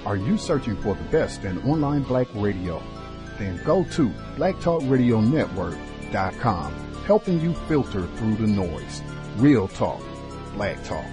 Are you searching for the best in online black radio? Then go to blacktalkradionetwork.com, helping you filter through the noise. Real talk, black talk.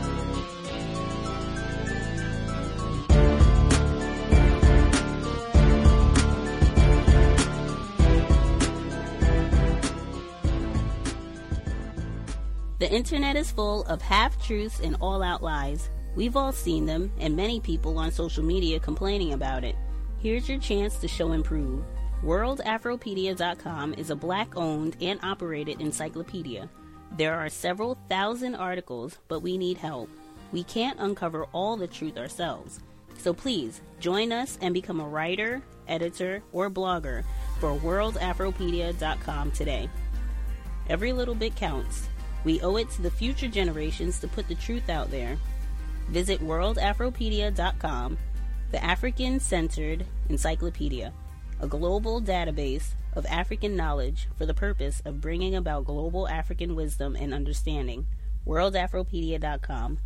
The internet is full of half-truths and all-out lies. We've all seen them, and many people on social media complaining about it. Here's your chance to show and prove. WorldAfropedia.com is a black-owned and operated encyclopedia. There are several thousand articles, but we need help. We can't uncover all the truth ourselves. So please, join us and become a writer, editor, or blogger for WorldAfropedia.com today. Every little bit counts. We owe it to the future generations to put the truth out there. Visit WorldAfropedia.com, the African-centered encyclopedia, a global database of African knowledge for the purpose of bringing about global African wisdom and understanding. WorldAfropedia.com.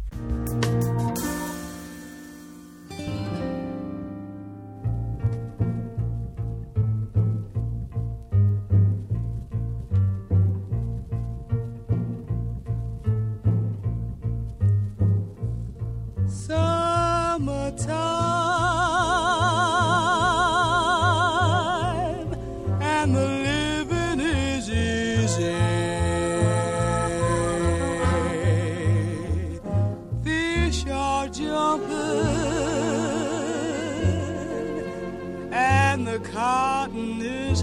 Summertime and the living is easy. Fish are jumping and the cotton is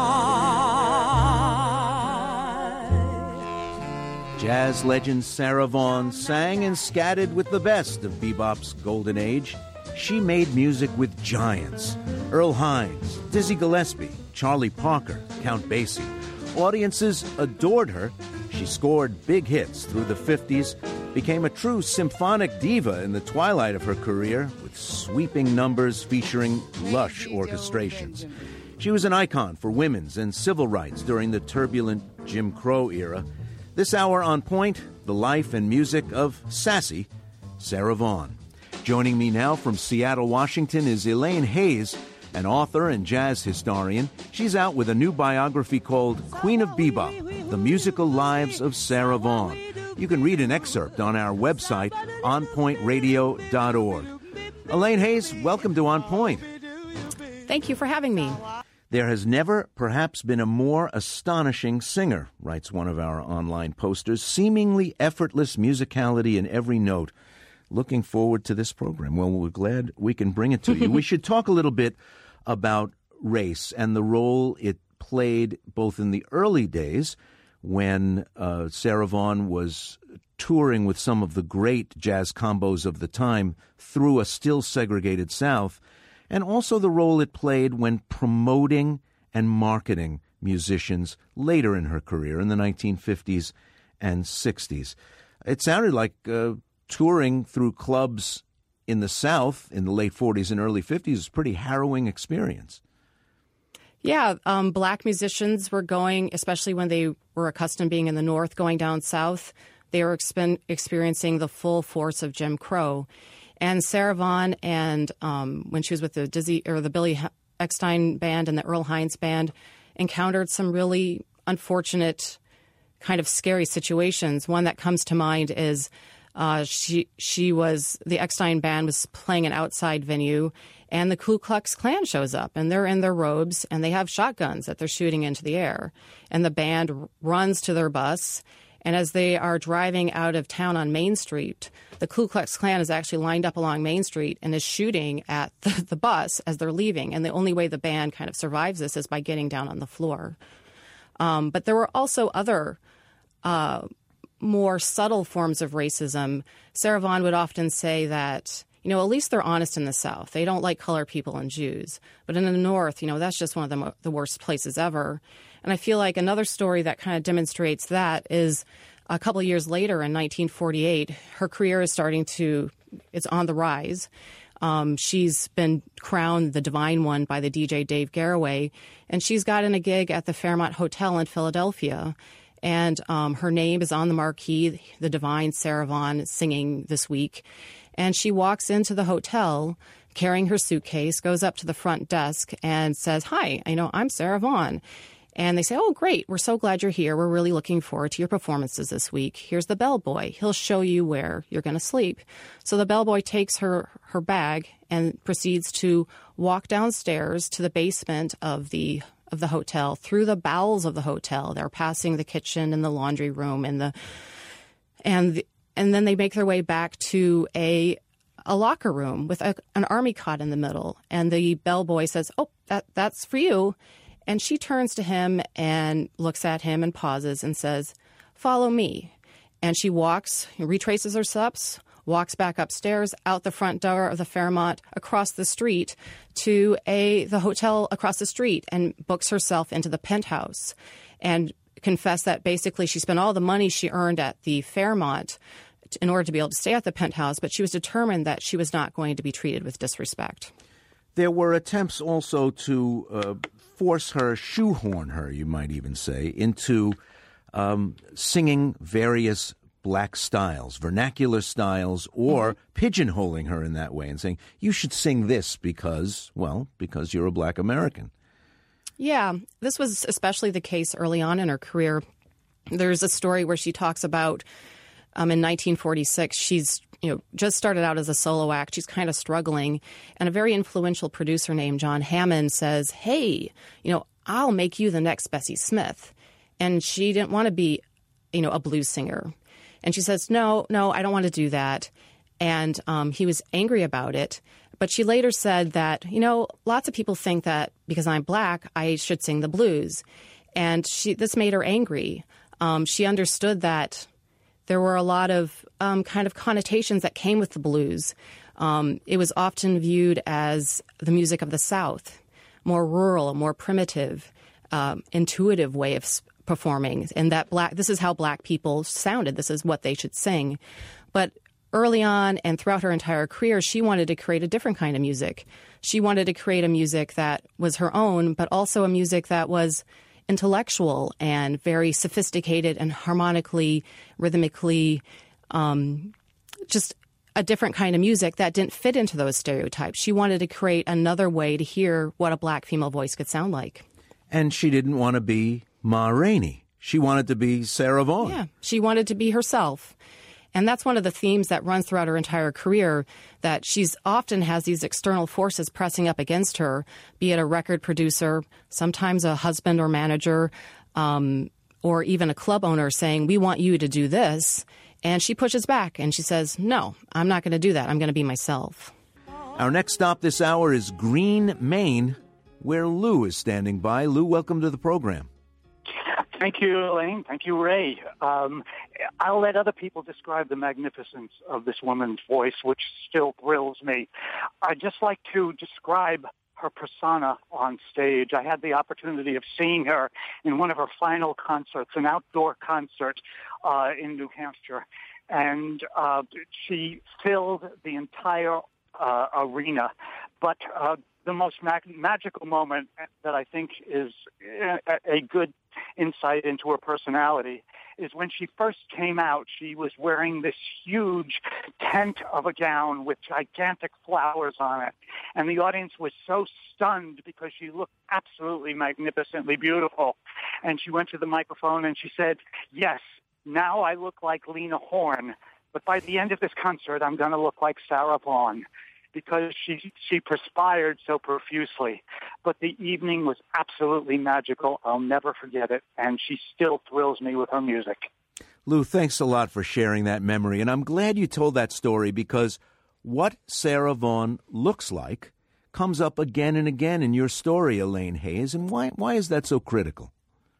high. Jazz legend Sarah Vaughan sang and scattered with the best of bebop's golden age. She made music with giants: Earl Hines, Dizzy Gillespie, Charlie Parker, Count Basie. Audiences adored her. She scored big hits through the 50s, became a true symphonic diva in the twilight of her career, with sweeping numbers featuring lush orchestrations. She was an icon for women's and civil rights during the turbulent Jim Crow era. This hour on Point, the life and music of sassy Sarah Vaughan. Joining me now from Seattle, Washington, is Elaine Hayes, an author and jazz historian. She's out with a new biography called Queen of Bebop, The Musical Lives of Sarah Vaughan. You can read an excerpt on our website, onpointradio.org. Elaine Hayes, welcome to On Point. Thank you for having me. There has never, perhaps, been a more astonishing singer, writes one of our online posters. Seemingly effortless musicality in every note. Looking forward to this program. Well, we're glad we can bring it to you. We should talk a little bit about race and the role it played both in the early days when Sarah Vaughan was touring with some of the great jazz combos of the time through a still segregated South, and also the role it played when promoting and marketing musicians later in her career in the 1950s and 60s. It sounded like touring through clubs in the South in the late 40s and early 50s is a pretty harrowing experience. Yeah, black musicians were going, especially when they were accustomed being in the North, going down South. They were experiencing the full force of Jim Crow. And Sarah Vaughan, and when she was with the Billy Eckstine Band and the Earl Hines Band, encountered some really unfortunate, kind of scary situations. One that comes to mind is the Eckstine Band was playing an outside venue, and the Ku Klux Klan shows up, and they're in their robes, and they have shotguns that they're shooting into the air. And the band runs to their bus, and as they are driving out of town on Main Street, the Ku Klux Klan is actually lined up along Main Street and is shooting at the bus as they're leaving. And the only way the band kind of survives this is by getting down on the floor. But there were also other more subtle forms of racism. Sarah Vaughan would often say that, at least they're honest in the South. They don't like colored people and Jews. But in the North, that's just one of the worst places ever. And I feel like another story that kind of demonstrates that is a couple of years later in 1948, her career is it's on the rise. She's been crowned the Divine One by the DJ Dave Garroway, and she's gotten a gig at the Fairmont Hotel in Philadelphia. And her name is on the marquee, the Divine Sarah Vaughan singing this week. And she walks into the hotel carrying her suitcase, goes up to the front desk and says, "Hi, I'm Sarah Vaughan." And they say, "Oh, great. We're so glad you're here. We're really looking forward to your performances this week. Here's the bellboy. He'll show you where you're going to sleep." So the bellboy takes her bag and proceeds to walk downstairs to the basement of the hotel, through the bowels of the hotel. They're passing the kitchen and the laundry room and then they make their way back to a locker room with an army cot in the middle. And the bellboy says, "Oh, that's for you." And she turns to him and looks at him and pauses and says, "Follow me." And she retraces her steps, walks back upstairs, out the front door of the Fairmont, across the street to the hotel across the street, and books herself into the penthouse, and confessed that basically she spent all the money she earned at the Fairmont in order to be able to stay at the penthouse, but she was determined that she was not going to be treated with disrespect. There were attempts also to shoehorn her, you might even say, into singing various black styles, vernacular styles, or pigeonholing her in that way and saying, "You should sing this because you're a black American." Yeah, this was especially the case early on in her career. There's a story where she talks about in 1946, she's just started out as a solo act. She's kind of struggling. And a very influential producer named John Hammond says, "Hey, I'll make you the next Bessie Smith." And she didn't want to be, a blues singer. And she says, no, I don't want to do that. And he was angry about it. But she later said that, lots of people think that because I'm black, I should sing the blues. And this made her angry. She understood that there were a lot of kind of connotations that came with the blues. It was often viewed as the music of the South, more rural, more primitive, intuitive way of performing, and that this is how black people sounded. This is what they should sing. But early on and throughout her entire career, she wanted to create a different kind of music. She wanted to create a music that was her own, but also a music that was intellectual and very sophisticated and harmonically, rhythmically, just a different kind of music that didn't fit into those stereotypes. She wanted to create another way to hear what a black female voice could sound like. And she didn't want to be Ma Rainey. She wanted to be Sarah Vaughan. Yeah, she wanted to be herself. And that's one of the themes that runs throughout her entire career, that she's often has these external forces pressing up against her, be it a record producer, sometimes a husband or manager, or even a club owner saying, "We want you to do this." And she pushes back and she says, "No, I'm not going to do that. I'm going to be myself." Our next stop this hour is Green, Maine, where Lou is standing by. Lou, welcome to the program. Thank you, Elaine. Thank you, Ray. I'll let other people describe the magnificence of this woman's voice, which still thrills me. I'd just like to describe her persona on stage. I had the opportunity of seeing her in one of her final concerts, an outdoor concert in New Hampshire. And she filled the entire arena. But the most magical moment that I think is a good insight into her personality is when she first came out. She was wearing this huge tent of a gown with gigantic flowers on it. And the audience was so stunned because she looked absolutely magnificently beautiful. And she went to the microphone and she said, "Yes, now I look like Lena Horne, but by the end of this concert, I'm going to look like Sarah Vaughan," because she perspired so profusely. But the evening was absolutely magical. I'll never forget it, and she still thrills me with her music. Lou, thanks a lot for sharing that memory, and I'm glad you told that story because what Sarah Vaughan looks like comes up again and again in your story, Elaine Hayes, and why is that so critical?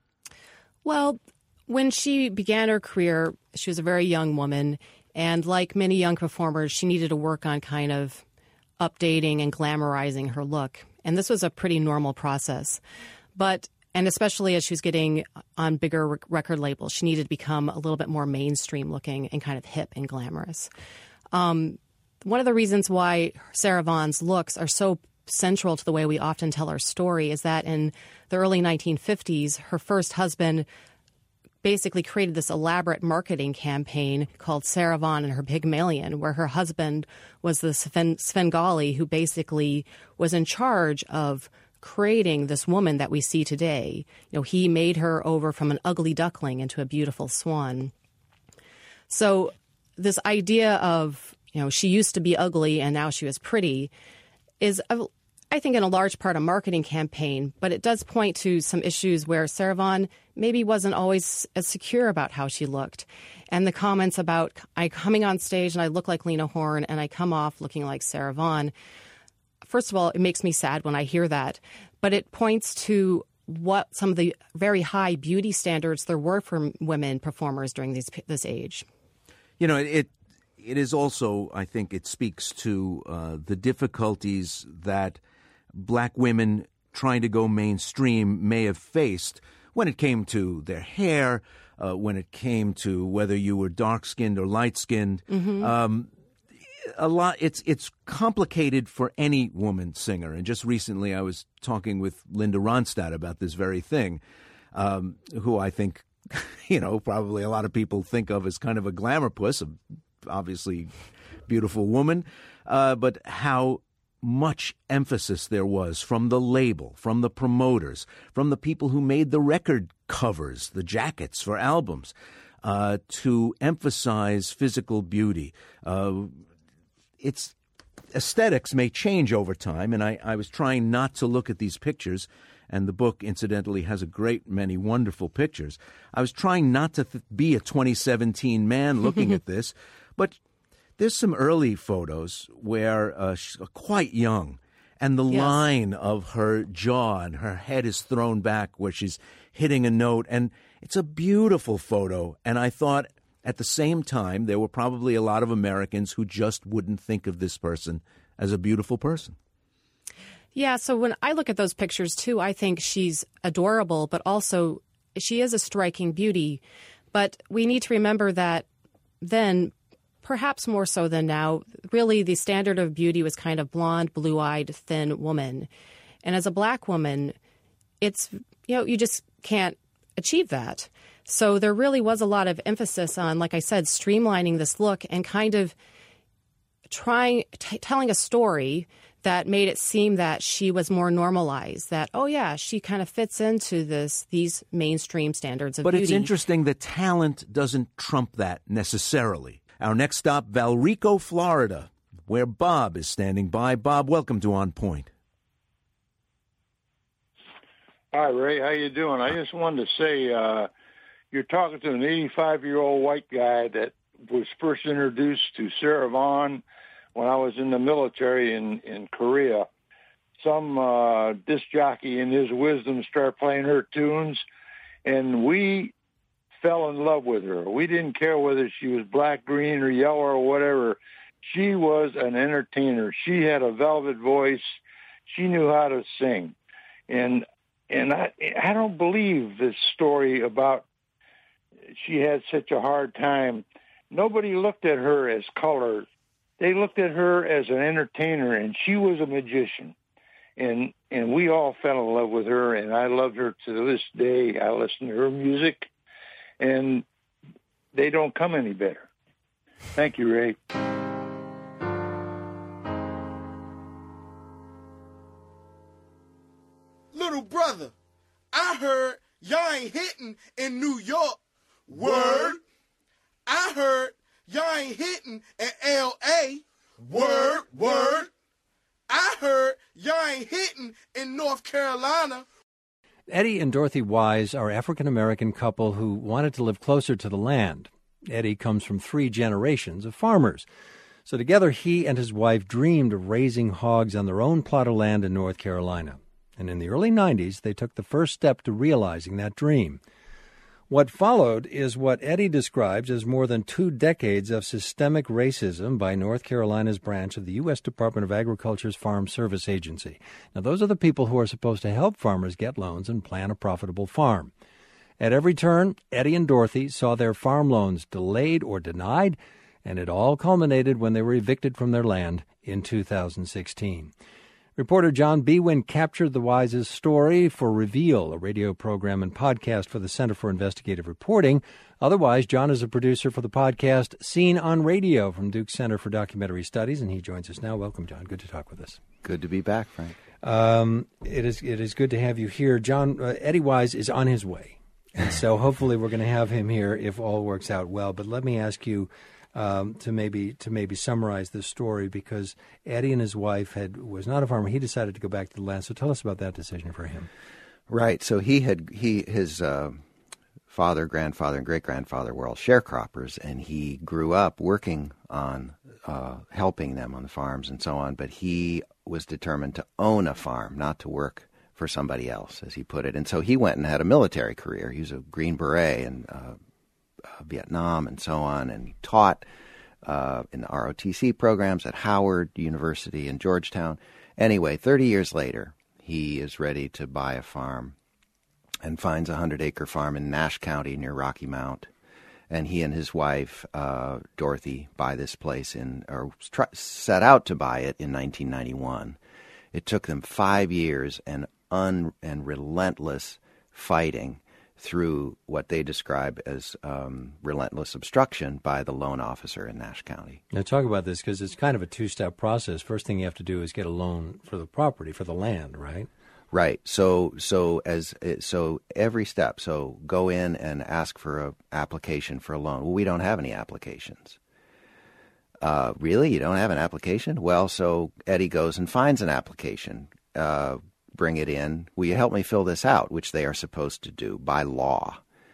Well, when she began her career, she was a very young woman, and like many young performers, she needed to work on kind of updating and glamorizing her look. And this was a pretty normal process. And especially as she was getting on bigger record labels, she needed to become a little bit more mainstream looking and kind of hip and glamorous. One of the reasons why Sarah Vaughan's looks are so central to the way we often tell our story is that in the early 1950s, her first husband basically created this elaborate marketing campaign called Sarah Vaughan and Her Pygmalion, where her husband was the Svengali who basically was in charge of creating this woman that we see today. He made her over from an ugly duckling into a beautiful swan. So this idea of, she used to be ugly and now she was pretty is, I think, in a large part a marketing campaign, but it does point to some issues where Sarah Vaughan maybe wasn't always as secure about how she looked. And the comments about I coming on stage and I look like Lena Horne and I come off looking like Sarah Vaughan, first of all, it makes me sad when I hear that, but it points to what some of the very high beauty standards there were for women performers during this age. It is also, I think it speaks to the difficulties that black women trying to go mainstream may have faced when it came to their hair, when it came to whether you were dark-skinned or light-skinned. Mm-hmm. It's complicated for any woman singer. And just recently I was talking with Linda Ronstadt about this very thing, who I think, probably a lot of people think of as kind of a glamour puss, obviously beautiful woman, but how much emphasis there was from the label, from the promoters, from the people who made the record covers, the jackets for albums, to emphasize physical beauty. Its aesthetics may change over time, and I was trying not to look at these pictures, and the book, incidentally, has a great many wonderful pictures. I was trying not to be a 2017 man looking at this, but there's some early photos where she's quite young, and the line of her jaw and her head is thrown back where she's hitting a note, and it's a beautiful photo. And I thought at the same time there were probably a lot of Americans who just wouldn't think of this person as a beautiful person. Yeah, so when I look at those pictures, too, I think she's adorable, but also she is a striking beauty. But we need to remember that then, perhaps more so than now, really the standard of beauty was kind of blonde, blue-eyed, thin woman. And as a black woman, it's, you just can't achieve that. So there really was a lot of emphasis on, like I said, streamlining this look and kind of telling a story that made it seem that she was more normalized, that, oh, yeah, she kind of fits into these mainstream standards of beauty. But it's interesting that talent doesn't trump that necessarily. Our next stop, Valrico, Florida, where Bob is standing by. Bob, welcome to On Point. Hi, Ray. How you doing? I just wanted to say you're talking to an 85-year-old white guy that was first introduced to Sarah Vaughan when I was in the military in Korea. Some disc jockey in his wisdom started playing her tunes, and we fell in love with her. We didn't care whether she was black, green, or yellow, or whatever. She was an entertainer. She had a velvet voice. She knew how to sing. And I don't believe this story about she had such a hard time. Nobody looked at her as color. They looked at her as an entertainer, and she was a magician. And we all fell in love with her, and I loved her to this day. I listen to her music, and they don't come any better. Thank you, Ray. Little brother, I heard y'all ain't hitting in New York. Word. I heard y'all ain't hitting in L.A. Word, word. I heard y'all ain't hitting in North Carolina. Eddie and Dorothy Wise are an African-American couple who wanted to live closer to the land. Eddie comes from 3 generations of farmers. So together he and his wife dreamed of raising hogs on their own plot of land in North Carolina. And in the early 90s, they took the first step to realizing that dream. What followed is what Eddie describes as more than 2 decades of systemic racism by North Carolina's branch of the U.S. Department of Agriculture's Farm Service Agency. Now, those are the people who are supposed to help farmers get loans and plan a profitable farm. At every turn, Eddie and Dorothy saw their farm loans delayed or denied, and it all culminated when they were evicted from their land in 2016. Reporter John Biewen captured the Wise's story for Reveal, a radio program and podcast for the Center for Investigative Reporting. Otherwise, John is a producer for the podcast Scene on Radio from Duke Center for Documentary Studies, and he joins us now. Welcome, John. Good to talk with us. Good to be back, Frank. It is good to have you here. John, Eddie Wise is on his way, and so hopefully we're going to have him here if all works out well. But let me ask you to maybe summarize this story, because Eddie and his wife was not a farmer. He decided to go back to the land. So tell us about that decision for him. Right. So his father, grandfather, and great-grandfather were all sharecroppers, and he grew up working on helping them on the farms and so on. But he was determined to own a farm, not to work for somebody else, as he put it. And so he went and had a military career. He was a Green Beret in Vietnam and so on, and he taught in the ROTC programs at Howard University in Georgetown. Anyway, 30 years later, he is ready to buy a farm and finds a 100-acre farm in Nash County near Rocky Mount. And he and his wife, Dorothy, buy this place set out to buy it in 1991. It took them 5 years and relentless fighting through what they describe as relentless obstruction by the loan officer in Nash County. Now talk about this, because it's kind of a two-step process. First thing you have to do is get a loan for the property, for the land, right? Right. So every step. So go in and ask for an application for a loan. Well, we don't have any applications. Really? You don't have an application? Well, so Eddie goes and finds an application. Bring it in. Will you help me fill this out? Which they are supposed to do by law.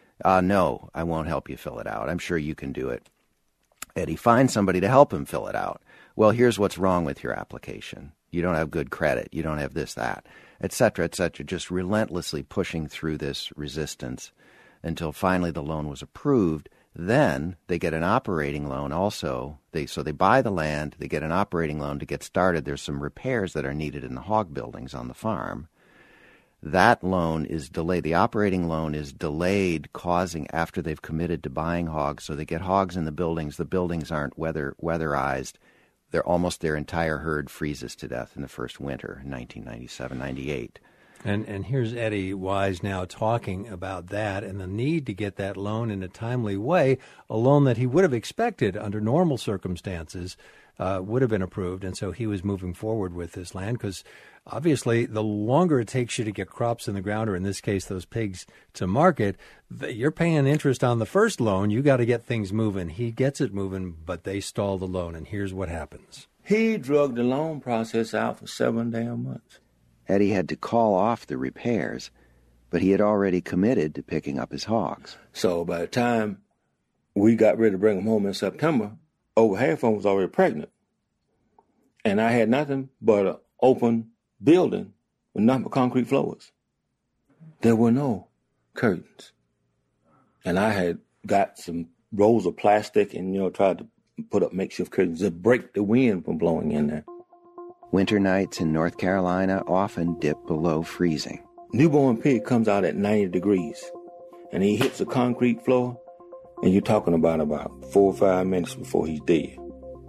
No, I won't help you fill it out. I'm sure you can do it. Eddie finds somebody to help him fill it out. Well, here's what's wrong with your application. You don't have good credit. You don't have this, that, et cetera, just relentlessly pushing through this resistance until finally the loan was approved. Then they get an operating loan also. So they buy the land, they get an operating loan to get started. There's some repairs that are needed in the hog buildings on the farm. That loan is delayed. The operating loan is delayed, causing, after they've committed to buying hogs, so they get hogs in the buildings. The buildings aren't weatherized. Almost their entire herd freezes to death in the first winter in 1997-98. And here's Eddie Wise now talking about that and the need to get that loan in a timely way, a loan that he would have expected under normal circumstances would have been approved. And so he was moving forward with this land because obviously the longer it takes you to get crops in the ground, or in this case those pigs, to market, you're paying interest on the first loan. You got to get things moving. He gets it moving, but they stall the loan. And here's what happens. He drug the loan process out for 7 damn months. Eddie had to call off the repairs, but he had already committed to picking up his hogs. So by the time we got ready to bring them home in September, over half of them was already pregnant. And I had nothing but an open building with nothing but concrete floors. There were no curtains. And I had got some rolls of plastic and, tried to put up makeshift curtains to break the wind from blowing in there. Winter nights in North Carolina often dip below freezing. Newborn pig comes out at 90 degrees, and he hits the concrete floor, and you're talking about 4 or 5 minutes before he's dead.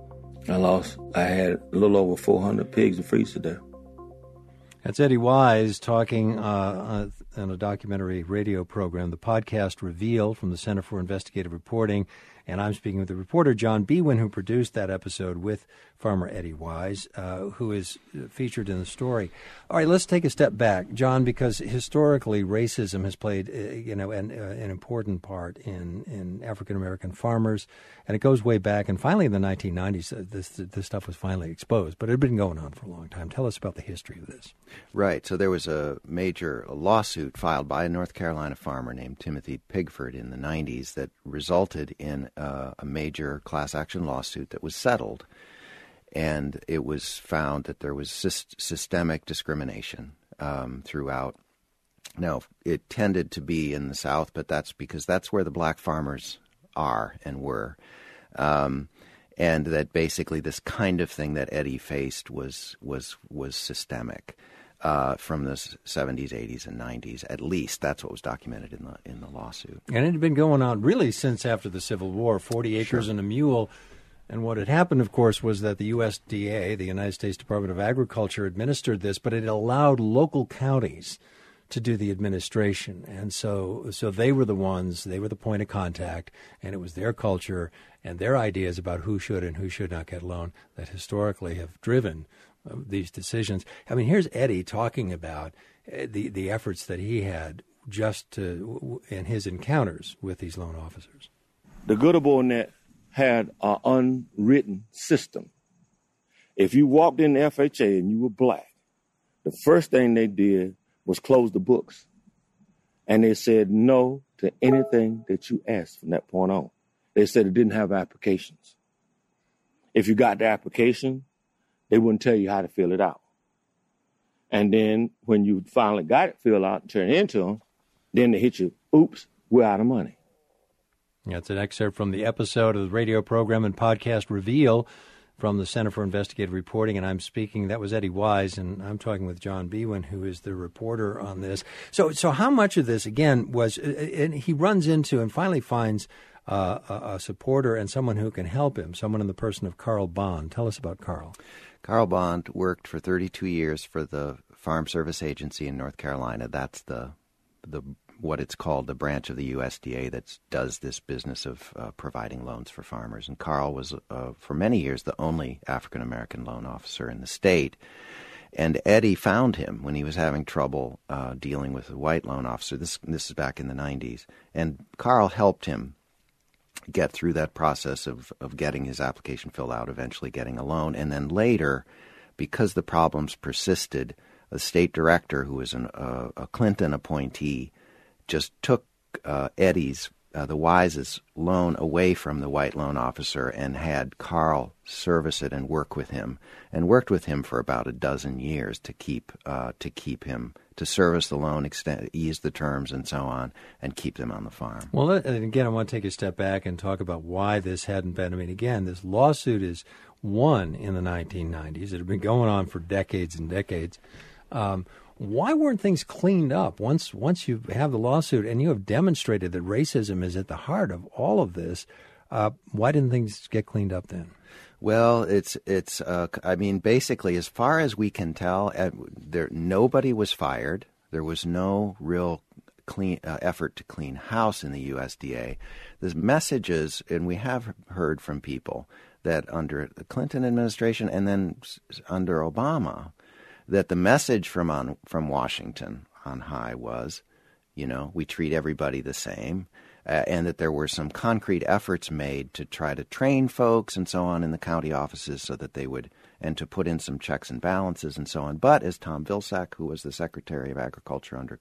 I had a little over 400 pigs to freeze to death. That's Eddie Wise talking on a documentary radio program, the podcast Reveal from the Center for Investigative Reporting. And I'm speaking with the reporter, John Biewen, who produced that episode with farmer Eddie Wise, who is featured in the story. All right, let's take a step back, John, because historically racism has played, an important part in African-American farmers. And it goes way back. And finally in the 1990s, this stuff was finally exposed. But it had been going on for a long time. Tell us about the history of this. Right. So there was a major lawsuit filed by a North Carolina farmer named Timothy Pigford in the 90s that resulted in a major class action lawsuit that was settled. And it was found that there was systemic discrimination throughout. Now, it tended to be in the South, but that's because that's where the black farmers are and were. And that basically this kind of thing that Eddie faced was systemic from the 70s, 80s, and 90s. At least that's what was documented in the lawsuit. And it had been going on really since after the Civil War. 40 acres and a mule And what had happened, of course, was that the USDA, the United States Department of Agriculture, administered this, but it allowed local counties to do the administration. And so they were the ones, they were the point of contact, and it was their culture and their ideas about who should and who should not get a loan that historically have driven these decisions. I mean, here's Eddie talking about the efforts that he had just in his encounters with these loan officers. The good old boy net had an unwritten system. If you walked in the FHA and you were black, the first thing they did was close the books. And they said no to anything that you asked from that point on. They said it didn't have applications. If you got the application, they wouldn't tell you how to fill it out. And then when you finally got it filled out and turned it into them, then they hit you, oops, we're out of money. That's an excerpt from the episode of the radio program and podcast Reveal from the Center for Investigative Reporting, and I'm speaking. That was Eddie Wise, and I'm talking with John Biewen, who is the reporter on this. So how much of this, again, was, and he runs into and finally finds a supporter and someone who can help him, someone in the person of Carl Bond. Tell us about Carl. Carl Bond worked for 32 years for the Farm Service Agency in North Carolina. That's the what it's called, the branch of the USDA that does this business of providing loans for farmers. And Carl was, for many years, the only African-American loan officer in the state. And Eddie found him when he was having trouble dealing with a white loan officer. This is back in the 90s. And Carl helped him get through that process of getting his application filled out, eventually getting a loan. And then later, because the problems persisted, the state director, who was a Clinton appointee, just took Eddie's, the Wise's loan away from the white loan officer and had Carl service it and work with him, and worked with him for about a dozen years to keep him, to service the loan, ease the terms and so on, and keep them on the farm. Well, and again, I want to take a step back and talk about why this hadn't been. I mean, again, this lawsuit is won in the 1990s. It had been going on for decades and decades. Why weren't things cleaned up once you have the lawsuit and you have demonstrated that racism is at the heart of all of this? Why didn't things get cleaned up then? Well, it's I mean, basically, as far as we can tell, nobody was fired. There was no real clean effort to clean house in the USDA. The messages, and we have heard from people that under the Clinton administration and then under Obama, that the message from Washington on high was, we treat everybody the same, and that there were some concrete efforts made to try to train folks and so on in the county offices so that they would, and to put in some checks and balances and so on. But as Tom Vilsack, who was the Secretary of Agriculture under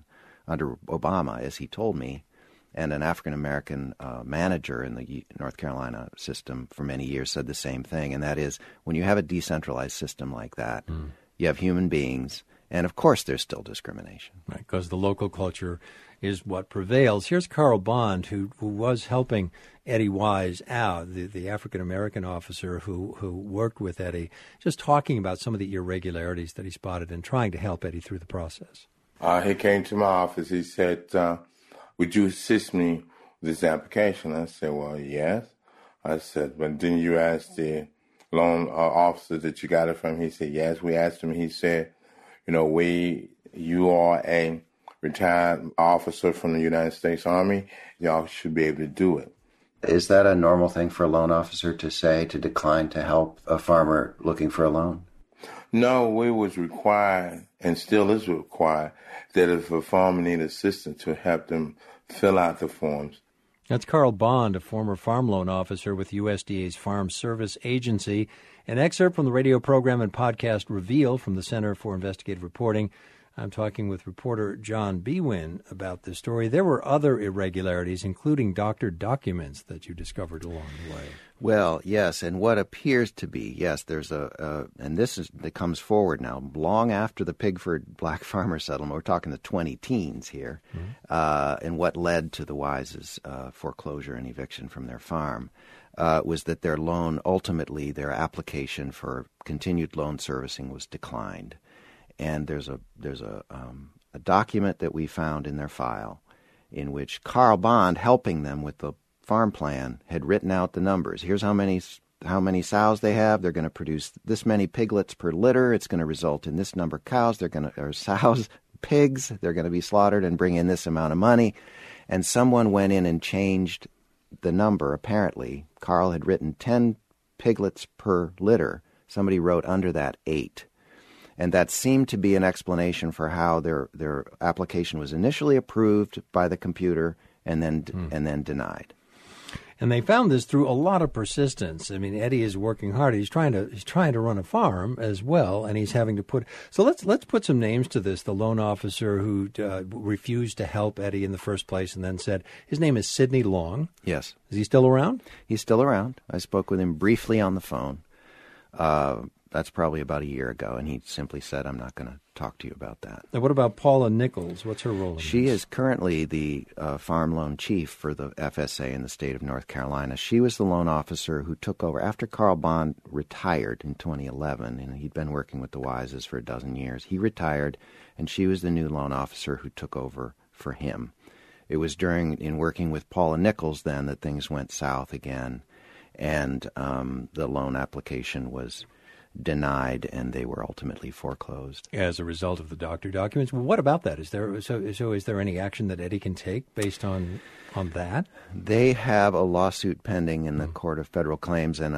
Obama, as he told me, and an African-American manager in the North Carolina system for many years said the same thing, and that is when you have a decentralized system like that, you have human beings, and of course there's still discrimination. Right, because the local culture is what prevails. Here's Carl Bond, who was helping Eddie Wise out, the African-American officer who worked with Eddie, just talking about some of the irregularities that he spotted and trying to help Eddie through the process. He came to my office. He said, would you assist me with this application? I said, well, yes. I said, but didn't you ask the loan officer that you got it from? He said, yes. We asked him. He said, you are a retired officer from the United States Army. Y'all should be able to do it. Is that a normal thing for a loan officer to say, to decline to help a farmer looking for a loan? No, it was required, and still is required, that if a farmer needs assistance, to help them fill out the forms. That's Carl Bond, a former farm loan officer with USDA's Farm Service Agency. An excerpt from the radio program and podcast Reveal from the Center for Investigative Reporting. I'm talking with reporter John Biewen about this story. There were other irregularities, including doctored documents that you discovered along the way. Well, yes, and what appears to be, yes, there's and this that comes forward now, long after the Pigford black farmer settlement. We're talking the 20 teens here, and what led to the Wises' foreclosure and eviction from their farm was that their loan, ultimately, their application for continued loan servicing was declined. And there's a document that we found in their file in which Carl Bond, helping them with the farm plan, had written out the numbers. Here's how many how many sows they have. They're going to produce this many piglets per litter. It's going to result in this number of cows. Pigs. They're going to be slaughtered and bring in this amount of money. And someone went in and changed the number. Apparently, Carl had written 10 piglets per litter. Somebody wrote under that 8. And that seemed to be an explanation for how their application was initially approved by the computer and then denied. And they found this through a lot of persistence. I mean, Eddie is working hard. He's trying to run a farm as well, and he's having to put. So let's put some names to this. The loan officer who refused to help Eddie in the first place, and then said his name is Sidney Long. Yes, is he still around? He's still around. I spoke with him briefly on the phone. That's probably about a year ago, and he simply said, "I'm not going to talk to you about that." And what about Paula Nichols? What's her role in She this? is currently the farm loan chief for the FSA in the state of North Carolina. She was the loan officer who took over after Carl Bond retired in 2011, and he'd been working with the Wises for a dozen years. He retired, and she was the new loan officer who took over for him. It was in working with Paula Nichols then that things went south again, and the loan application was denied, and they were ultimately foreclosed as a result of the doctor documents. Well, what about that? Is there any action that Eddie can take based on that? They have a lawsuit pending in the Court of Federal Claims, and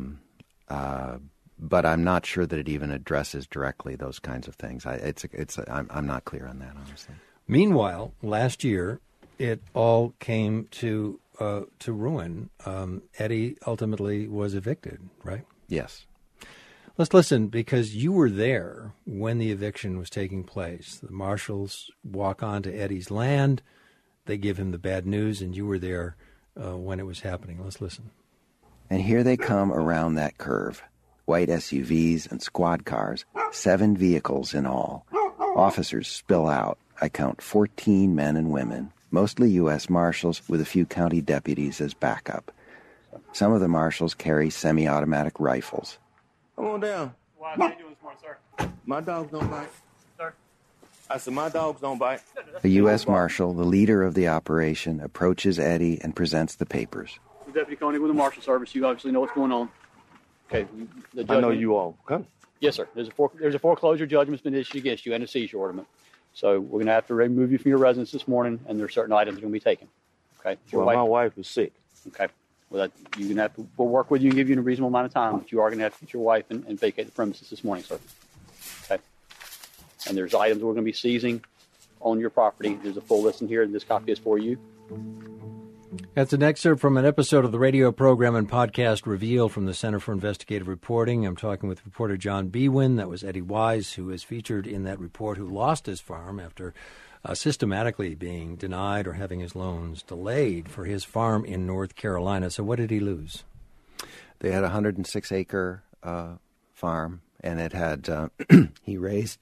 but I'm not sure that it even addresses directly those kinds of things. I'm not clear on that, honestly. Meanwhile, last year it all came to ruin. Eddie ultimately was evicted, right? Yes. Let's listen, because you were there when the eviction was taking place. The marshals walk onto Eddie's land. They give him the bad news, and you were there when it was happening. Let's listen. And here they come around that curve. White SUVs and squad cars, 7 vehicles in all. Officers spill out. I count 14 men and women, mostly U.S. Marshals with a few county deputies as backup. Some of the marshals carry semi-automatic rifles. Come on down. Why are you doing this morning, sir? My dogs don't bite. Sir? I said my dogs don't bite. A U.S. Marshal, the leader of the operation, approaches Eddie and presents the papers. Deputy Koenig with the Marshal Service. You obviously know what's going on. Okay. The I know you all. Okay. Yes, sir. There's a foreclosure judgment's been issued against you and a seizure order. So we're going to have to remove you from your residence this morning, and there are certain items that are going to be taken. Okay. My wife is sick. Okay. Well, you're going to have to. We'll work with you and give you a reasonable amount of time, but you are going to have to get your wife and vacate the premises this morning, sir. Okay. And there's items we're going to be seizing on your property. There's a full list in here, and this copy is for you. That's an excerpt from an episode of the radio program and podcast Reveal from the Center for Investigative Reporting. I'm talking with reporter John Biewen. That was Eddie Wise, who is featured in that report, who lost his farm after systematically being denied or having his loans delayed for his farm in North Carolina. So what did he lose? They had a 106-acre farm, and it had he raised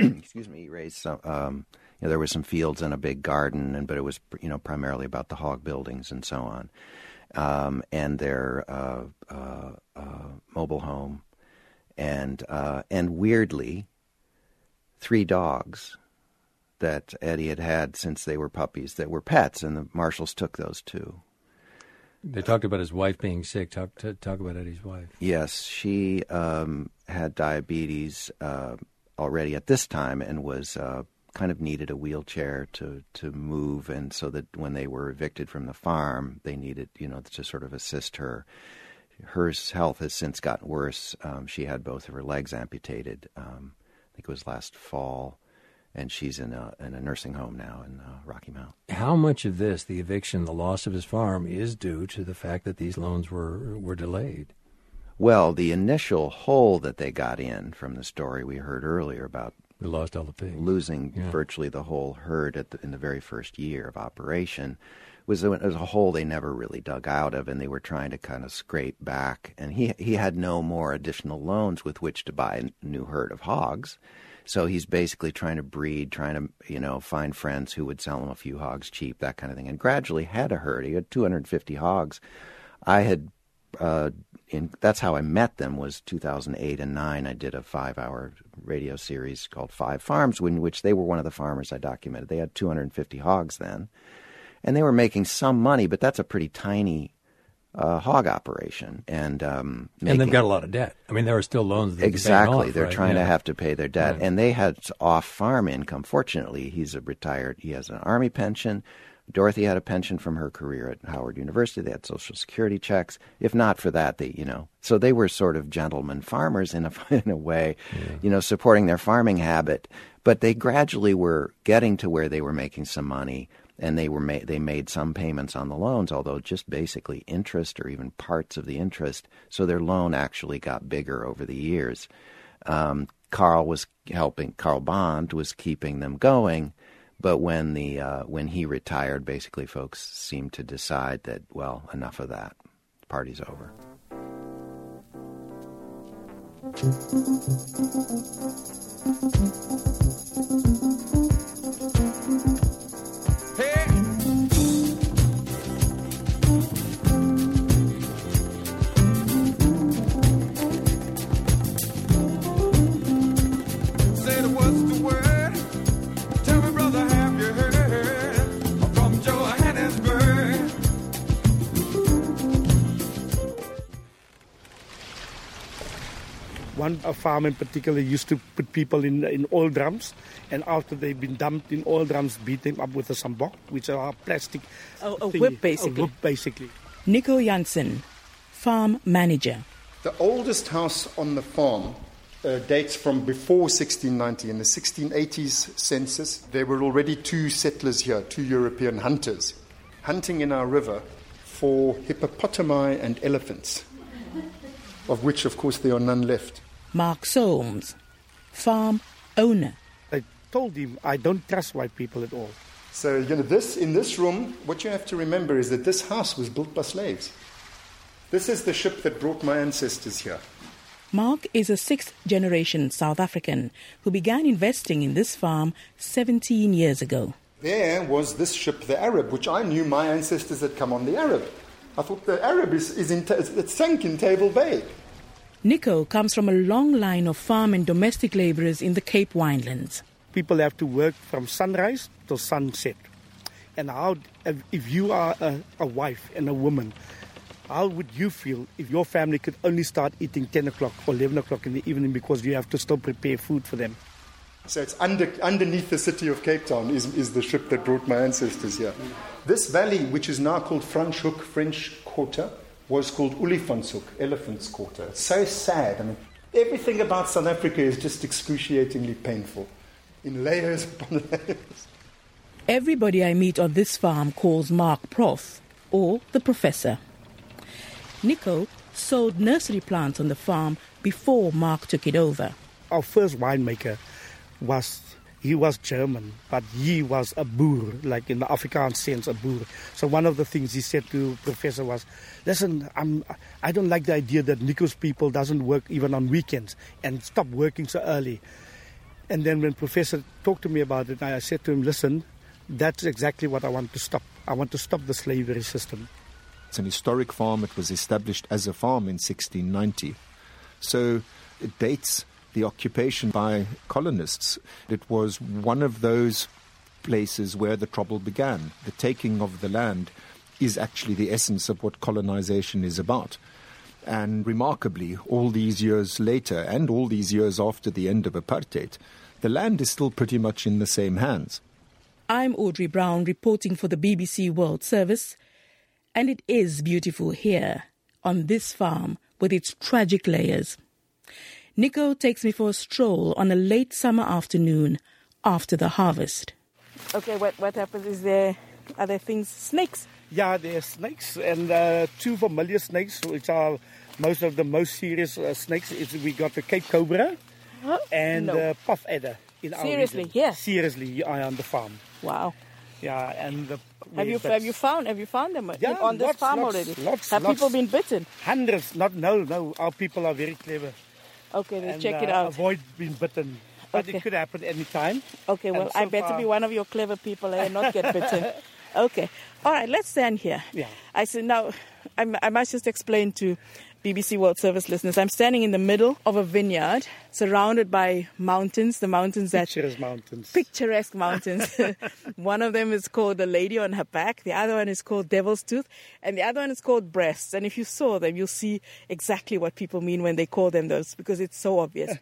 some. There were some fields and a big garden, but it was primarily about the hog buildings and so on, and their mobile home, and weirdly, 3 dogs that Eddie had had since they were puppies that were pets, and the marshals took those too. They talked about his wife being sick. Talk about Eddie's wife. Yes, she had diabetes already at this time and was kind of needed a wheelchair to move, and so that when they were evicted from the farm, they needed to sort of assist her. Her health has since gotten worse. She had both of her legs amputated. I think it was last fall. And she's in a nursing home now in Rocky Mount. How much of this, the eviction, the loss of his farm, is due to the fact that these loans were delayed? Well, the initial hole that they got in from the story we heard earlier about we lost all the pigs, losing virtually the whole herd in the very first year of operation, was a hole they never really dug out of, and they were trying to kind of scrape back. And he had no more additional loans with which to buy a new herd of hogs. So he's basically trying to breed, trying to, find friends who would sell him a few hogs cheap, that kind of thing, and gradually had a herd. He had 250 hogs. I had, that's how I met them, was 2008 and 2009. I did a 5-hour radio series called 5 Farms, in which they were one of the farmers I documented. They had 250 hogs then, and they were making some money, but that's a pretty tiny hog operation. And they've got a lot of debt. I mean, there are still loans that exactly. Off, they're right? trying to have to pay their debt. Right. And they had off-farm income. Fortunately, he has an Army pension. Dorothy had a pension from her career at Howard University. They had Social Security checks. If not for that, so they were sort of gentlemen farmers in a way, supporting their farming habit. But they gradually were getting to where they were making some money, and they made some payments on the loans, although just basically interest or even parts of the interest. So their loan actually got bigger over the years. Carl Bond was keeping them going. But when he retired, basically folks seemed to decide that, well, enough of that. The party's over. A farm in particular used to put people in oil drums, and after they've been dumped in oil drums, beat them up with a sambok, which are plastic. A whip, basically. A whip, basically. Nico Jansen, farm manager. The oldest house on the farm dates from before 1690. In the 1680s census, there were already 2 settlers here, 2 European hunters, hunting in our river for hippopotami and elephants, of which, of course, there are none left. Mark Soames, farm owner. I told him I don't trust white people at all. So, in this room, what you have to remember is that this house was built by slaves. This is the ship that brought my ancestors here. Mark is a 6th-generation South African who began investing in this farm 17 years ago. There was this ship, the Arab, which I knew my ancestors had come on the Arab. I thought the Arab it sank in Table Bay. Nico comes from a long line of farm and domestic labourers in the Cape Winelands. People have to work from sunrise till sunset. And if you are a wife and a woman, how would you feel if your family could only start eating 10 o'clock or 11 o'clock in the evening because you have to still prepare food for them? So it's underneath the city of Cape Town is the ship that brought my ancestors here. This valley, which is now called Franschhoek, French Quarter, was called Olifantshoek, Elephant's Quarter. It's so sad. I mean, everything about South Africa is just excruciatingly painful, in layers upon layers. Everybody I meet on this farm calls Mark Prof, or the Professor. Nico sowed nursery plants on the farm before Mark took it over. Our first winemaker was German, but he was a boer, like in the Afrikaans sense, a boer. So one of the things he said to Professor was, listen, I don't like the idea that Nico's people doesn't work even on weekends and stop working so early. And then when Professor talked to me about it, I said to him, listen, that's exactly what I want to stop. I want to stop the slavery system. It's an historic farm. It was established as a farm in 1690. So it dates the occupation by colonists. It was one of those places where the trouble began. The taking of the land is actually the essence of what colonization is about. And remarkably, all these years later and all these years after the end of apartheid, the land is still pretty much in the same hands. I'm Audrey Brown reporting for the BBC World Service, and it is beautiful here on this farm with its tragic layers. Nico takes me for a stroll on a late summer afternoon after the harvest. Okay, what happens is are there things, snakes? Yeah, there are snakes, and 2 familiar snakes, which are most of the most serious snakes. We got the Cape Cobra and the puff adder in our region. Yeah. Seriously, on the farm. Wow. Yeah, and have you found them on this farm already? Lots. People been bitten? Hundreds. No. Our people are very clever. Okay, then check it out. Avoid being bitten. But it could happen any time. Okay, well, I better be one of your clever people and not get bitten. Okay. All right, let's stand here. Yeah. I said, now, I must just explain to BBC World Service listeners, I'm standing in the middle of a vineyard surrounded by mountains, the mountains that... Picturesque mountains. One of them is called the Lady on Her Back, the other one is called Devil's Tooth, and the other one is called Breasts. And if you saw them, you'll see exactly what people mean when they call them those, because it's so obvious.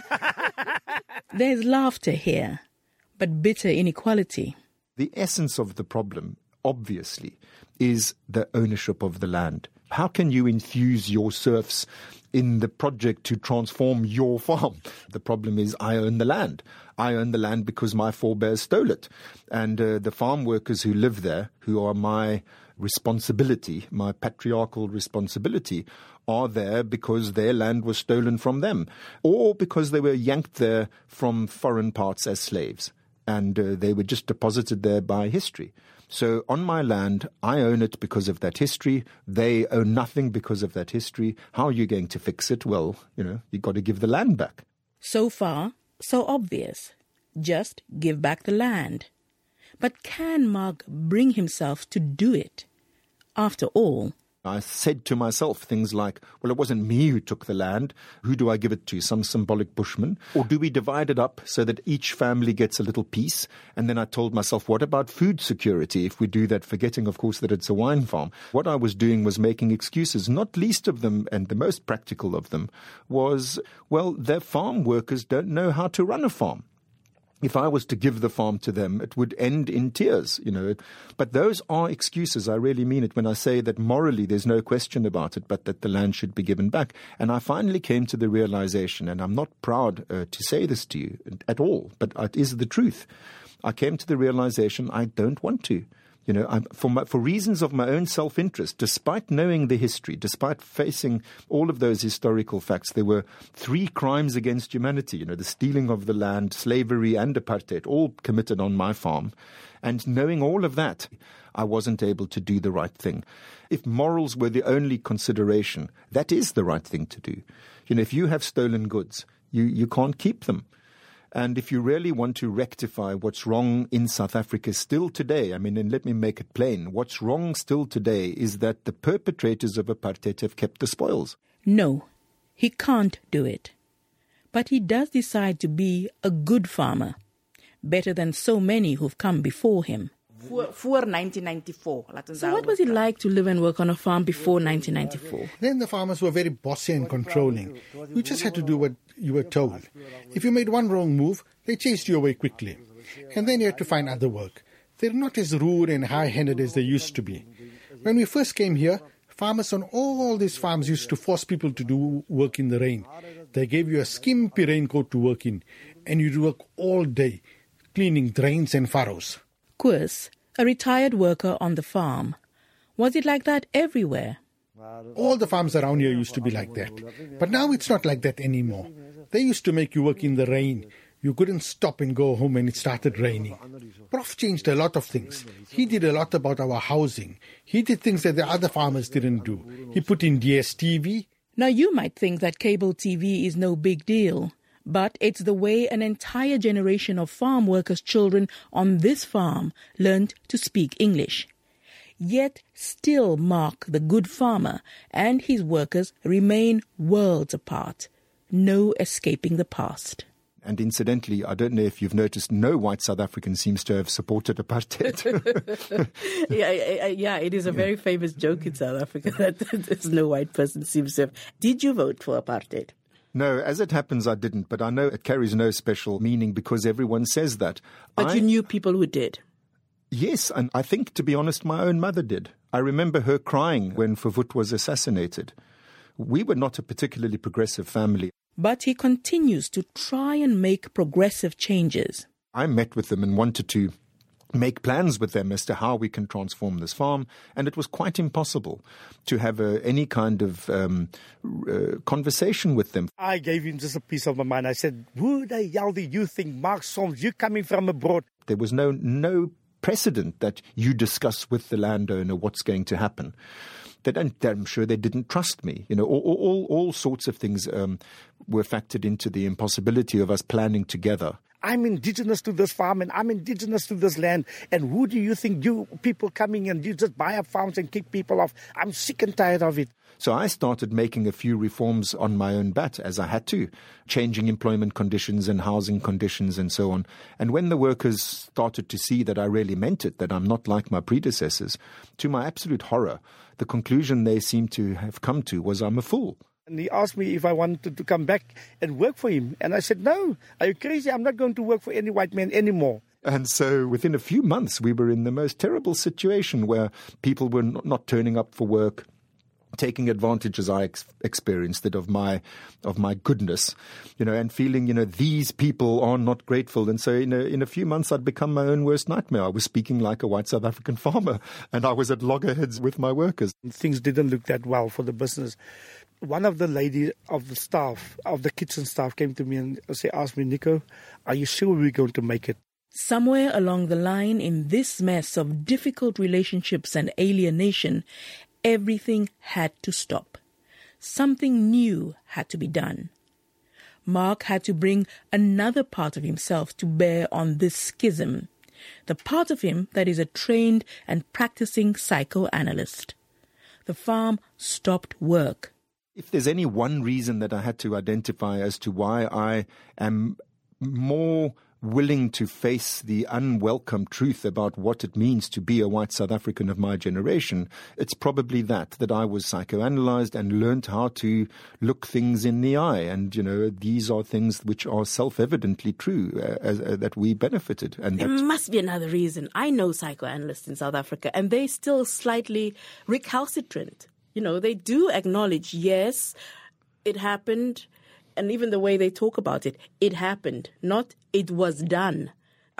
There's laughter here, but bitter inequality. The essence of the problem, obviously, is the ownership of the land. How can you infuse your serfs in the project to transform your farm? The problem is I own the land. I own the land because my forebears stole it. And the farm workers who live there, who are my responsibility, my patriarchal responsibility, are there because their land was stolen from them, or because they were yanked there from foreign parts as slaves, and they were just deposited there by history. So on my land, I own it because of that history. They own nothing because of that history. How are you going to fix it? Well, you've got to give the land back. So far, so obvious. Just give back the land. But can Mark bring himself to do it? After all, I said to myself things like, well, it wasn't me who took the land. Who do I give it to? Some symbolic bushman? Or do we divide it up so that each family gets a little piece? And then I told myself, what about food security if we do that, forgetting, of course, that it's a wine farm? What I was doing was making excuses, not least of them, and the most practical of them, was, well, their farm workers don't know how to run a farm. If I was to give the farm to them, it would end in tears, But those are excuses. I really mean it when I say that morally there's no question about it, but that the land should be given back. And I finally came to the realization, and I'm not proud to say this to you at all, but it is the truth. I came to the realization I don't want to. For reasons of my own self-interest, despite knowing the history, despite facing all of those historical facts, there were 3 crimes against humanity, the stealing of the land, slavery and apartheid, all committed on my farm. And knowing all of that, I wasn't able to do the right thing. If morals were the only consideration, that is the right thing to do. If you have stolen goods, you can't keep them. And if you really want to rectify what's wrong in South Africa still today, and let me make it plain, what's wrong still today is that the perpetrators of apartheid have kept the spoils. No, he can't do it. But he does decide to be a good farmer, better than so many who've come before him. For 1994. So what was it like to live and work on a farm before 1994? Then the farmers were very bossy and controlling. You just had to do what you were told. If you made one wrong move, they chased you away quickly. And then you had to find other work. They're not as rude and high-handed as they used to be. When we first came here, farmers on all these farms used to force people to do work in the rain. They gave you a skimpy raincoat to work in, and you'd work all day, cleaning drains and furrows. Koos, a retired worker on the farm. Was it like that everywhere? All the farms around here used to be like that. But now it's not like that anymore. They used to make you work in the rain. You couldn't stop and go home when it started raining. Prof changed a lot of things. He did a lot about our housing. He did things that the other farmers didn't do. He put in DSTV. Now you might think that cable TV is no big deal. But it's the way an entire generation of farm workers' children on this farm learned to speak English. Yet still Mark, the good farmer, and his workers remain worlds apart. No escaping the past. And incidentally, I don't know if you've noticed, no white South African seems to have supported apartheid. Yeah, it is a very famous joke in South Africa that there's no white person seems to have. Did you vote for apartheid? No, as it happens, I didn't, but I know it carries no special meaning because everyone says that. But you knew people who did? Yes, and I think, to be honest, my own mother did. I remember her crying when Verwoerd was assassinated. We were not a particularly progressive family. But he continues to try and make progressive changes. I met with them and wanted to make plans with them as to how we can transform this farm, and it was quite impossible to have any kind of conversation with them. I gave him just a piece of my mind. I said, who the hell do you think, Mark Soms, you're coming from abroad? There was no precedent that you discuss with the landowner what's going to happen. I'm sure they didn't trust me. All sorts of things were factored into the impossibility of us planning together. I'm indigenous to this farm and I'm indigenous to this land. And who do you think you people coming and you just buy up farms and kick people off? I'm sick and tired of it. So I started making a few reforms on my own bat, as I had to, changing employment conditions and housing conditions and so on. And when the workers started to see that I really meant it, that I'm not like my predecessors, to my absolute horror, the conclusion they seemed to have come to was I'm a fool. And he asked me if I wanted to come back and work for him. And I said, no, are you crazy? I'm not going to work for any white man anymore. And so within a few months, we were in the most terrible situation where people were not turning up for work, taking advantage, as I experienced it, of my goodness, and feeling, these people are not grateful. And so in a few months, I'd become my own worst nightmare. I was speaking like a white South African farmer, and I was at loggerheads with my workers. Things didn't look that well for the business. One of the ladies of the staff, of the kitchen staff, came to me and asked me, Nico, are you sure we're going to make it? Somewhere along the line in this mess of difficult relationships and alienation, everything had to stop. Something new had to be done. Mark had to bring another part of himself to bear on this schism, the part of him that is a trained and practicing psychoanalyst. The farm stopped work. If there's any one reason that I had to identify as to why I am more willing to face the unwelcome truth about what it means to be a white South African of my generation, it's probably that I was psychoanalyzed and learned how to look things in the eye. And, these are things which are self-evidently true, that we benefited. And there must be another reason. I know psychoanalysts in South Africa, and they're still slightly recalcitrant. They do acknowledge, yes, it happened. And even the way they talk about it, it happened, not it was done.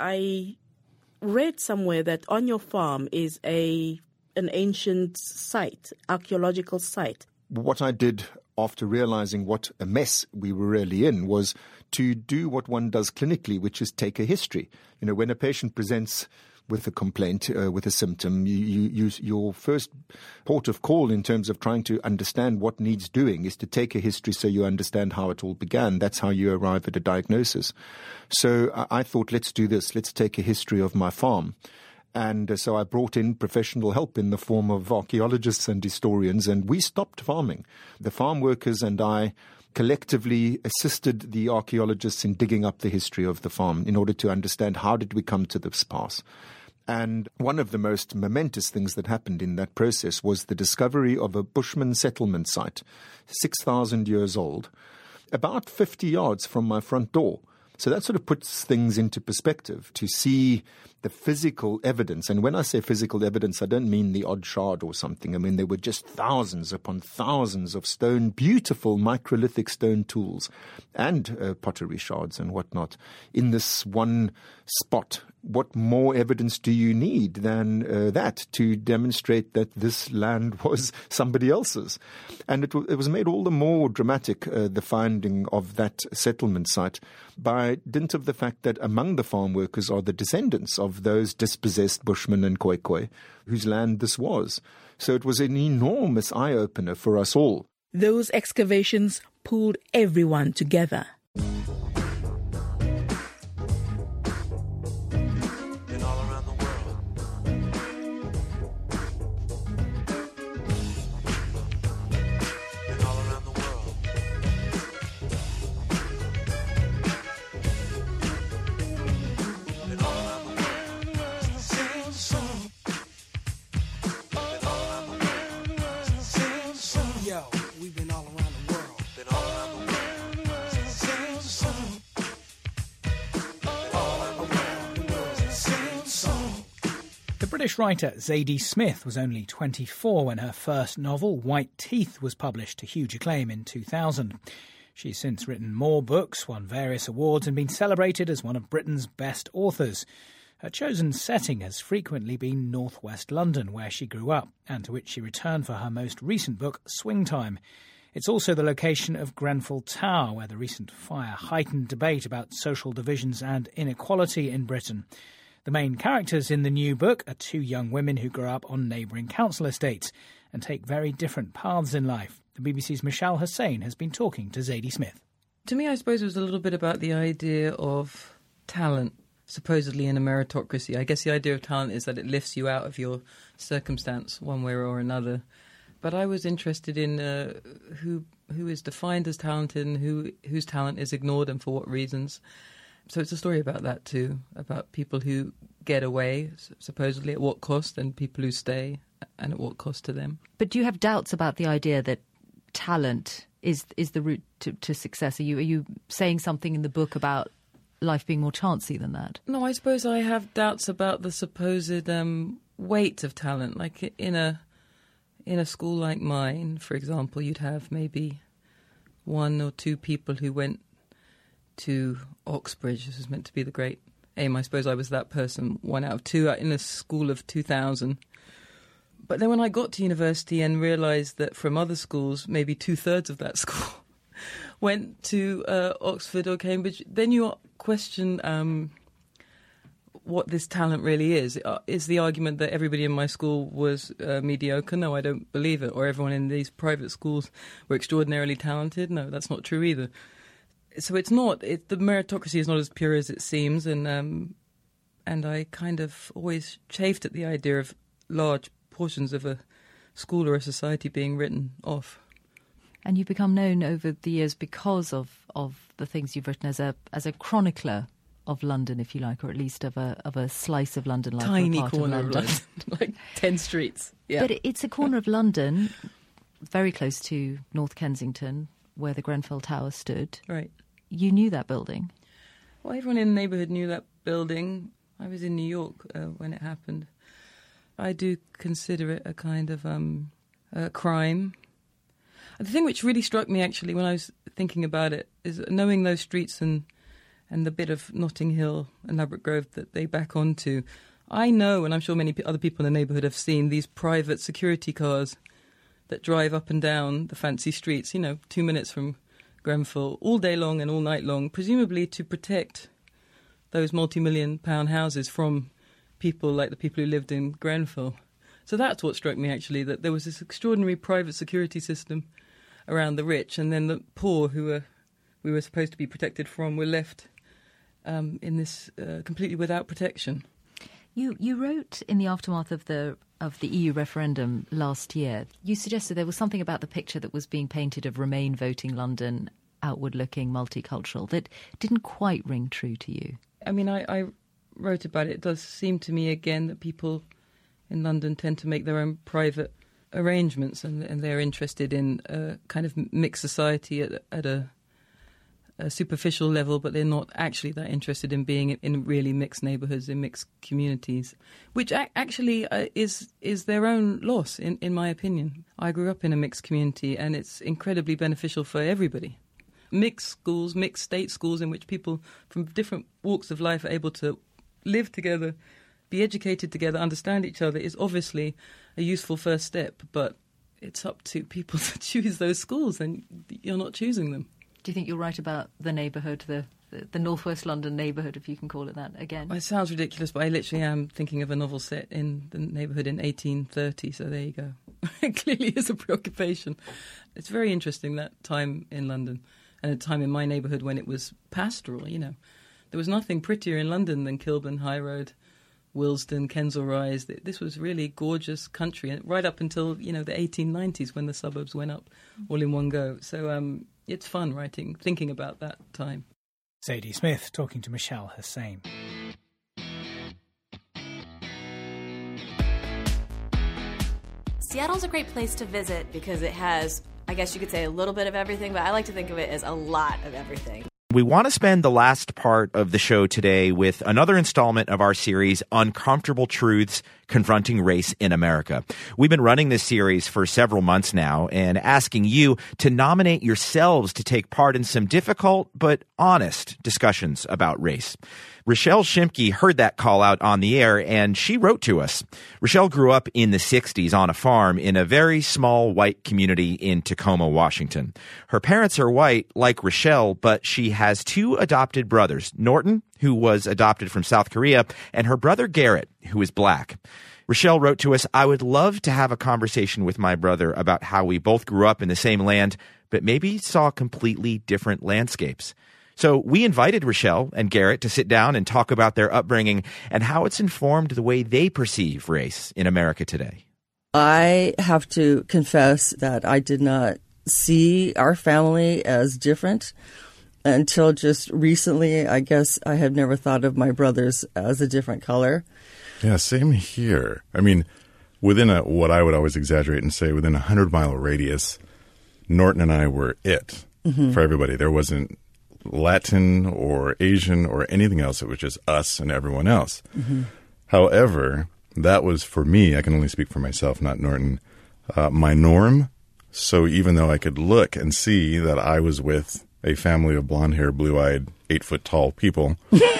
I read somewhere that on your farm is an ancient site, archaeological site. What I did after realizing what a mess we were really in was to do what one does clinically, which is take a history. When a patient presents with a complaint, with a symptom, your first port of call in terms of trying to understand what needs doing is to take a history so you understand how it all began. That's how you arrive at a diagnosis. So I thought, let's do this. Let's take a history of my farm. And so I brought in professional help in the form of archaeologists and historians, and we stopped farming. The farm workers and I collectively assisted the archaeologists in digging up the history of the farm in order to understand how did we come to this pass. And one of the most momentous things that happened in that process was the discovery of a Bushman settlement site, 6,000 years old, about 50 yards from my front door. So that sort of puts things into perspective to see the physical evidence. And when I say physical evidence, I don't mean the odd shard or something. I mean, there were just thousands upon thousands of stone, beautiful microlithic stone tools and pottery shards and whatnot in this one spot. What more evidence do you need than that to demonstrate that this land was somebody else's? And it was made all the more dramatic, the finding of that settlement site, by dint of the fact that among the farm workers are the descendants of those dispossessed Bushmen and Khoikhoi, whose land this was. So it was an enormous eye-opener for us all. Those excavations pulled everyone together. British writer Zadie Smith was only 24 when her first novel, White Teeth, was published to huge acclaim in 2000. She's since written more books, won various awards and been celebrated as one of Britain's best authors. Her chosen setting has frequently been northwest London, where she grew up, and to which she returned for her most recent book, Swing Time. It's also the location of Grenfell Tower, where the recent fire heightened debate about social divisions and inequality in Britain. The main characters in the new book are two young women who grow up on neighbouring council estates and take very different paths in life. The BBC's Michelle Hussain has been talking to Zadie Smith. To me, I suppose it was a little bit about the idea of talent supposedly in a meritocracy. I guess the idea of talent is that it lifts you out of your circumstance one way or another. But I was interested in who is defined as talented and whose talent is ignored and for what reasons. So it's a story about that too, about people who get away, supposedly at what cost, and people who stay and at what cost to them. But do you have doubts about the idea that talent is the route to success? Are you saying something in the book about life being more chancy than that? No, I suppose I have doubts about the supposed weight of talent. Like in a school like mine, for example, you'd have maybe one or two people who went to Oxbridge. This was meant to be the great aim. I suppose I was that person, one out of two in a school of 2,000. But then when I got to university and realised that from other schools, maybe 2/3 of that school went to Oxford or Cambridge, then you question what this talent really is. Is the argument that everybody in my school was mediocre? No, I don't believe it. Or everyone in these private schools were extraordinarily talented? No, that's not true either. So it's not. The meritocracy is not as pure as it seems, and I kind of always chafed at the idea of large portions of a school or a society being written off. And you've become known over the years because of the things you've written as a chronicler of London, if you like, or at least of a slice of London, like tiny a part corner of London, like 10 streets. Yeah. But it's a corner of London, very close to North Kensington, where the Grenfell Tower stood. Right. You knew that building. Well, everyone in the neighbourhood knew that building. I was in New York when it happened. I do consider it a kind of crime. The thing which really struck me, actually, when I was thinking about it, is knowing those streets and the bit of Notting Hill and Ladbroke Grove that they back onto. I know, and I'm sure many other people in the neighbourhood have seen, these private security cars that drive up and down the fancy streets, 2 minutes from Grenfell, all day long and all night long, presumably to protect those multi-million-pound houses from people like the people who lived in Grenfell. So that's what struck me, actually, that there was this extraordinary private security system around the rich, and then the poor, who we were supposed to be protected from, were left in this completely without protection. You wrote in the aftermath of the EU referendum last year, you suggested there was something about the picture that was being painted of Remain voting London, outward-looking, multicultural, that didn't quite ring true to you. I mean, I wrote about it. It does seem to me, again, that people in London tend to make their own private arrangements, and they're interested in a kind of mixed society at a superficial level, but they're not actually that interested in being in really mixed neighbourhoods, in mixed communities, which actually is their own loss, in my opinion. I grew up in a mixed community, and it's incredibly beneficial for everybody. Mixed schools, mixed state schools, in which people from different walks of life are able to live together, be educated together, understand each other, is obviously a useful first step, but it's up to people to choose those schools, and you're not choosing them. Do you think you'll write about the neighbourhood, the northwest London neighbourhood, if you can call it that, again? Well, it sounds ridiculous, but I literally am thinking of a novel set in the neighbourhood in 1830, so there you go. It clearly is a preoccupation. It's very interesting, that time in London, and a time in my neighbourhood when it was pastoral, There was nothing prettier in London than Kilburn High Road, Willesden, Kensal Rise. This was really gorgeous country, right up until, the 1890s when the suburbs went up all in one go. So it's fun thinking about that time. Zadie Smith talking to Michelle Hussain. Seattle's a great place to visit because it has, I guess you could say, a little bit of everything, but I like to think of it as a lot of everything. We want to spend the last part of the show today with another installment of our series, Uncomfortable Truths Confronting Race in America. We've been running this series for several months now and asking you to nominate yourselves to take part in some difficult but honest discussions about race. Rochelle Shimke heard that call out on the air, and she wrote to us. Rochelle grew up in the 60s on a farm in a very small white community in Tacoma, Washington. Her parents are white, like Rochelle, but she has two adopted brothers, Norton, who was adopted from South Korea, and her brother Garrett, who is black. Rochelle wrote to us, I would love to have a conversation with my brother about how we both grew up in the same land, but maybe saw completely different landscapes. So we invited Rochelle and Garrett to sit down and talk about their upbringing and how it's informed the way they perceive race in America today. I have to confess that I did not see our family as different until just recently. I guess I had never thought of my brothers as a different color. Yeah, same here. I mean, within what I would always exaggerate and say, within a 100-mile radius, Norton and I were it for everybody. There wasn't Latin or Asian or anything else. It was just us and everyone else. However, that was for me, I can only speak for myself, not Norton, my norm. So even though I could look and see that I was with a family of blonde-haired, blue-eyed, 8-foot-tall people,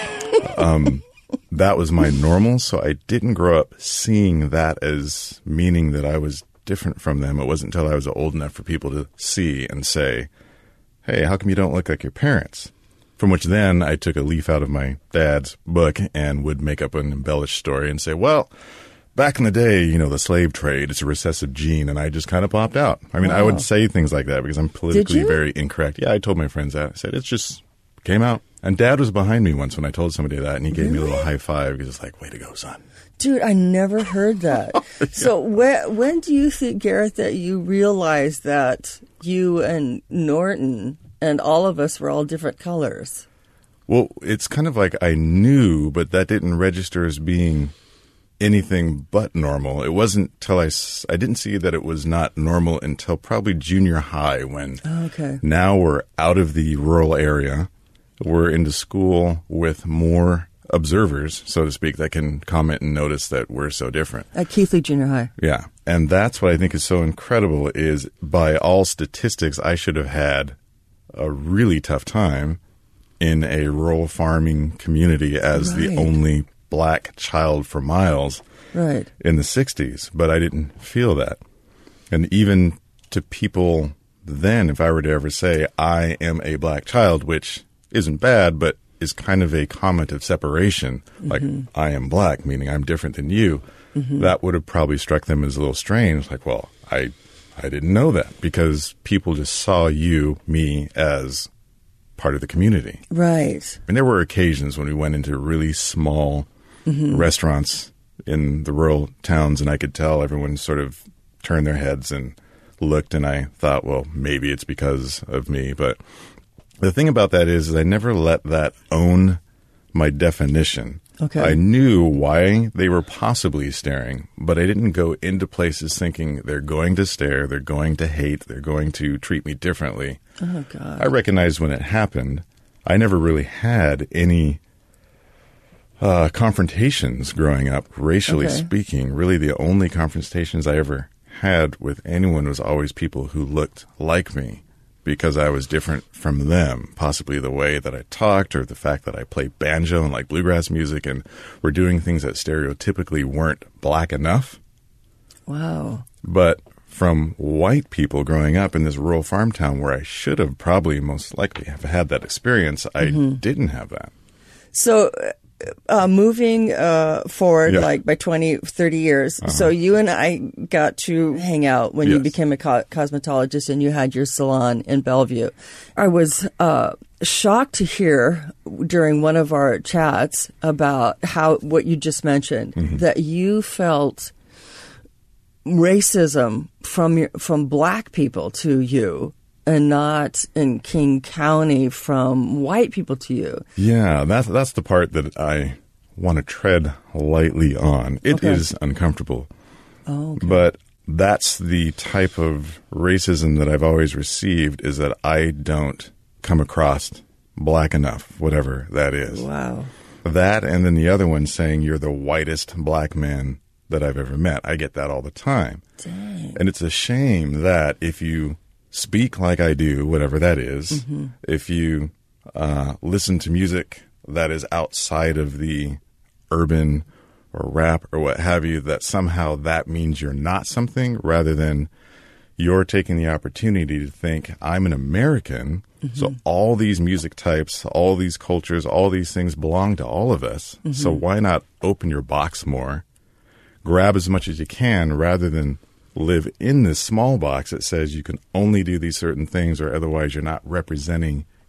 that was my normal. So I didn't grow up seeing that as meaning that I was different from them. It wasn't until I was old enough for people to see and say, hey, how come you don't look like your parents? From which then I took a leaf out of my dad's book and would make up an embellished story and say, well, back in the day, you know, the slave trade, it's a recessive gene, and I just kind of popped out. I mean, I would say things like that because I'm politically very incorrect. Yeah, I told my friends that. I said, it just came out. And Dad was behind me once when I told somebody that, and he gave me a little high five because it's like, way to go, son. Dude, I never heard that. Yeah. So when do you think, Garrett, that you realized that you and Norton and all of us were all different colors? Well, it's kind of like I knew, but that didn't register as being anything but normal. It wasn't till I didn't see that it was not normal until probably junior high when now we're out of the rural area. We're into school with more observers, so to speak, that can comment and notice that we're so different. At Keithley Junior High. Yeah. And that's what I think is so incredible is by all statistics, I should have had a really tough time in a rural farming community as the only black child for miles in the 60s. But I didn't feel that. And even to people then, if I were to ever say I am a black child, which isn't bad, but is kind of a comment of separation, like I am black, meaning I'm different than you, that would have probably struck them as a little strange. Like, well, I didn't know that because people just saw me as part of the community. Right. And there were occasions when we went into really small restaurants in the rural towns, and I could tell everyone sort of turned their heads and looked, and I thought, well, maybe it's because of me, but the thing about that is I never let that own my definition. I knew why they were possibly staring, but I didn't go into places thinking they're going to stare, they're going to hate, they're going to treat me differently. Oh, God. I recognized when it happened. I never really had any confrontations growing up, racially speaking. Really, the only confrontations I ever had with anyone was always people who looked like me, because I was different from them, possibly the way that I talked or the fact that I played banjo and like bluegrass music and were doing things that stereotypically weren't black enough. Wow. But from white people growing up in this rural farm town where I should have probably most likely have had that experience, I didn't have that. So moving forward, like by 20, 30 years, so you and I got to hang out when you became a cosmetologist and you had your salon in Bellevue. I was shocked to hear during one of our chats about what you just mentioned, that you felt racism from black people to you and not in King County from white people to you. Yeah, that's the part that I want to tread lightly on. It is uncomfortable. Oh, okay. But that's the type of racism that I've always received, is that I don't come across black enough, whatever that is. Wow. That, and then the other one saying you're the whitest black man that I've ever met. I get that all the time. Dang. And it's a shame that if you speak like I do, whatever that is, if you listen to music that is outside of the urban or rap or what have you, that somehow that means you're not something, rather than you're taking the opportunity to think, I'm an American, so all these music types, all these cultures, all these things belong to all of us. So why not open your box more, grab as much as you can, rather than live in this small box that says you can only do these certain things or otherwise you're not representing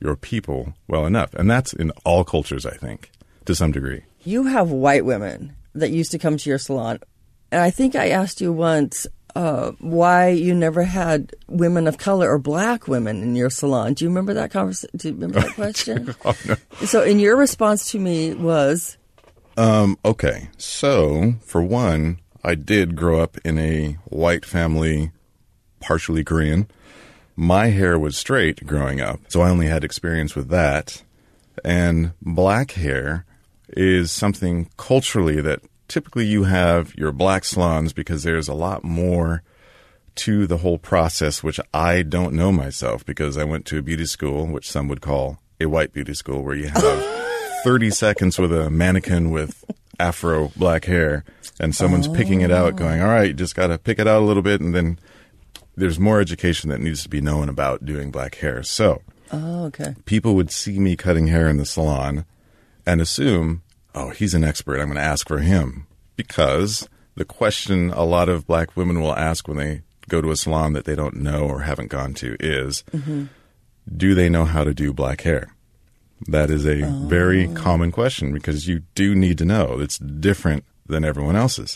your people well enough. And that's in all cultures, I think, to some degree. You have white women that used to come to your salon. And I think I asked you once why you never had women of color or black women in your salon. Do you remember that conversation? Do you remember that question? Oh, no. So, in your response to me was? Okay. So, for one, I did grow up in a white family, partially Korean. My hair was straight growing up, so I only had experience with that. And black hair is something culturally that typically you have your black salons because there's a lot more to the whole process, which I don't know myself because I went to a beauty school, which some would call a white beauty school, where you have 30 seconds with a mannequin with afro black hair and someone's picking it out going, all right, you just got to pick it out a little bit. And then there's more education that needs to be known about doing black hair. So people would see me cutting hair in the salon and assume, oh, he's an expert, I'm going to ask for him. Because the question a lot of black women will ask when they go to a salon that they don't know or haven't gone to is, do they know how to do black hair? That is a very common question because you do need to know. It's different than everyone else's.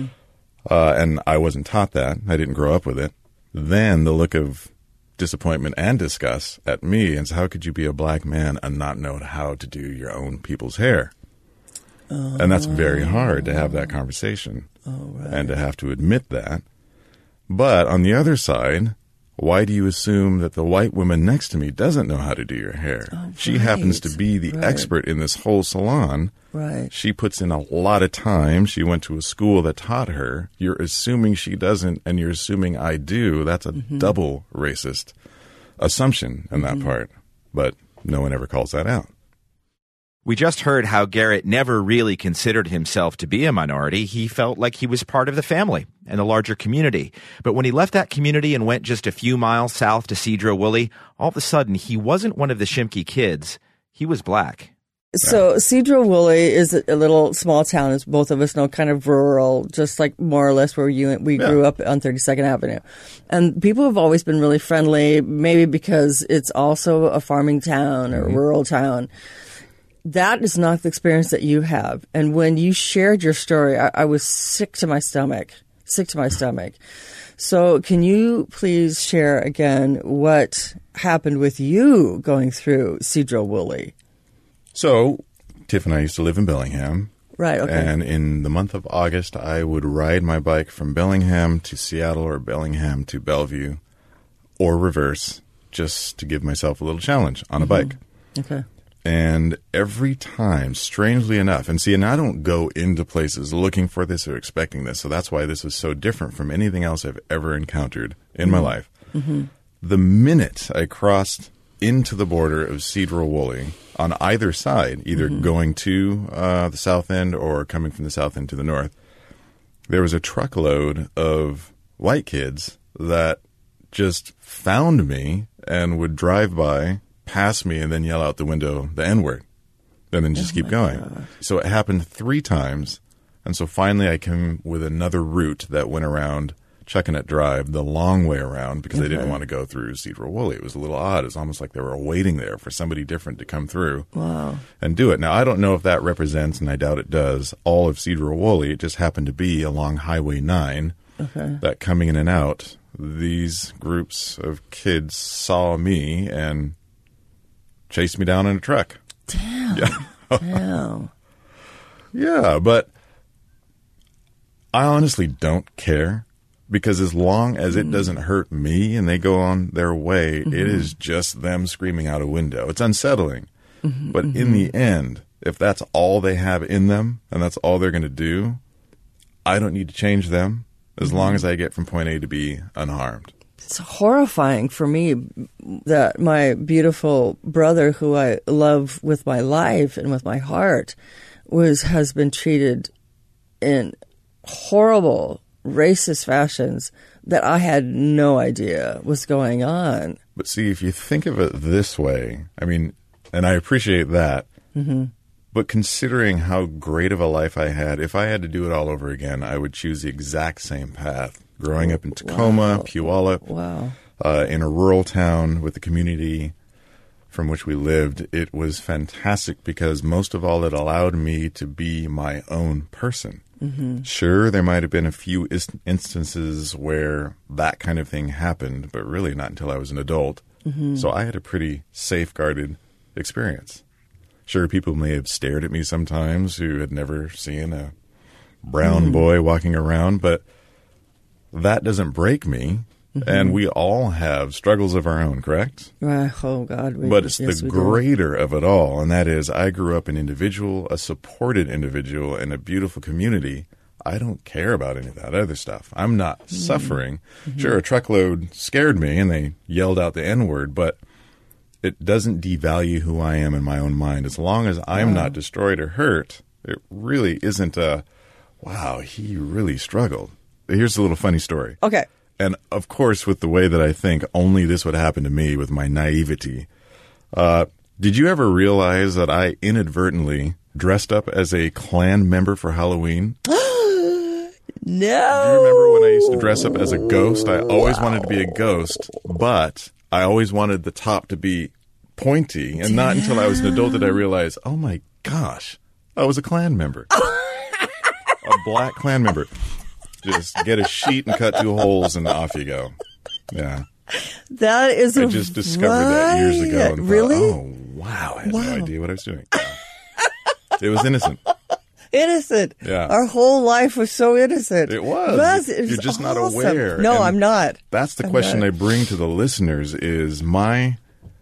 And I wasn't taught that. I didn't grow up with it. Then the look of disappointment and disgust at me is, how could you be a black man and not know how to do your own people's hair? And that's very hard to have that conversation and to have to admit that. But on the other side, why do you assume that the white woman next to me doesn't know how to do your hair? She happens to be the expert in this whole salon. She puts in a lot of time. She went to a school that taught her. You're assuming she doesn't, and you're assuming I do. That's a double racist assumption in that part. But no one ever calls that out. We just heard how Garrett never really considered himself to be a minority. He felt like he was part of the family and the larger community. But when he left that community and went just a few miles south to Sedro-Woolley, all of a sudden he wasn't one of the Shimke kids. He was black. So Sedro-Woolley is a little small town, as both of us know, kind of rural, just like more or less where we grew up on 32nd Avenue. And people have always been really friendly, maybe because it's also a farming town or a rural town. That is not the experience that you have. And when you shared your story, I was sick to my stomach. So can you please share again what happened with you going through Sedro-Woolley? So Tiff and I used to live in Bellingham. Right, okay. And in the month of August, I would ride my bike from Bellingham to Seattle or Bellingham to Bellevue or reverse just to give myself a little challenge on a bike. Okay. And every time, strangely enough, and I don't go into places looking for this or expecting this, so that's why this is so different from anything else I've ever encountered in my life. The minute I crossed into the border of Sedro-Woolley on either side, either going to the south end or coming from the south end to the north, there was a truckload of white kids that just found me and would drive by, pass me, and then yell out the window the N-word, and then just keep going. God. So it happened 3 times, and so finally I came with another route that went around Chuckanut Drive, the long way around, because they didn't want to go through Sedro-Woolley. It was a little odd. It was almost like they were waiting there for somebody different to come through and do it. Now, I don't know if that represents, and I doubt it does, all of Sedro-Woolley. It just happened to be along Highway 9 that coming in and out, these groups of kids saw me and chased me down in a truck. Damn. Damn. Yeah, but I honestly don't care because as long as it doesn't hurt me and they go on their way, it is just them screaming out a window. It's unsettling. But in the end, if that's all they have in them and that's all they're going to do, I don't need to change them as long as I get from point A to B unharmed. It's horrifying for me that my beautiful brother, who I love with my life and with my heart, has been treated in horrible, racist fashions that I had no idea was going on. But see, if you think of it this way, I mean, and I appreciate that, but considering how great of a life I had, if I had to do it all over again, I would choose the exact same path. Growing up in Tacoma, Puyallup, in a rural town with the community from which we lived, it was fantastic because most of all, it allowed me to be my own person. Mm-hmm. Sure, there might have been a few instances where that kind of thing happened, but really not until I was an adult. Mm-hmm. So I had a pretty safeguarded experience. Sure, people may have stared at me sometimes who had never seen a brown boy walking around, but that doesn't break me. Mm-hmm. And we all have struggles of our own, correct? Oh, God. But it's the greater of it all, and that is I grew up an individual, a supported individual in a beautiful community. I don't care about any of that other stuff. I'm not suffering. Mm-hmm. Sure, a truckload scared me, and they yelled out the N-word, but it doesn't devalue who I am in my own mind. As long as I'm not destroyed or hurt, it really isn't a, wow, he really struggled. Here's a little funny story. Okay. And, of course, with the way that I think, only this would happen to me with my naivety. Did you ever realize that I inadvertently dressed up as a Klan member for Halloween? No. Do you remember when I used to dress up as a ghost? I always wanted to be a ghost, but I always wanted the top to be pointy. And not until I was an adult did I realize, oh, my gosh, I was a Klan member. A black Klan member. Just get a sheet and cut 2 holes and off you go. Yeah. That is I just discovered that years ago. And really? Thought, oh, wow. I had no idea what I was doing. It was innocent. Innocent. Yeah. Our whole life was so innocent. It was. It was You're just awesome. not aware. No, and I'm not. That's the question I bring to the listeners is my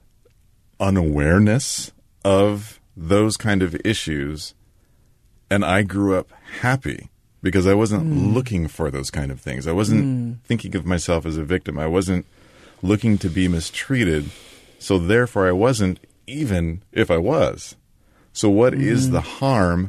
unawareness of those kind of issues. And I grew up happy. Because I wasn't looking for those kind of things. I wasn't thinking of myself as a victim. I wasn't looking to be mistreated. So therefore, I wasn't, even if I was. So what is the harm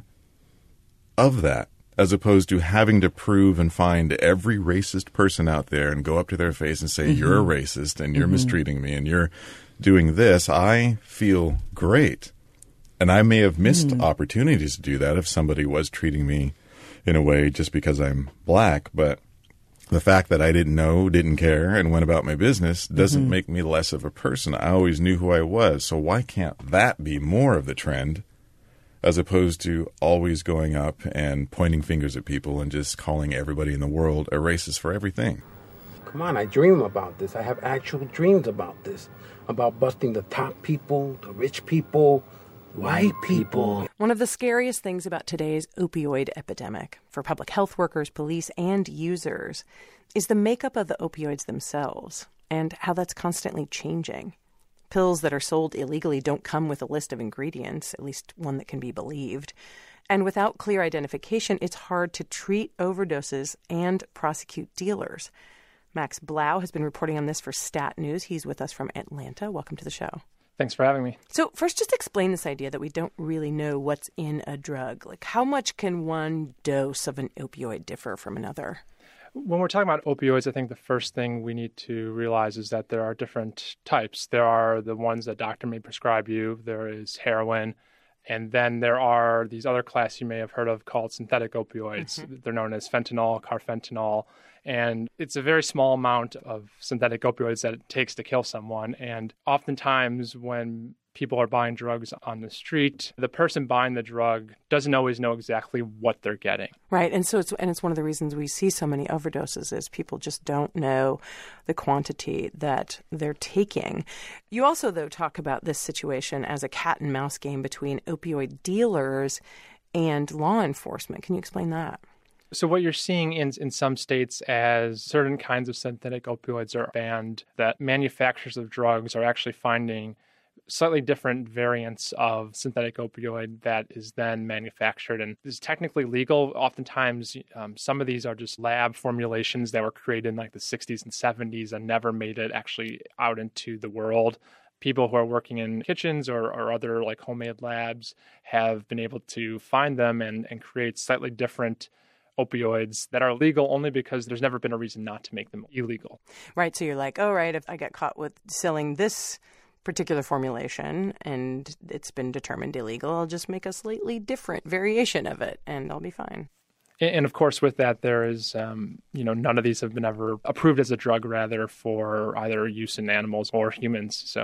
of that? As opposed to having to prove and find every racist person out there and go up to their face and say, you're a racist and you're mistreating me and you're doing this. I feel great. And I may have missed opportunities to do that if somebody was treating me in a way just because I'm black, but the fact that I didn't know, didn't care, and went about my business doesn't make me less of a person. I always knew who I was, so why can't that be more of the trend as opposed to always going up and pointing fingers at people and just calling everybody in the world a racist for everything? Come on, I dream about this. I have actual dreams about this, about busting the top people, the rich people, white people. One of the scariest things about today's opioid epidemic for public health workers, police, and users is the makeup of the opioids themselves and how that's constantly changing. Pills that are sold illegally don't come with a list of ingredients, at least one that can be believed. And without clear identification, it's hard to treat overdoses and prosecute dealers. Max Blau has been reporting on this for Stat News. He's with us from Atlanta. Welcome to the show. Thanks for having me. So first, just explain this idea that we don't really know what's in a drug. Like, how much can one dose of an opioid differ from another? When we're talking about opioids, I think the first thing we need to realize is that there are different types. There are the ones that doctor may prescribe you. There is heroin. And then there are these other classes you may have heard of called synthetic opioids. Mm-hmm. They're known as fentanyl, carfentanil. And it's a very small amount of synthetic opioids that it takes to kill someone. And oftentimes when people are buying drugs on the street, the person buying the drug doesn't always know exactly what they're getting. Right. And so it's one of the reasons we see so many overdoses is people just don't know the quantity that they're taking. You also, though, talk about this situation as a cat and mouse game between opioid dealers and law enforcement. Can you explain that? So what you're seeing in some states as certain kinds of synthetic opioids are banned, that manufacturers of drugs are actually finding slightly different variants of synthetic opioid that is then manufactured and is technically legal. Oftentimes, some of these are just lab formulations that were created in like the 60s and 70s and never made it actually out into the world. People who are working in kitchens or other like homemade labs have been able to find them and create slightly different opioids that are legal only because there's never been a reason not to make them illegal. Right. So you're like, oh, right, if I get caught with selling this particular formulation and it's been determined illegal, I'll just make a slightly different variation of it and I'll be fine. And of course, with that, there is, none of these have been ever approved as a drug, rather, for either use in animals or humans. So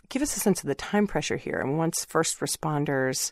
Give us a sense of the time pressure here. And once first responders,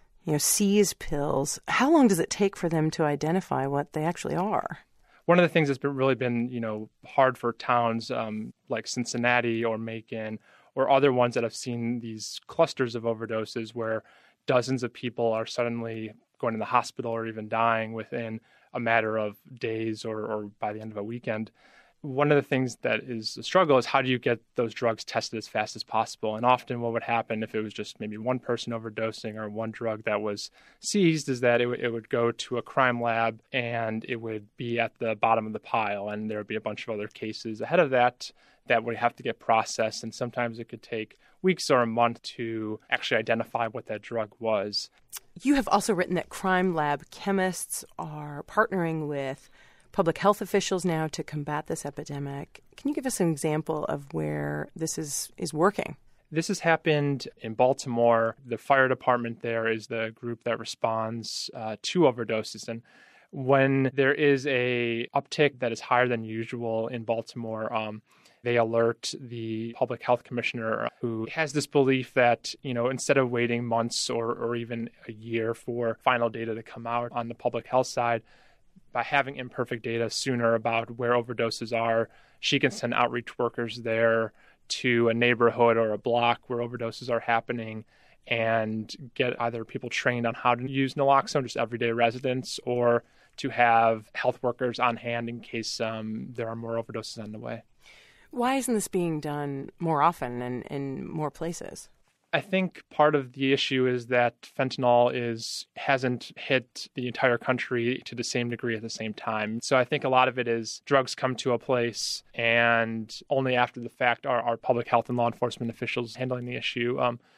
seize pills, how long does it take for them to identify what they actually are? One of the things that's really been hard for towns like Cincinnati or Macon or other ones that have seen these clusters of overdoses where dozens of people are suddenly going to the hospital or even dying within a matter of days or by the end of a weekend. One of the things that is a struggle is how do you get those drugs tested as fast as possible? And often what would happen if it was just maybe one person overdosing or one drug that was seized is that it would go to a crime lab and it would be at the bottom of the pile. And there would be a bunch of other cases ahead of that would have to get processed. And sometimes it could take weeks or a month to actually identify what that drug was. You have also written that crime lab chemists are partnering with public health officials now to combat this epidemic. Can you give us an example of where this is working? This has happened in Baltimore. The fire department there is the group that responds to overdoses. And when there is a uptick that is higher than usual in Baltimore, they alert the public health commissioner who has this belief that, instead of waiting months or even a year for final data to come out on the public health side, by having imperfect data sooner about where overdoses are, she can send outreach workers there to a neighborhood or a block where overdoses are happening and get either people trained on how to use naloxone, just everyday residents, or to have health workers on hand in case there are more overdoses on the way. Why isn't this being done more often and in more places? I think part of the issue is that fentanyl hasn't hit the entire country to the same degree at the same time. So I think a lot of it is drugs come to a place and only after the fact are public health and law enforcement officials handling the issue.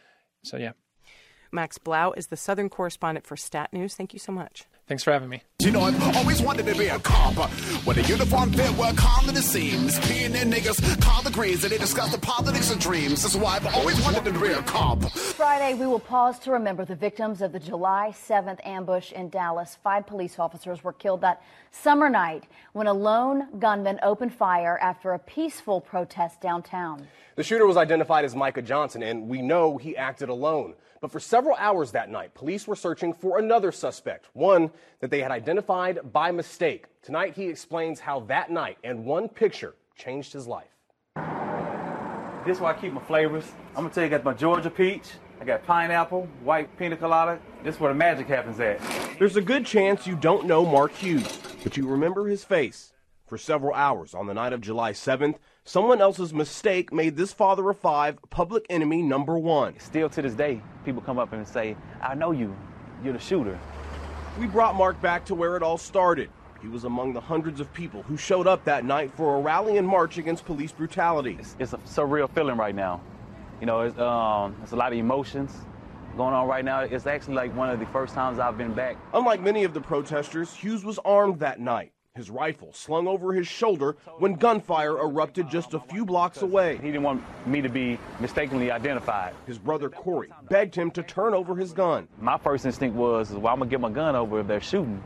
Max Blau is the Southern correspondent for Stat News. Thank you so much. Thanks for having me. I've always wanted to be a cop. When a uniform fit were common it seems. Peeing in niggas, collard greens, and they discuss the politics of dreams. That's why I've always wanted to be a cop. Friday, we will pause to remember the victims of the July 7th ambush in Dallas. 5 police officers were killed that summer night when a lone gunman opened fire after a peaceful protest downtown. The shooter was identified as Micah Johnson, and we know he acted alone. But for several hours that night, police were searching for another suspect, one that they had identified by mistake. Tonight, he explains how that night and one picture changed his life. This is where I keep my flavors. I'm going to tell you, I got my Georgia peach, I got pineapple, white pina colada. This is where the magic happens at. There's a good chance you don't know Mark Hughes, but you remember his face. For several hours on the night of July 7th, someone else's mistake made this father of 5 public enemy number 1. Still to this day, people come up and say, I know you. You're the shooter. We brought Mark back to where it all started. He was among the hundreds of people who showed up that night for a rally and march against police brutality. It's a surreal feeling right now. It's a lot of emotions going on right now. It's actually like one of the first times I've been back. Unlike many of the protesters, Hughes was armed that night. His rifle slung over his shoulder when gunfire erupted just a few blocks away. He didn't want me to be mistakenly identified. His brother Corey begged him to turn over his gun. My first instinct was, well, I'm going to get my gun over if they're shooting.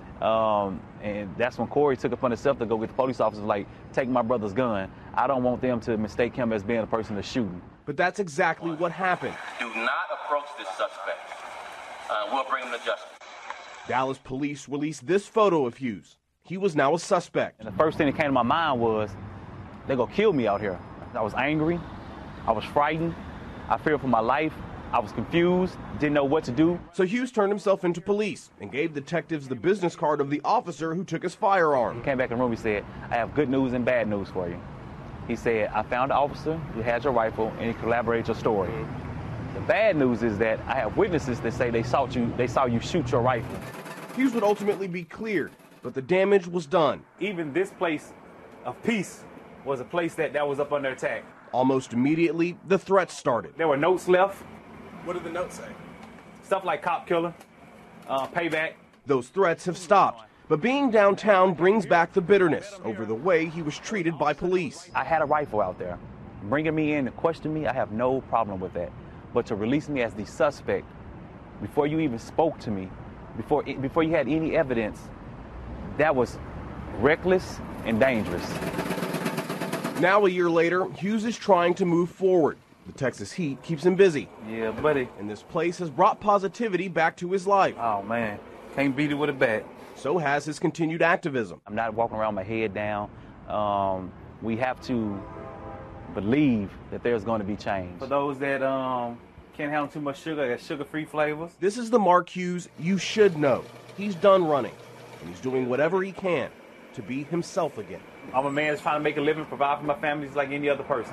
And that's when Corey took it upon himself to go get the police officers, like, take my brother's gun. I don't want them to mistake him as being the person that's shooting. But that's exactly what happened. Do not approach this suspect. We'll bring him to justice. Dallas police released this photo of Hughes. He was now a suspect. And the first thing that came to my mind was, they're going to kill me out here. I was angry. I was frightened. I feared for my life. I was confused, didn't know what to do. So Hughes turned himself into police and gave detectives the business card of the officer who took his firearm. He came back in the room, he said, I have good news and bad news for you. He said, I found the officer who had your rifle and he corroborated your story. The bad news is that I have witnesses that say they saw you shoot your rifle. Hughes would ultimately be cleared, but the damage was done. Even this place of peace was a place that was up under attack. Almost immediately, the threats started. There were notes left. What did the notes say? Stuff like cop killer, payback. Those threats have stopped, but being downtown brings back the bitterness over the way he was treated by police. I had a rifle out there. Bringing me in to question me, I have no problem with that. But to release me as the suspect, before you even spoke to me, before you had any evidence, that was reckless and dangerous. Now, a year later, Hughes is trying to move forward. The Texas heat keeps him busy. Yeah, buddy. And this place has brought positivity back to his life. Oh, man. Can't beat it with a bat. So has his continued activism. I'm not walking around with my head down. We have to believe that there's going to be change. For those that can't handle too much sugar, that sugar-free flavors. This is the Mark Hughes you should know. He's done running, and he's doing whatever he can to be himself again. I'm a man that's trying to make a living, provide for my family just like any other person.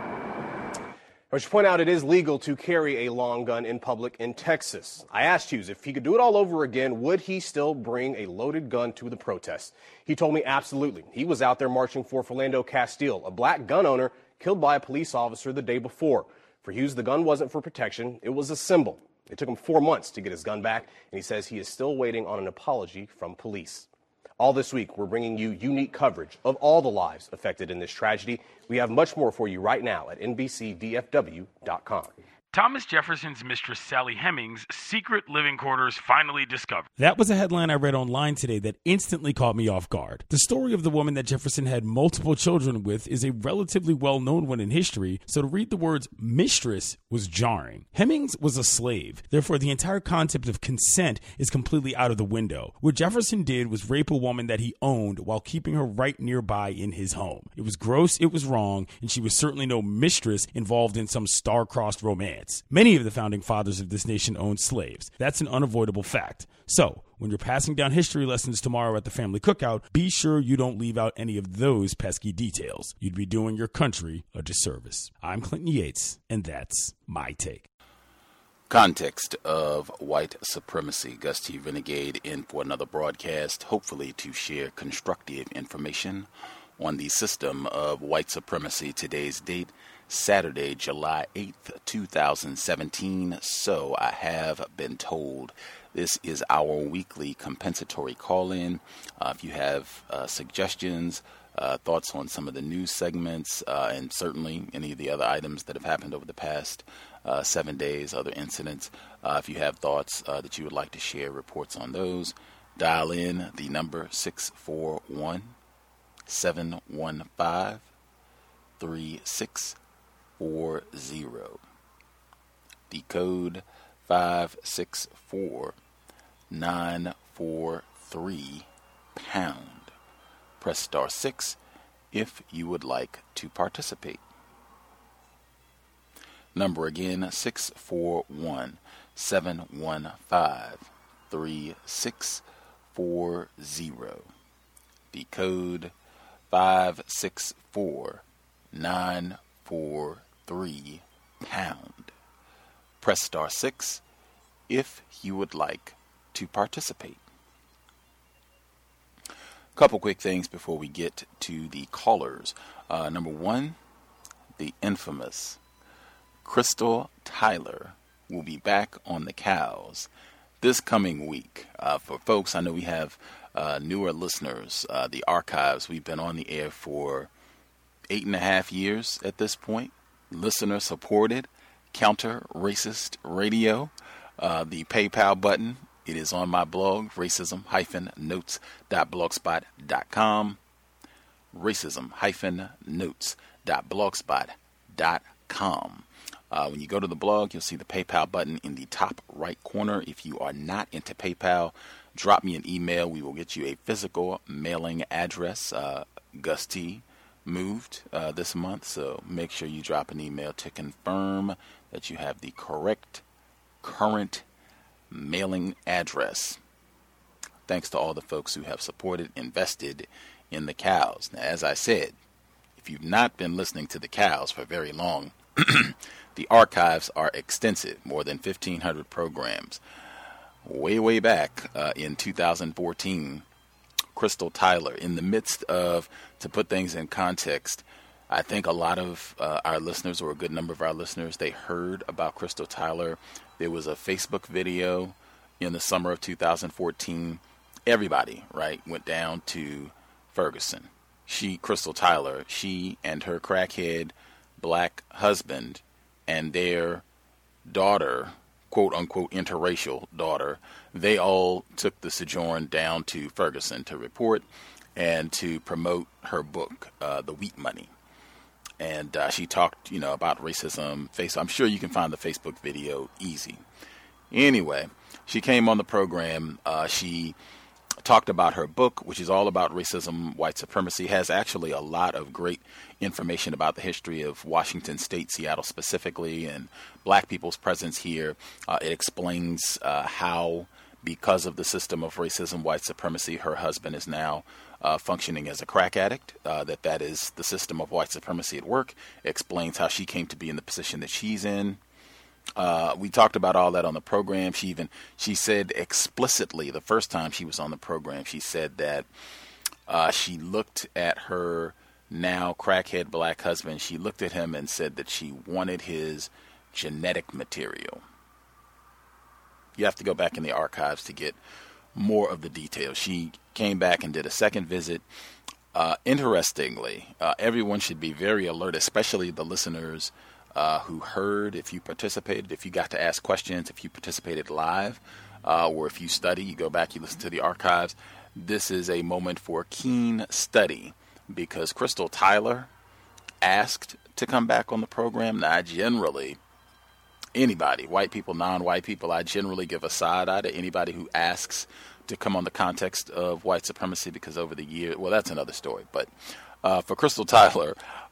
I should point out it is legal to carry a long gun in public in Texas. I asked Hughes if he could do it all over again, would he still bring a loaded gun to the protests? He told me absolutely. He was out there marching for Philando Castile, a black gun owner killed by a police officer the day before. For Hughes, the gun wasn't for protection, it was a symbol. It took him 4 months to get his gun back, and he says he is still waiting on an apology from police. All this week, we're bringing you unique coverage of all the lives affected in this tragedy. We have much more for you right now at NBCDFW.com. Thomas Jefferson's mistress Sally Hemings' secret living quarters finally discovered. That was a headline I read online today that instantly caught me off guard. The story of the woman that Jefferson had multiple children with is a relatively well-known one in history, so to read the words mistress was jarring. Hemings was a slave, therefore the entire concept of consent is completely out of the window. What Jefferson did was rape a woman that he owned while keeping her right nearby in his home. It was gross, it was wrong, and she was certainly no mistress involved in some star-crossed romance. Many of the founding fathers of this nation owned slaves. That's an unavoidable fact. So, when you're passing down history lessons tomorrow at the family cookout, be sure you don't leave out any of those pesky details. You'd be doing your country a disservice. I'm Clinton Yates, and that's my take. Context of white supremacy. Gus T. Renegade in for another broadcast, hopefully to share constructive information on the system of white supremacy. Today's date, Saturday, July 8th, 2017. So I have been told this is our weekly compensatory call-in. If you have suggestions, thoughts on some of the news segments, and certainly any of the other items that have happened over the past 7 days, other incidents, if you have thoughts that you would like to share, reports on those, dial in the number 641-715-3640. The code 564-943 #. Press star 6 if you would like to participate. Number again, 641-715-3640. The code 564-943 #. Press star 6 if you would like to participate. A couple quick things before we get to the callers. Number one, the infamous Crystal Tyler will be back on the cows this coming week. For folks, I know we have newer listeners, the archives. We've been on the air for 8.5 years at this point. Listener supported, counter-racist radio. The PayPal button, it is on my blog, racism-notes.blogspot.com. racism-notes.blogspot.com. When you go to the blog, you'll see the PayPal button in the top right corner. If you are not into PayPal, drop me an email. We will get you a physical mailing address. Gus T moved this month, so make sure you drop an email to confirm that you have the correct current mailing address. Thanks to all the folks who have supported, invested in the cows. Now, as I said, if you've not been listening to the cows for very long, the archives are extensive, more than 1,500 programs. Way back in 2014, Crystal Tyler, in the midst of, to put things in context, I think a lot of our listeners, or a good number of our listeners, they heard about Crystal Tyler. There was a Facebook video in the summer of 2014. Everybody, right, went down to Ferguson. Crystal Tyler, she and her crackhead black husband and their daughter, quote-unquote interracial daughter, they all took the sojourn down to Ferguson to report and to promote her book, The Wheat Money. And she talked, about racism. I'm sure you can find the Facebook video easy. Anyway, she came on the program. She talked about her book, which is all about racism, white supremacy, has actually a lot of great information about the history of Washington State, Seattle specifically, and black people's presence here. It explains how, because of the system of racism, white supremacy, her husband is now functioning as a crack addict, that is the system of white supremacy at work. It explains how she came to be in the position that she's in. We talked about all that on the program. She said explicitly the first time she was on the program, she said that she looked at her now crackhead black husband. She looked at him and said that she wanted his genetic material. You have to go back in the archives to get more of the details. She came back and did a second visit. Interestingly, everyone should be very alert, especially the listeners who heard, if you participated, if you got to ask questions, if you participated live, or if you study, you go back, you listen to the archives. This is a moment for keen study because Crystal Tyler asked to come back on the program. Now, anybody, white people, non-white people, I generally give a side eye to anybody who asks to come on the context of white supremacy because over the years, well, that's another story. But for Crystal Tyler,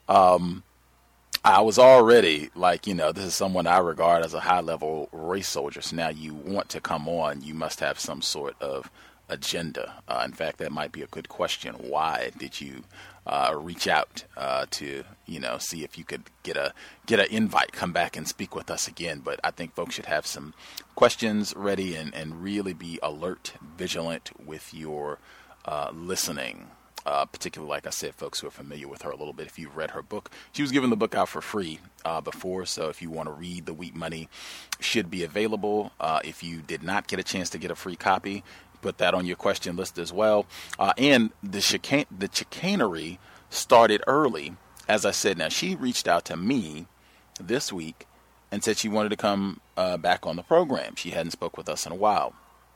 I was already this is someone I regard as a high-level race soldier. So now you want to come on, you must have some sort of agenda. In fact, that might be a good question. Why did you reach out to see if you could get an invite, come back and speak with us again? But I think folks should have some questions ready and really be alert, vigilant with your listening. Particularly, like I said, folks who are familiar with her a little bit. If you've read her book, she was giving the book out for free before. So if you want to read The Wheat Money, should be available. If you did not get a chance to get a free copy, put that on your question list as well. And the chicanery started early. As I said, now she reached out to me this week and said she wanted to come back on the program. She hadn't spoke with us in a while.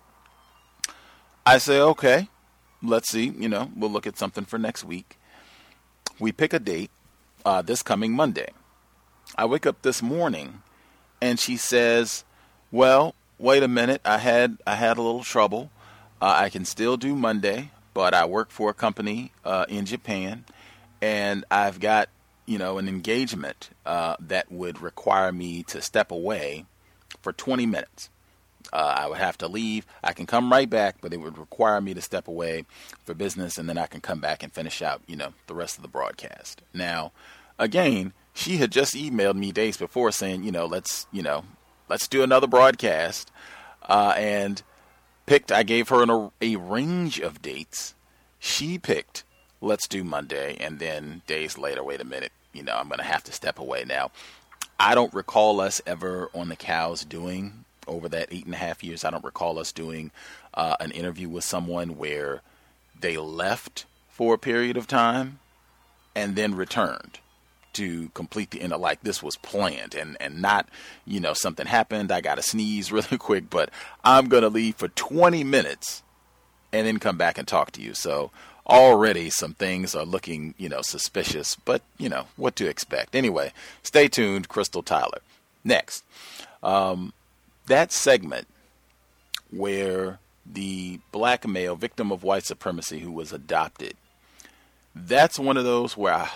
I say, okay. Let's see, we'll look at something for next week. We pick a date, this coming Monday. I wake up this morning and she says, well, wait a minute. I had a little trouble. I can still do Monday, but I work for a company in Japan and I've got, an engagement that would require me to step away for 20 minutes. I would have to leave. I can come right back, but it would require me to step away for business, and then I can come back and finish out, the rest of the broadcast. Now, again, she had just emailed me days before saying, let's do another broadcast, and picked. I gave her a range of dates. She picked, let's do Monday, and then days later, wait a minute, I'm going to have to step away. Now, I don't recall us ever on the Cows doing. Over that 8.5 years, I don't recall us doing an interview with someone where they left for a period of time and then returned to complete the like this was planned and not, something happened. I got to sneeze really quick, but I'm going to leave for 20 minutes and then come back and talk to you. So already some things are looking, suspicious, but, what to expect. Anyway, stay tuned, Crystal Tyler. Next. That segment where the black male victim of white supremacy who was adopted, that's one of those where I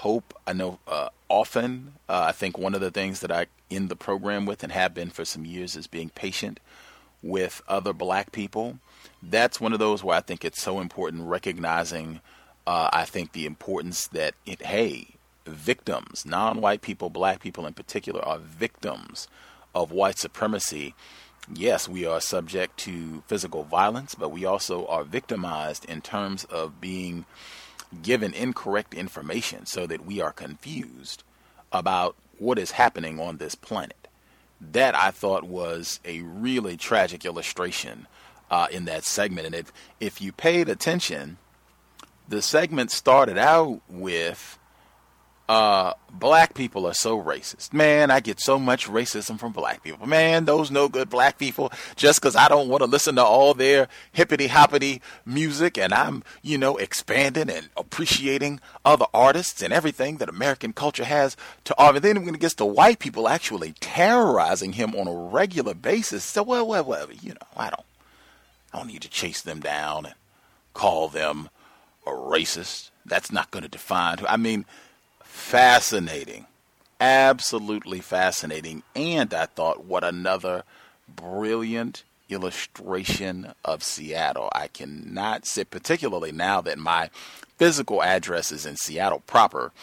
think one of the things that I end the program with and have been for some years is being patient with other black people. That's one of those where I think it's so important recognizing, I think the importance that victims, non-white people, black people in particular, are victims of white supremacy. Yes, we are subject to physical violence, but we also are victimized in terms of being given incorrect information so that we are confused about what is happening on this planet. That I thought was a really tragic illustration in that segment. And if you paid attention, the segment started out with black people are so racist. Man, I get so much racism from black people. Man, those no good black people, just because I don't want to listen to all their hippity-hoppity music, and I'm, expanding and appreciating other artists and everything that American culture has to offer. Then when it gets to white people actually terrorizing him on a regular basis, so, well, I don't need to chase them down and call them a racist. That's not going to define who. I mean, fascinating. Absolutely fascinating. And I thought, what another brilliant illustration of Seattle. I cannot sit, particularly now that my physical address is in Seattle proper,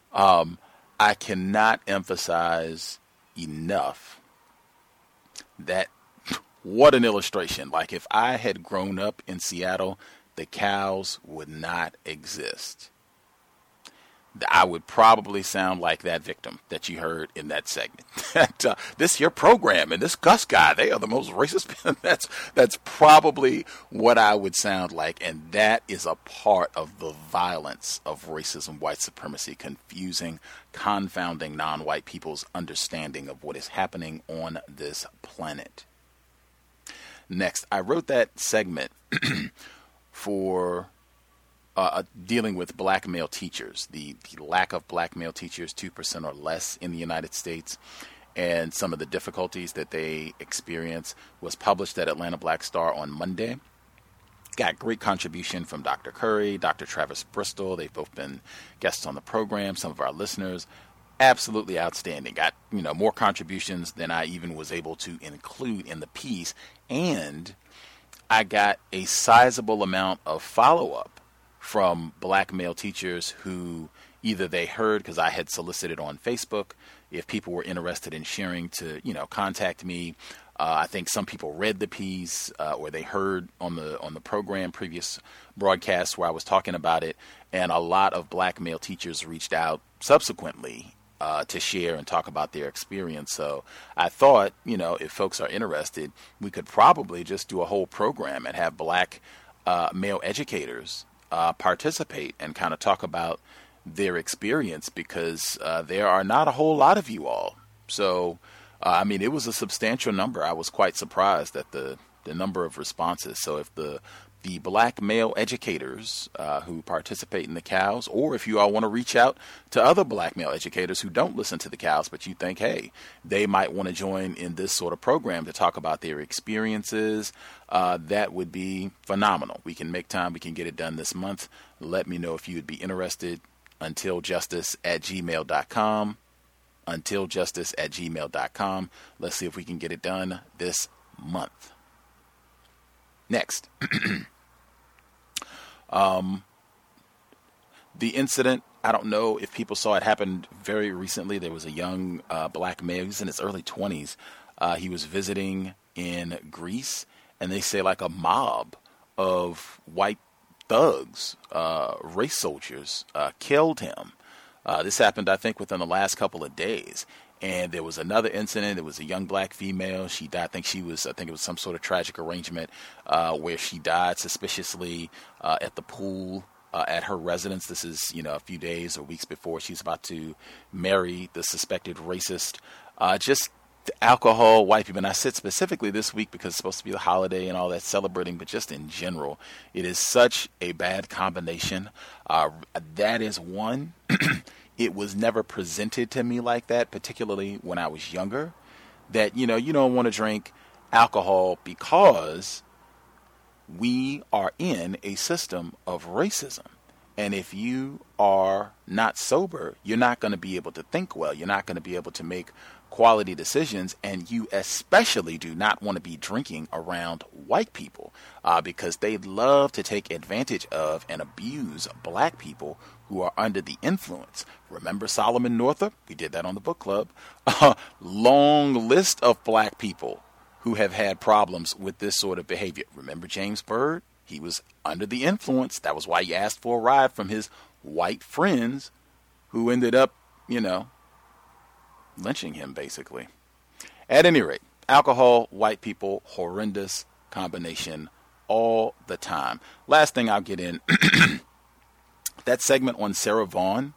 I cannot emphasize enough that what an illustration. Like, if I had grown up in Seattle, the cows would not exist. I would probably sound like that victim that you heard in that segment. This your program and this Gus guy, they are the most racist. That's probably what I would sound like. And that is a part of the violence of racism, white supremacy, confusing, confounding non-white people's understanding of what is happening on this planet. Next, I wrote that segment for dealing with black male teachers, the lack of black male teachers, 2% or less in the United States, and some of the difficulties that they experience, was published at Atlanta Black Star on Monday. Got great contribution from Dr. Curry, Dr. Travis Bristol. They've both been guests on the program, some of our listeners. Absolutely outstanding. Got, more contributions than I even was able to include in the piece. And I got a sizable amount of follow-up from black male teachers who either they heard, because I had solicited on Facebook, if people were interested in sharing, to, contact me. I think some people read the piece or they heard on the program, previous broadcasts where I was talking about it. And a lot of black male teachers reached out subsequently to share and talk about their experience. So I thought, if folks are interested, we could probably just do a whole program and have black male educators participate and kind of talk about their experience, because there are not a whole lot of you all. So, it was a substantial number. I was quite surprised at the number of responses. So if the black male educators who participate in the cows, or if you all want to reach out to other black male educators who don't listen to the cows, but you think, hey, they might want to join in this sort of program to talk about their experiences, that would be phenomenal. We can make time. We can get it done this month. Let me know if you would be interested. untiljustice@gmail.com. untiljustice@gmail.com. Let's see if we can get it done this month. Next. The incident, I don't know if people saw it, happened very recently. There was a young black male. He's in his early 20s. He was visiting in Greece, and they say like a mob of white thugs, race soldiers, killed him. This happened, I think, within the last couple of days. And there was another incident. It was a young black female. She died. I think it was some sort of tragic arrangement where she died suspiciously at the pool at her residence. This is, a few days or weeks before she's about to marry the suspected racist. Just alcohol, white people. And I said specifically this week because it's supposed to be the holiday and all that, celebrating, but just in general, it is such a bad combination. That is one. It was never presented to me like that, particularly when I was younger, that, you don't want to drink alcohol because we are in a system of racism. And if you are not sober, you're not going to be able to think well. You're not going to be able to make quality decisions. And you especially do not want to be drinking around white people because they love to take advantage of and abuse black people who are under the influence. Remember Solomon Northup? We did that on the book club. Long list of black people who have had problems with this sort of behavior. Remember James Byrd? He was under the influence. That was why he asked for a ride from his white friends who ended up, lynching him, basically. At any rate, alcohol, white people, horrendous combination all the time. Last thing I'll get in, that segment on Sarah Vaughn,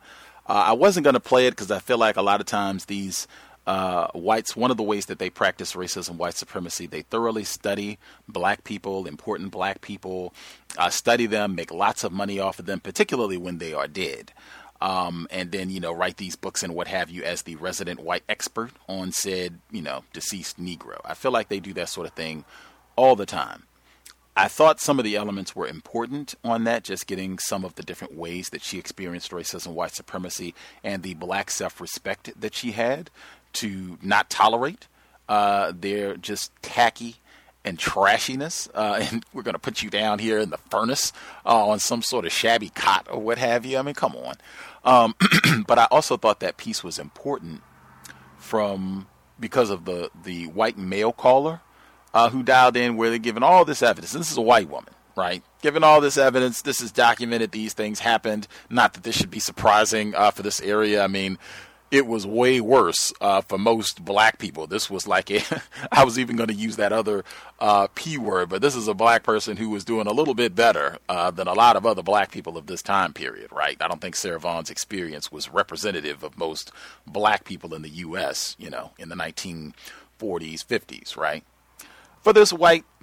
I wasn't going to play it because I feel like a lot of times these whites, one of the ways that they practice racism, white supremacy, they thoroughly study black people, important black people, study them, make lots of money off of them, particularly when they are dead. And then, write these books and what have you as the resident white expert on said, deceased Negro. I feel like they do that sort of thing all the time. I thought some of the elements were important on that, just getting some of the different ways that she experienced racism, white supremacy, and the black self-respect that she had to not tolerate their just tacky and trashiness. And we're going to put you down here in the furnace on some sort of shabby cot or what have you. I mean, come on. But I also thought that piece was important because of the white male caller who dialed in, where they're giving all this evidence. This is a white woman, right? Giving all this evidence. This is documented. These things happened. Not that this should be surprising for this area. I mean, it was way worse for most black people. This was like I was even going to use that other P word, but this is a black person who was doing a little bit better than a lot of other black people of this time period, right? I don't think Sarah Vaughan's experience was representative of most black people in the U.S., in the 1940s, 50s, right? For this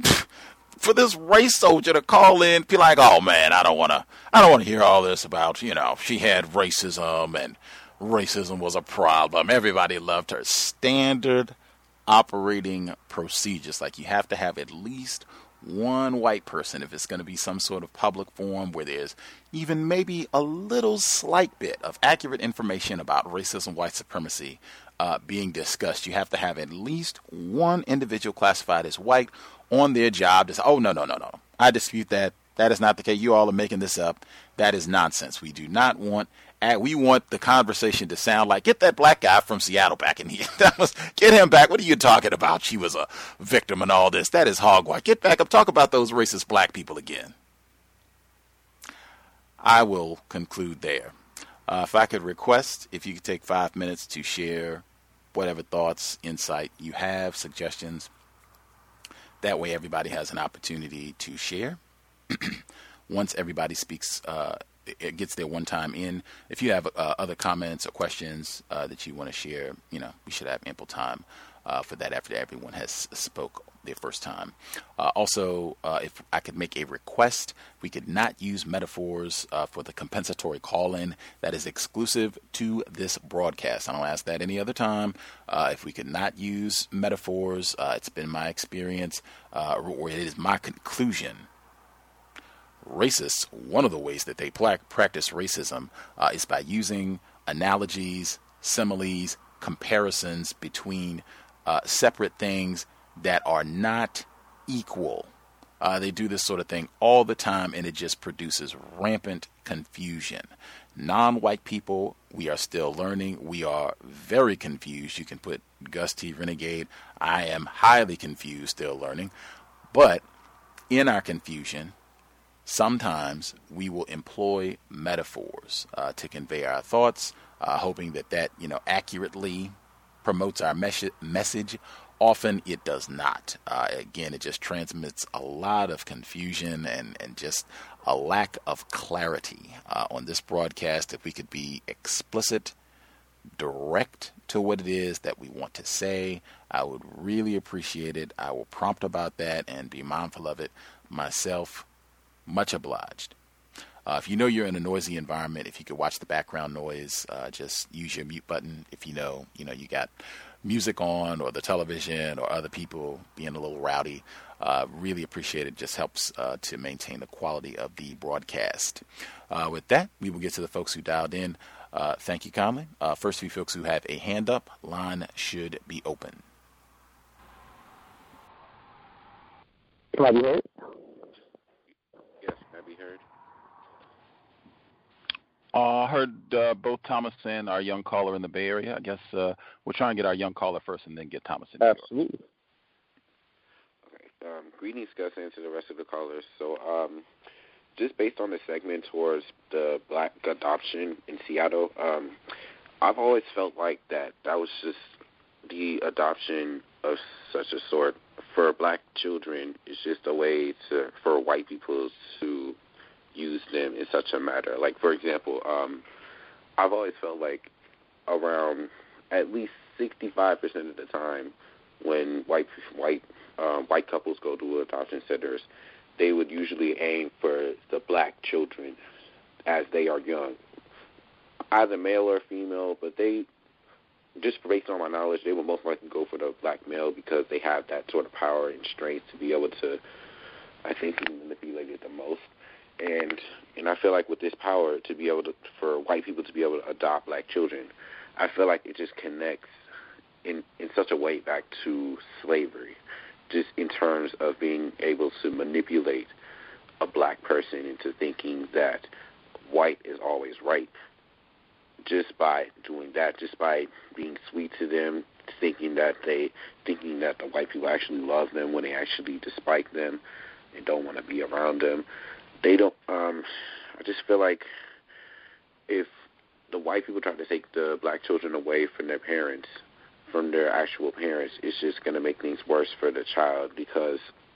race soldier to call in, be like, oh man, I don't want to hear all this about, she had racism and racism was a problem. Everybody loved her. Standard operating procedures. Like, you have to have at least one white person if it's going to be some sort of public forum where there's even maybe a little slight bit of accurate information about racism, white supremacy being discussed. You have to have at least one individual classified as white on their job to say, oh, no. I dispute that. That is not the case. You all are making this up. That is nonsense. We do not want, we want the conversation to sound like, get that black guy from Seattle back in here. Get him back. What are you talking about? She was a victim and all this. That is hogwash. Get back up. Talk about those racist black people again. I will conclude there. If I could request, if you could take 5 minutes to share whatever thoughts, insight you have, suggestions. That way everybody has an opportunity to share. Once everybody speaks, it gets their one time in. If you have other comments or questions that you want to share, we should have ample time for that after everyone has spoke their first time. Also, if I could make a request, we could not use metaphors for the compensatory call-in. That is exclusive to this broadcast. I don't ask that any other time. If we could not use metaphors, it's been my experience, or it is my conclusion. Racists, one of the ways that they practice racism is by using analogies, similes, comparisons between separate things that are not equal. They do this sort of thing all the time, and it just produces rampant confusion. Non-white people, we are still learning. We are very confused. You can put Gus T. Renegade. I am highly confused, still learning. But in our confusion, sometimes we will employ metaphors to convey our thoughts, hoping that accurately promotes our message. Often it does not. Again, it just transmits a lot of confusion and just a lack of clarity on this broadcast. If we could be explicit, direct to what it is that we want to say, I would really appreciate it. I will prompt about that and be mindful of it myself. Much obliged. If you know you're in a noisy environment, if you could watch the background noise, just use your mute button. If you know you got music on or the television or other people being a little rowdy, really appreciate it. Just helps to maintain the quality of the broadcast. With that, we will get to the folks who dialed in. Thank you kindly. First few folks who have a hand up, line should be open. Can I be heard? Yes, can I be heard? I heard both Thomas and our young caller in the Bay Area. I guess we'll try and get our young caller first and then get Thomas in New York. Absolutely. Okay. Greetings, Gus, and to the rest of the callers. So just based on the segment towards the black adoption in Seattle, I've always felt like that was just the adoption of such a sort for black children. It's just a way for white people to use them in such a matter. Like, for example, I've always felt like around at least 65% of the time when white couples go to adoption centers, they would usually aim for the black children as they are young, either male or female, but they, just based on my knowledge, they would most likely go for the black male because they have that sort of power and strength to be able to, I think, manipulate it the most. And I feel like with this power to be able to, for white people to be able to adopt black children, I feel like it just connects in such a way back to slavery, just in terms of being able to manipulate a black person into thinking that white is always right. Just by doing that, just by being sweet to them, thinking that the white people actually love them when they actually despise them and don't want to be around them. They don't. I just feel like if the white people try to take the black children away from their parents, from their actual parents, it's just going to make things worse for the child because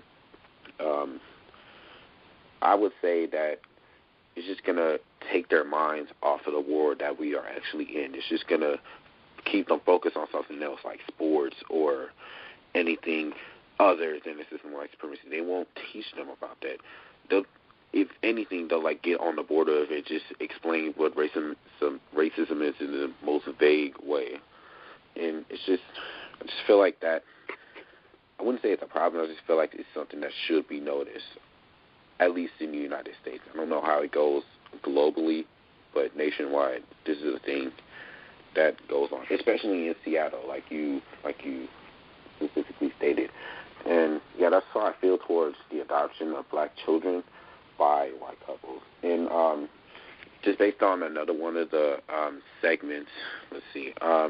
I would say that it's just going to take their minds off of the war that we are actually in. It's just going to keep them focused on something else like sports or anything other than the system of white supremacy. They won't teach them about that. If anything, they'll get on the border of it, just explain what racism is in the most vague way. And it's just, I just feel like that, I wouldn't say it's a problem, I just feel like it's something that should be noticed, at least in the United States. I don't know how it goes globally, but nationwide, this is a thing that goes on, especially in Seattle, like you specifically stated. And yeah, that's how I feel towards the adoption of black children by white couples. And just based on another one of the segments, let's see.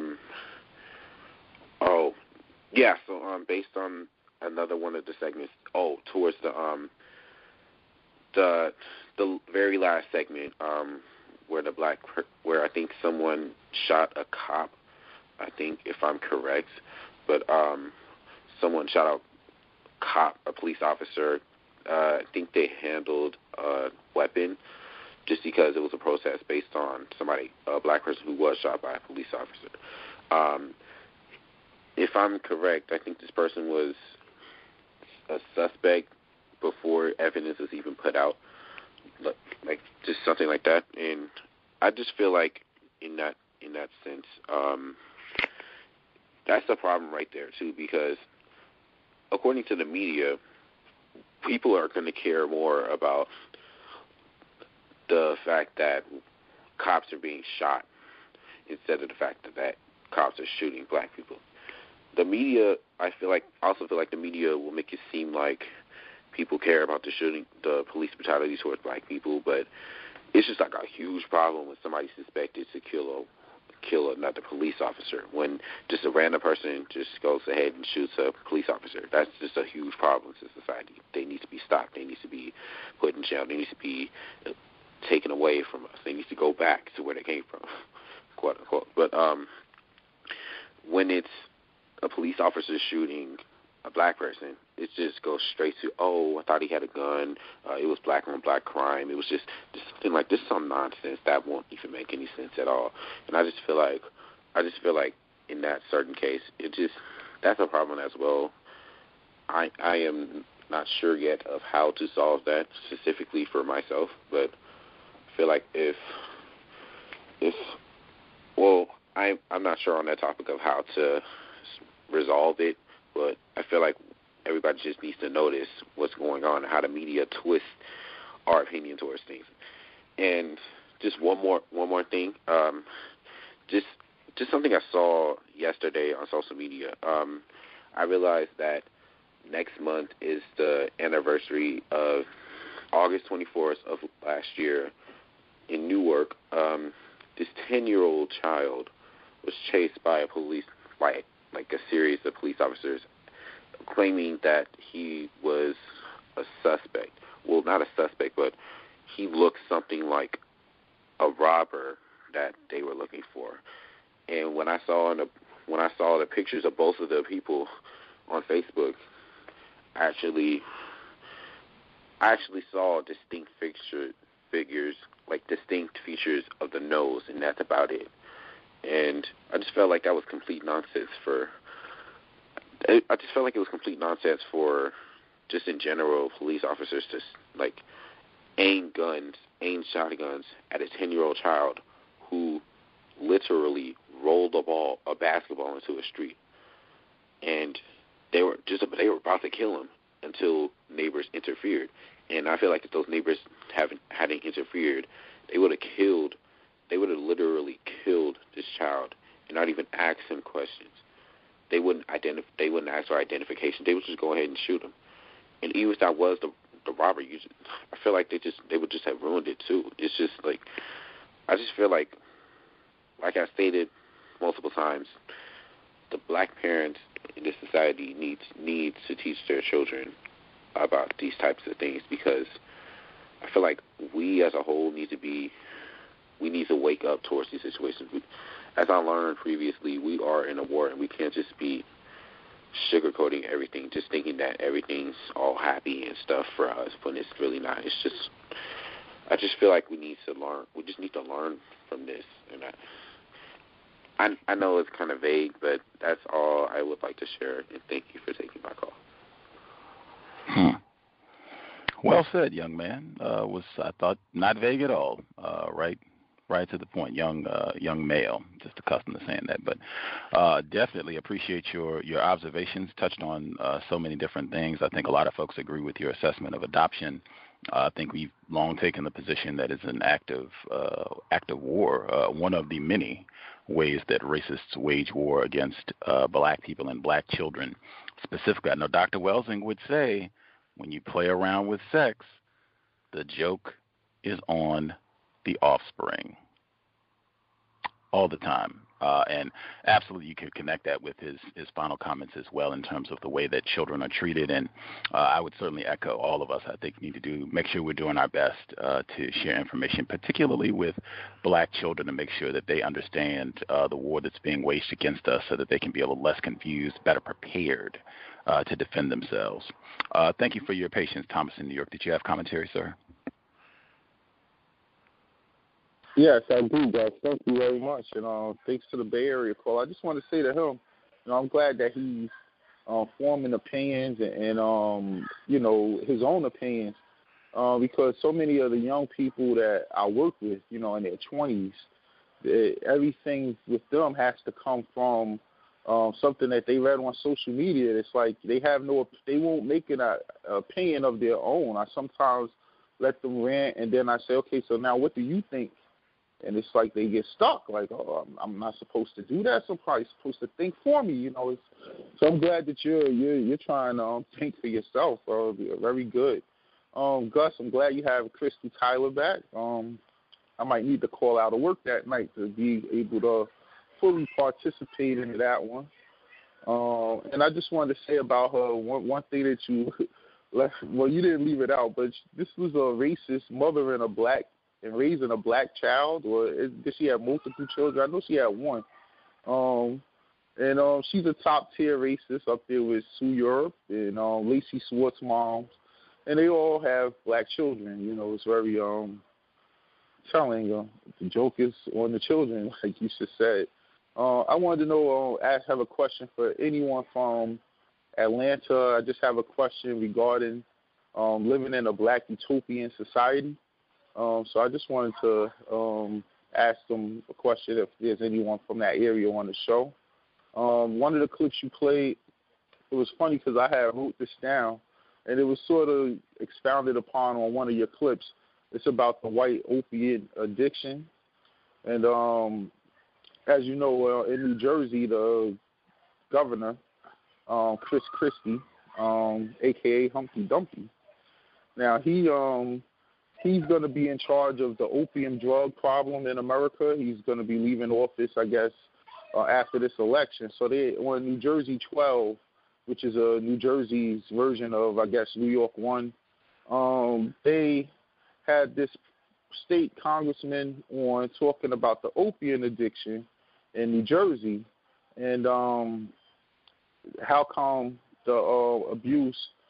Based on another one of the segments, towards the very last segment, where I think someone shot a cop, I think, if I'm correct, but someone shot a police officer. I think they handled a weapon just because it was a protest based on a black person who was shot by a police officer. If I'm correct, I think this person was a suspect before evidence was even put out, like just something like that. And I just feel like in that sense, that's the problem right there too, because according to the media, people are going to care more about the fact that cops are being shot instead of the fact that cops are shooting black people. The media, I also feel like the media will make it seem like people care about the police brutality towards black people, but it's just like a huge problem when somebody's suspected to kill another police officer. When just a random person just goes ahead and shoots a police officer, that's just a huge problem to society. They need to be stopped. They need to be put in jail. They need to be taken away from us. They need to go back to where they came from, quote unquote. But when it's a police officer shooting a black person, it just goes straight to, I thought he had a gun. It was black on black crime. It was just something like, this is some nonsense that won't even make any sense at all. And I just feel like in that certain case, that's a problem as well. I am not sure yet of how to solve that specifically for myself, but I feel like I'm not sure on that topic of how to resolve it, but I feel like everybody just needs to notice what's going on and how the media twists our opinion towards things. And just one more thing, just something I saw yesterday on social media. I realized that next month is the anniversary of August 24th of last year in Newark. This 10-year-old child was chased by a series of police officers, claiming that he was a suspect. Well, not a suspect, but he looked something like a robber that they were looking for. And when I saw the pictures of both of the people on Facebook, I actually saw distinct figures, like distinct features of the nose, and that's about it. And I just felt like that was complete nonsense for just in general police officers to like aim shotguns at a 10-year-old child who literally rolled a basketball into a street, and they were about to kill him until neighbors interfered. And I feel like if those neighbors hadn't interfered, they would have literally killed this child and not even ask him questions. They wouldn't ask for identification. They would just go ahead and shoot him. And even if that was the robber, I feel like they would just have ruined it too. It's just like, I just feel like I stated multiple times, the black parents in this society needs to teach their children about these types of things, because I feel like we as a whole need to wake up towards these situations. As I learned previously, we are in a war, and we can't just be sugarcoating everything, just thinking that everything's all happy and stuff for us when it's really not. It's just, I just feel like we need to learn. We just need to learn from this. And I know it's kind of vague, but that's all I would like to share, and thank you for taking my call. Well said, young man. Was, I thought, not vague at all. Right to the point. Young male. Just accustomed to saying that, but definitely appreciate your observations. Touched on so many different things. I think a lot of folks agree with your assessment of adoption. I think we've long taken the position that it's an active war. One of the many ways that racists wage war against black people and black children specifically. I know Dr. Welsing would say, when you play around with sex, the joke is on the offspring all the time. And absolutely you could connect that with his final comments as well in terms of the way that children are treated. And I would certainly echo all of us, I think, need to make sure we're doing our best to share information, particularly with black children, to make sure that they understand the war that's being waged against us so that they can be a little less confused, better prepared to defend themselves. Thank you for your patience, Thomas in New York. Did you have commentary, sir? Yes, I do, guys. Thank you very much. And thanks to the Bay Area call. I just want to say to him, I'm glad that he's forming opinions and his own opinions, because so many of the young people that I work with, in their 20s, everything with them has to come from something that they read on social media. It's like they won't make an opinion of their own. I sometimes let them rant, and then I say, okay, so now what do you think? And it's like they get stuck, like, oh, I'm not supposed to do that. Somebody's supposed to think for me, So I'm glad that you're trying to think for yourself. Very good. Gus, I'm glad you have Crystal Tyler back. I might need to call out of work that night to be able to fully participate in that one. And I just wanted to say about her one thing that you left. Well, you didn't leave it out, but this was a racist mother and raising a black child, or did she have multiple children? I know she had one. And she's a top-tier racist up there with Sue Europe and Lacey Swartz moms. And they all have black children. It's very telling. The joke is on the children, like you just said. I wanted to know, have a question for anyone from Atlanta. I just have a question regarding living in a black utopian society. So I just wanted to ask them a question if there's anyone from that area on the show. One of the clips you played, it was funny because I had wrote this down, and it was sort of expounded upon on one of your clips. It's about the white opiate addiction. And as you know, in New Jersey, the governor, Chris Christie, a.k.a. Humpty Dumpty, now he's going to be in charge of the opium drug problem in America. He's going to be leaving office, I guess, after this election. So they on New Jersey 12, which is New Jersey's version of, I guess, New York 1, they had this state congressman on talking about the opium addiction in New Jersey and how come the abuse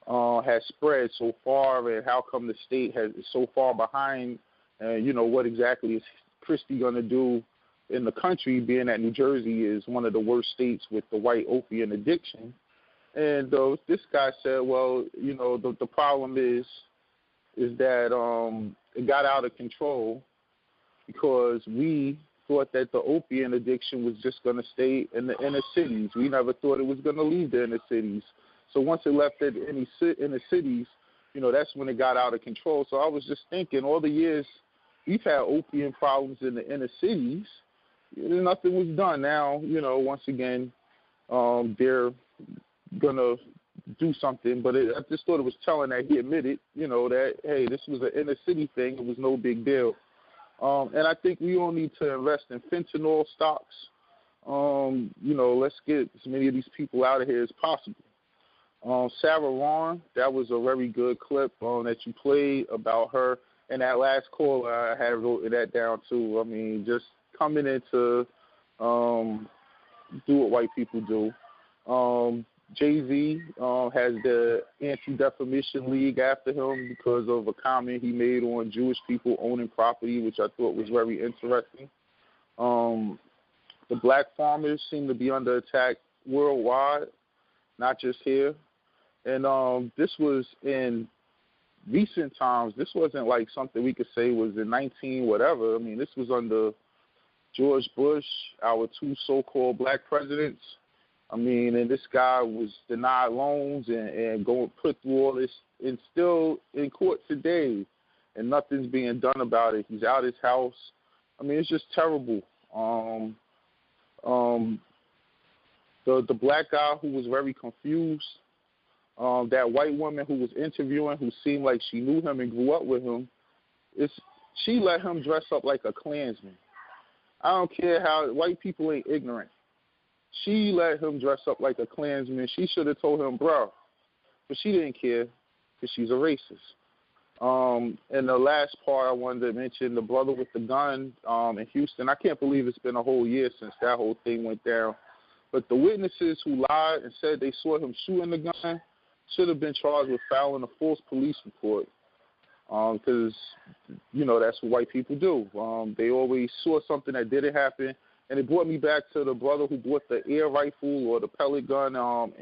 has spread so far, and how come the state is so far behind, and, what exactly is Christie going to do in the country, being that New Jersey is one of the worst states with the white opium addiction. And this guy said, well, the problem is that it got out of control because we thought that the opium addiction was just going to stay in the inner cities. We never thought it was going to leave the inner cities. So once it left the inner cities, that's when it got out of control. So I was just thinking, all the years we've had opium problems in the inner cities, nothing was done. Now, once again, they're going to do something. But I just thought it was telling that he admitted, that, hey, this was an inner city thing. It was no big deal. And I think we all need to invest in fentanyl stocks. Let's get as many of these people out of here as possible. Sarah Vaughan, that was a very good clip that you played about her. And that last call, I had wrote that down too. I mean, just coming in to do what white people do. Jay-Z has the Anti-Defamation League after him because of a comment he made on Jewish people owning property, which I thought was very interesting. The black farmers seem to be under attack worldwide, not just here. And this was in recent times. This wasn't like something we could say was in 19 whatever. I mean, this was under George Bush, our two so-called black presidents. I mean, and this guy was denied loans and going put through all this, and still in court today, and nothing's being done about it. He's out of his house. I mean, it's just terrible. The black guy who was very confused, that white woman who was interviewing, who seemed like she knew him and grew up with him, she let him dress up like a Klansman. I don't care how white people ain't ignorant. She let him dress up like a Klansman. She should have told him, bro. But she didn't care because she's a racist. And the last part I wanted to mention, the brother with the gun in Houston. I can't believe it's been a whole year since that whole thing went down. But the witnesses who lied and said they saw him shooting the gun should have been charged with filing a false police report. Because, that's what white people do. They always saw something that didn't happen. And it brought me back to the brother who bought the air rifle or the pellet gun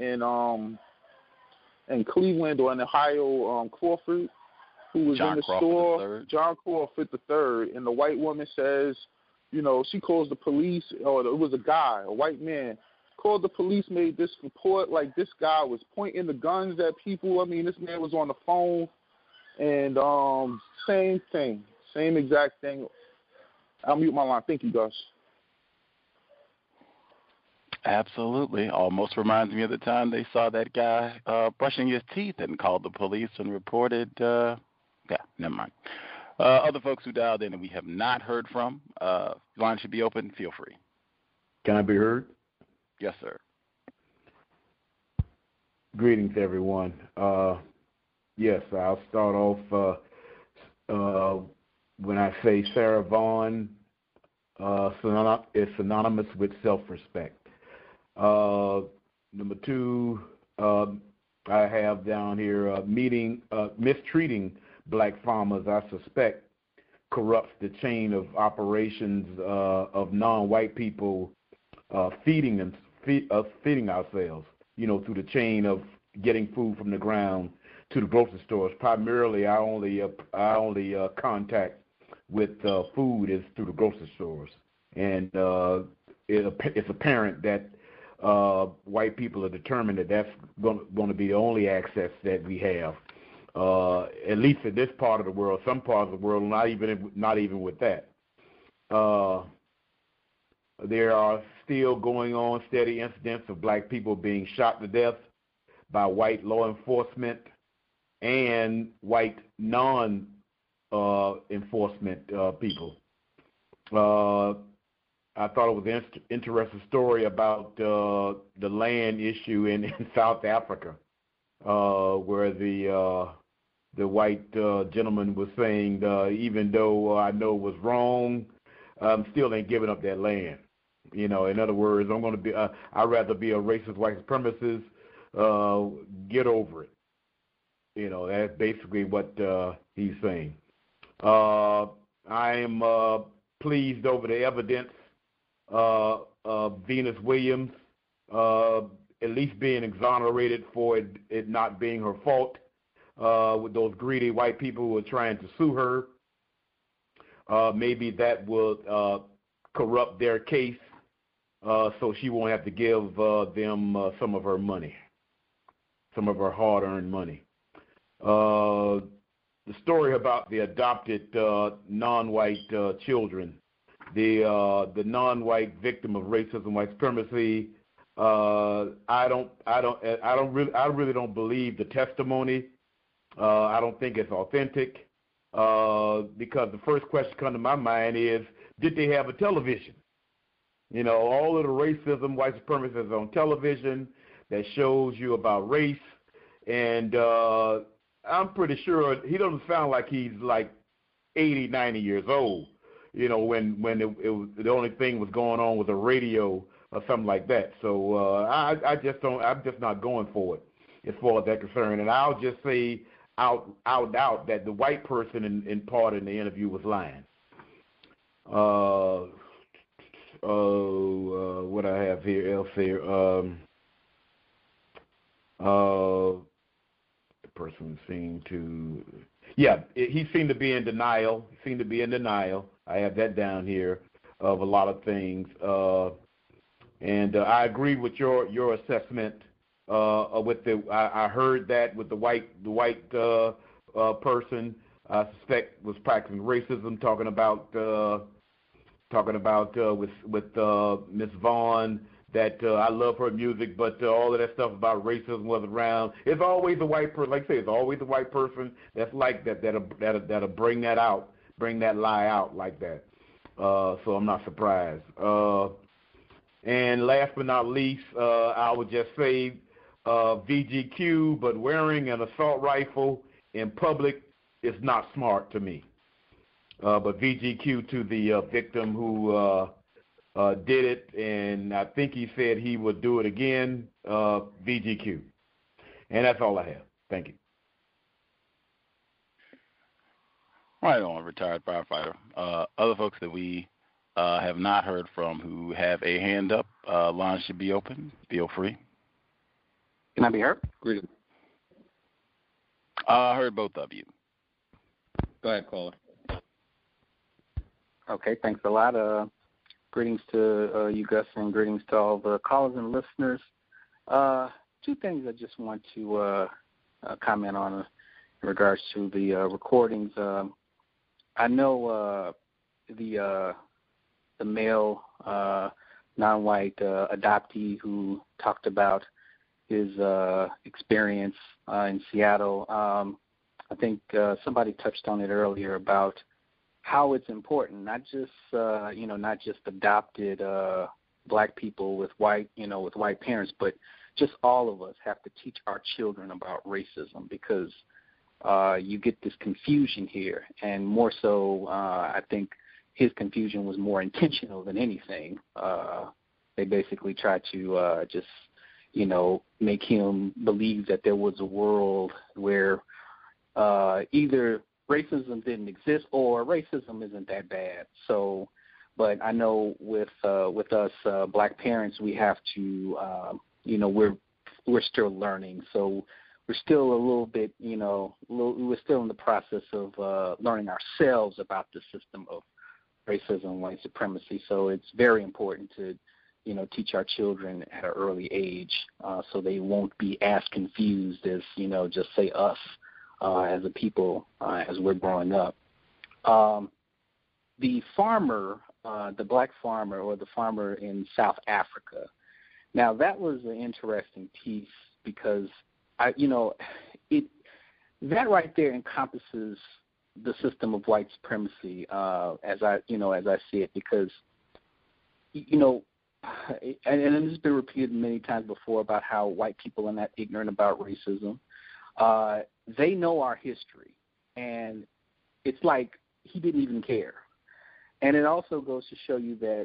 in Cleveland or in Ohio, Crawford, who was in the store. John Crawford III. And the white woman says, she calls the police, or it was a guy, a white man, called the police, made this report like this guy was pointing the guns at people. I mean, this man was on the phone. And same thing, same exact thing. I'll mute my line. Thank you, guys. Absolutely. Almost reminds me of the time they saw that guy brushing his teeth and called the police and reported. Never mind. Other folks who dialed in and we have not heard from, line should be open. Feel free. Can I be heard? Yes, sir. Greetings, everyone. Yes, I'll start off when I say Sarah Vaughan, it's synonymous with self-respect. Number two, I have down here mistreating black farmers, I suspect, corrupts the chain of operations of non-white people feeding ourselves, through the chain of getting food from the ground to the grocery stores. Primarily, our only contact with food is through the grocery stores, and it's apparent that white people are determined that that's going to be the only access that we have, at least in this part of the world. Some parts of the world, not even with that. There are still going on steady incidents of black people being shot to death by white law enforcement and white non-enforcement people. I thought it was an interesting story about the land issue in South Africa, where the white gentleman was saying, even though I know it was wrong, I'm still ain't giving up that land. In other words, I'd rather be a racist white supremacist. Get over it. That's basically what he's saying. I am pleased over the evidence of Venus Williams at least being exonerated for it not being her fault, with those greedy white people who are trying to sue her. Maybe that will corrupt their case so she won't have to give them some of her money, some of her hard-earned money. The story about the adopted non-white children, the non-white victim of racism, white supremacy. I really don't believe the testimony. I don't think it's authentic because the first question comes to my mind is, did they have a television? All of the racism, white supremacy is on television that shows you about race, and I'm pretty sure he doesn't sound like he's like 80, 90 years old, when the only thing was going on was a radio or something like that. So I'm just not going for it as far as that's concerned. And I'll just say out that the white person in part in the interview was lying. What I have here else here. The person seemed to, he seemed to be in denial. I have that down here of a lot of things. And I agree with your assessment. I heard that with the white person I suspect was practicing racism, talking about with Miss Vaughn that I love her music, but all of that stuff about racism wasn't around. It's always the white person, like I say, it's always the white person that's like that'll bring that out, bring that lie out like that. So I'm not surprised. And last but not least, I would just say VGQ, but wearing an assault rifle in public is not smart to me. But VGQ to the victim who did it, and I think he said he would do it again, VGQ. And that's all I have. Thank you. Right on, retired firefighter. Other folks that we have not heard from who have a hand up, line should be open. Feel free. Can I be heard? Greetings. I heard both of you. Go ahead, caller. Okay, thanks a lot. Greetings to you, Gus, and greetings to all the callers and listeners. Two things I just want to comment on in regards to the recordings. I know the male non-white adoptee who talked about his experience in Seattle. I think somebody touched on it earlier about how it's important, not just adopted black people with white parents, but just all of us have to teach our children about racism because you get this confusion here, and more so, I think his confusion was more intentional than anything. They basically tried to just, make him believe that there was a world where either racism didn't exist or racism isn't that bad. So, but I know with us black parents, we have to, we're still learning. So we're still a little bit, we're still in the process of learning ourselves about the system of racism, white supremacy. So it's very important to, teach our children at an early age so they won't be as confused as, just say us as a people as we're growing up. The farmer, the black farmer or the farmer in South Africa, now that was an interesting piece because that right there encompasses the system of white supremacy as I see it, because and this has been repeated many times before about how white people are not ignorant about racism. They know our history, and it's like he didn't even care. And it also goes to show you that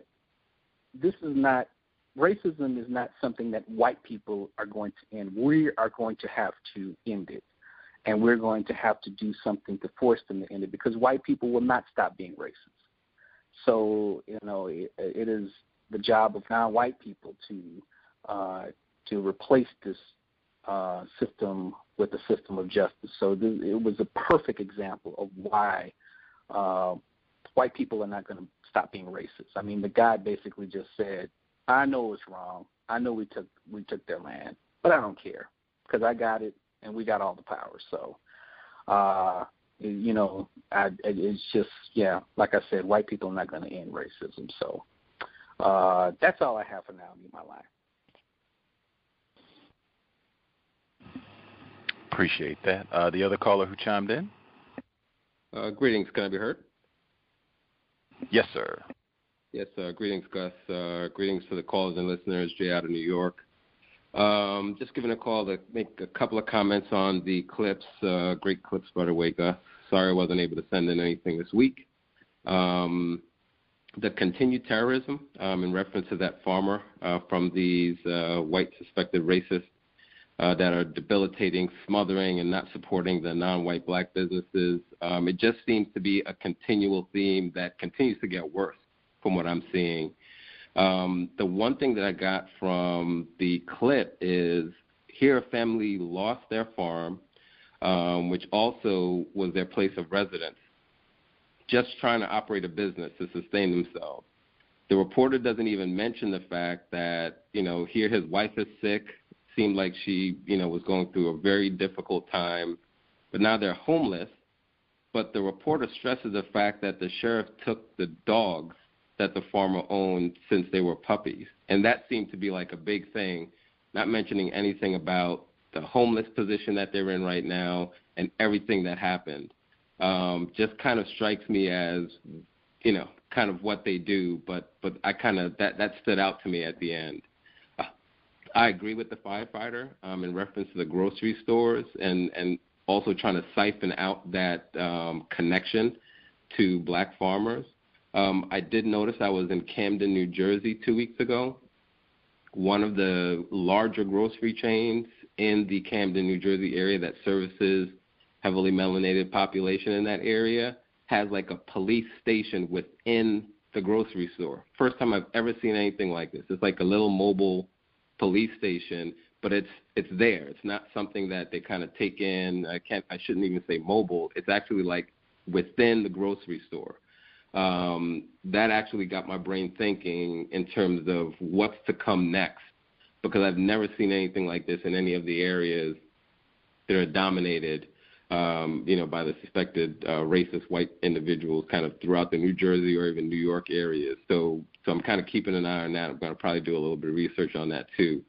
racism is not something that white people are going to end. We are going to have to end it. and we're going to have to do something to force them to end it, because white people will not stop being racist. So, it is the job of non-white people to replace this system with a system of justice. So it was a perfect example of why white people are not going to stop being racist. I mean, the guy basically just said, I know it's wrong. I know we took their land, but I don't care because I got it and we got all the power. So, it's just, like I said, white people are not going to end racism. So that's all I have for now. Mute my line. Appreciate that. The other caller who chimed in? Greetings. Can I be heard? Yes, sir. Yes, greetings, Gus. Greetings to the callers and listeners. Jay out of New York. Just giving a call to make a couple of comments on the clips. Great clips, by the way, Gus. Sorry I wasn't able to send in anything this week. The continued terrorism in reference to that farmer from these white suspected racists that are debilitating, smothering, and not supporting the non-white black businesses. It just seems to be a continual theme that continues to get worse from what I'm seeing. The one thing that I got from the clip is here a family lost their farm, which also was their place of residence, just trying to operate a business to sustain themselves. The reporter doesn't even mention the fact that, here his wife is sick, seemed like she, was going through a very difficult time, but now they're homeless. But the reporter stresses the fact that the sheriff took the dogs that the farmer owned since they were puppies. And that seemed to be like a big thing, not mentioning anything about the homeless position that they're in right now and everything that happened. Just kind of strikes me as, kind of what they do, but I kind of, that stood out to me at the end. I agree with the firefighter in reference to the grocery stores and also trying to siphon out that connection to black farmers. I did notice I was in Camden, New Jersey 2 weeks ago. One of the larger grocery chains in the Camden, New Jersey area that services heavily melanated population in that area has like a police station within the grocery store. First time I've ever seen anything like this. It's like a little mobile police station, but it's there. It's not something that they kind of take in. I shouldn't even say mobile. It's actually like within the grocery store. That actually got my brain thinking in terms of what's to come next, because I've never seen anything like this in any of the areas that are dominated, by the suspected racist white individuals kind of throughout the New Jersey or even New York areas. So I'm kind of keeping an eye on that. I'm going to probably do a little bit of research on that too.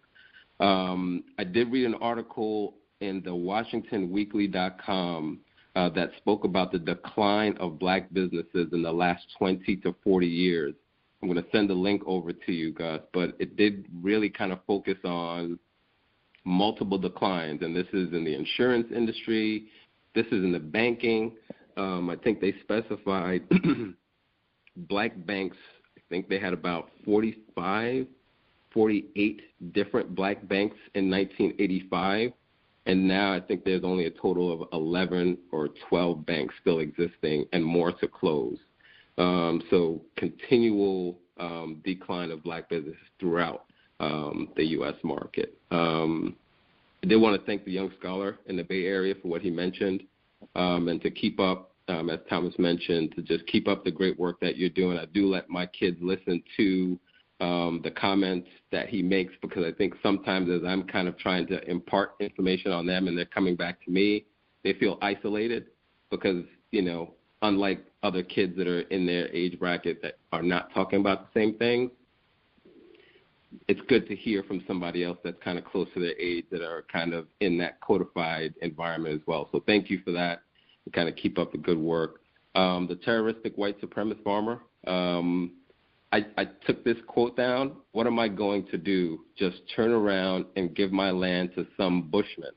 I did read an article in the WashingtonWeekly.com that spoke about the decline of black businesses in the last 20 to 40 years. I'm going to send the link over to you, Gus, but it did really kind of focus on multiple declines, and this is in the insurance industry, this is in the banking. I think they specified black banks, I think they had about 48 different black banks in 1985. And now I think there's only a total of 11 or 12 banks still existing and more to close. So continual decline of black businesses throughout the U.S. market. I did want to thank the young scholar in the Bay Area for what he mentioned and to keep up, as Thomas mentioned, to just keep up the great work that you're doing. I do let my kids listen to the comments that he makes, because I think sometimes as I'm kind of trying to impart information on them and they're coming back to me, they feel isolated because, unlike other kids that are in their age bracket that are not talking about the same things, it's good to hear from somebody else that's kind of close to their age that are kind of in that codified environment as well. So thank you for that and kind of keep up the good work. The terroristic white supremacist farmer, I took this quote down. What am I going to do? Just turn around and give my land to some Bushman.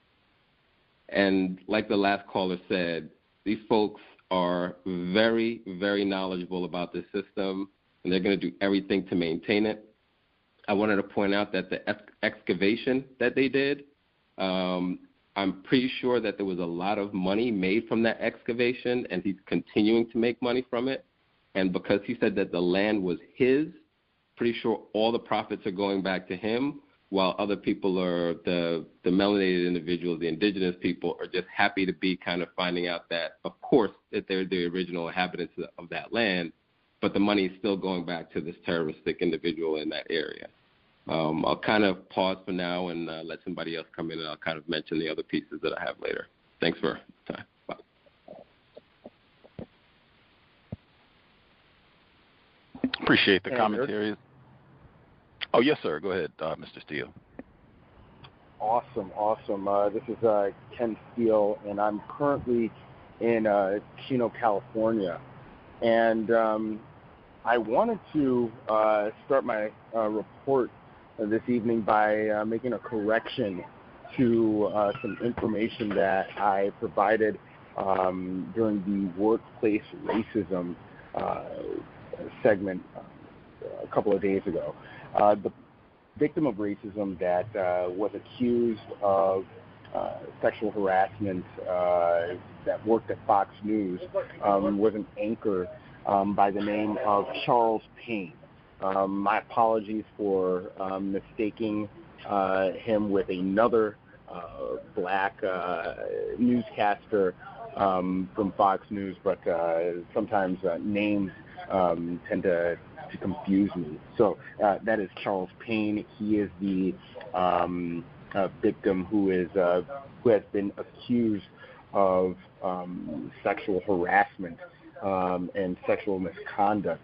And like the last caller said, these folks are very, very knowledgeable about this system, and they're going to do everything to maintain it. I wanted to point out that the excavation that they did, I I'm pretty sure that there was a lot of money made from that excavation, and he's continuing to make money from it. And because he said that the land was his, pretty sure all the profits are going back to him, while other people are, the melanated individuals, the indigenous people, are just happy to be kind of finding out that, of course, that they're the original inhabitants of that land, but the money is still going back to this terroristic individual in that area. I'll kind of pause for now and let somebody else come in, and I'll kind of mention the other pieces that I have later. Thanks for the time. Bye. Appreciate the commentary. Oh, yes, sir. Go ahead, Mr. Steele. Awesome. This is Ken Steele, and I'm currently in Chino, California. And I wanted to start my report this evening by making a correction to some information that I provided during the workplace racism segment a couple of days ago. The victim of racism that was accused of sexual harassment that worked at Fox News was an anchor by the name of Charles Payne. My apologies for mistaking him with another black newscaster from Fox News, but sometimes names tend to confuse me. So that is Charles Payne. He is the victim who has been accused of sexual harassment and sexual misconduct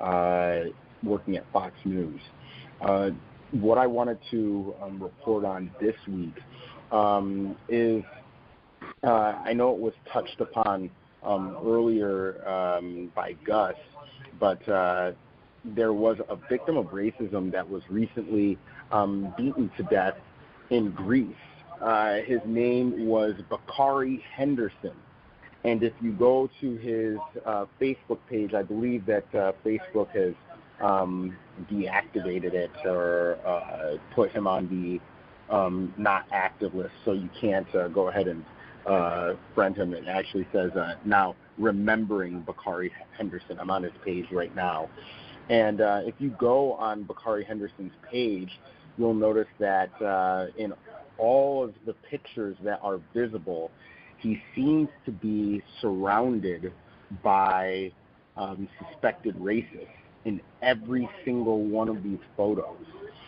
working at Fox News. What I wanted to report on this week is I know it was touched upon earlier by Gus, but there was a victim of racism that was recently beaten to death in Greece. His name was Bakari Henderson. And if you go to his Facebook page, I believe that Facebook has deactivated it or put him on the not active list, so you can't go ahead and friend him. It actually says now remembering Bakari Henderson. I'm on his page right now. And if you go on Bakari Henderson's page, you'll notice that in all of the pictures that are visible, he seems to be surrounded by suspected racists in every single one of these photos.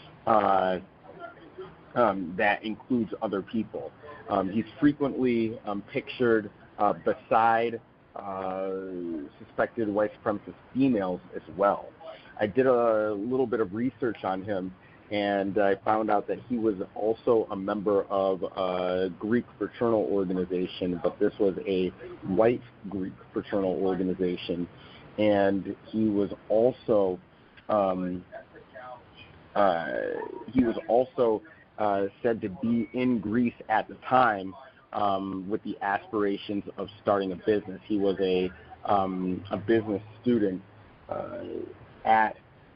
That includes other people. He's frequently pictured beside suspected white supremacist females as well. I did a little bit of research on him, and I found out that he was also a member of a Greek fraternal organization, but this was a white Greek fraternal organization, and he was also said to be in Greece at the time with the aspirations of starting a business. He was a business student at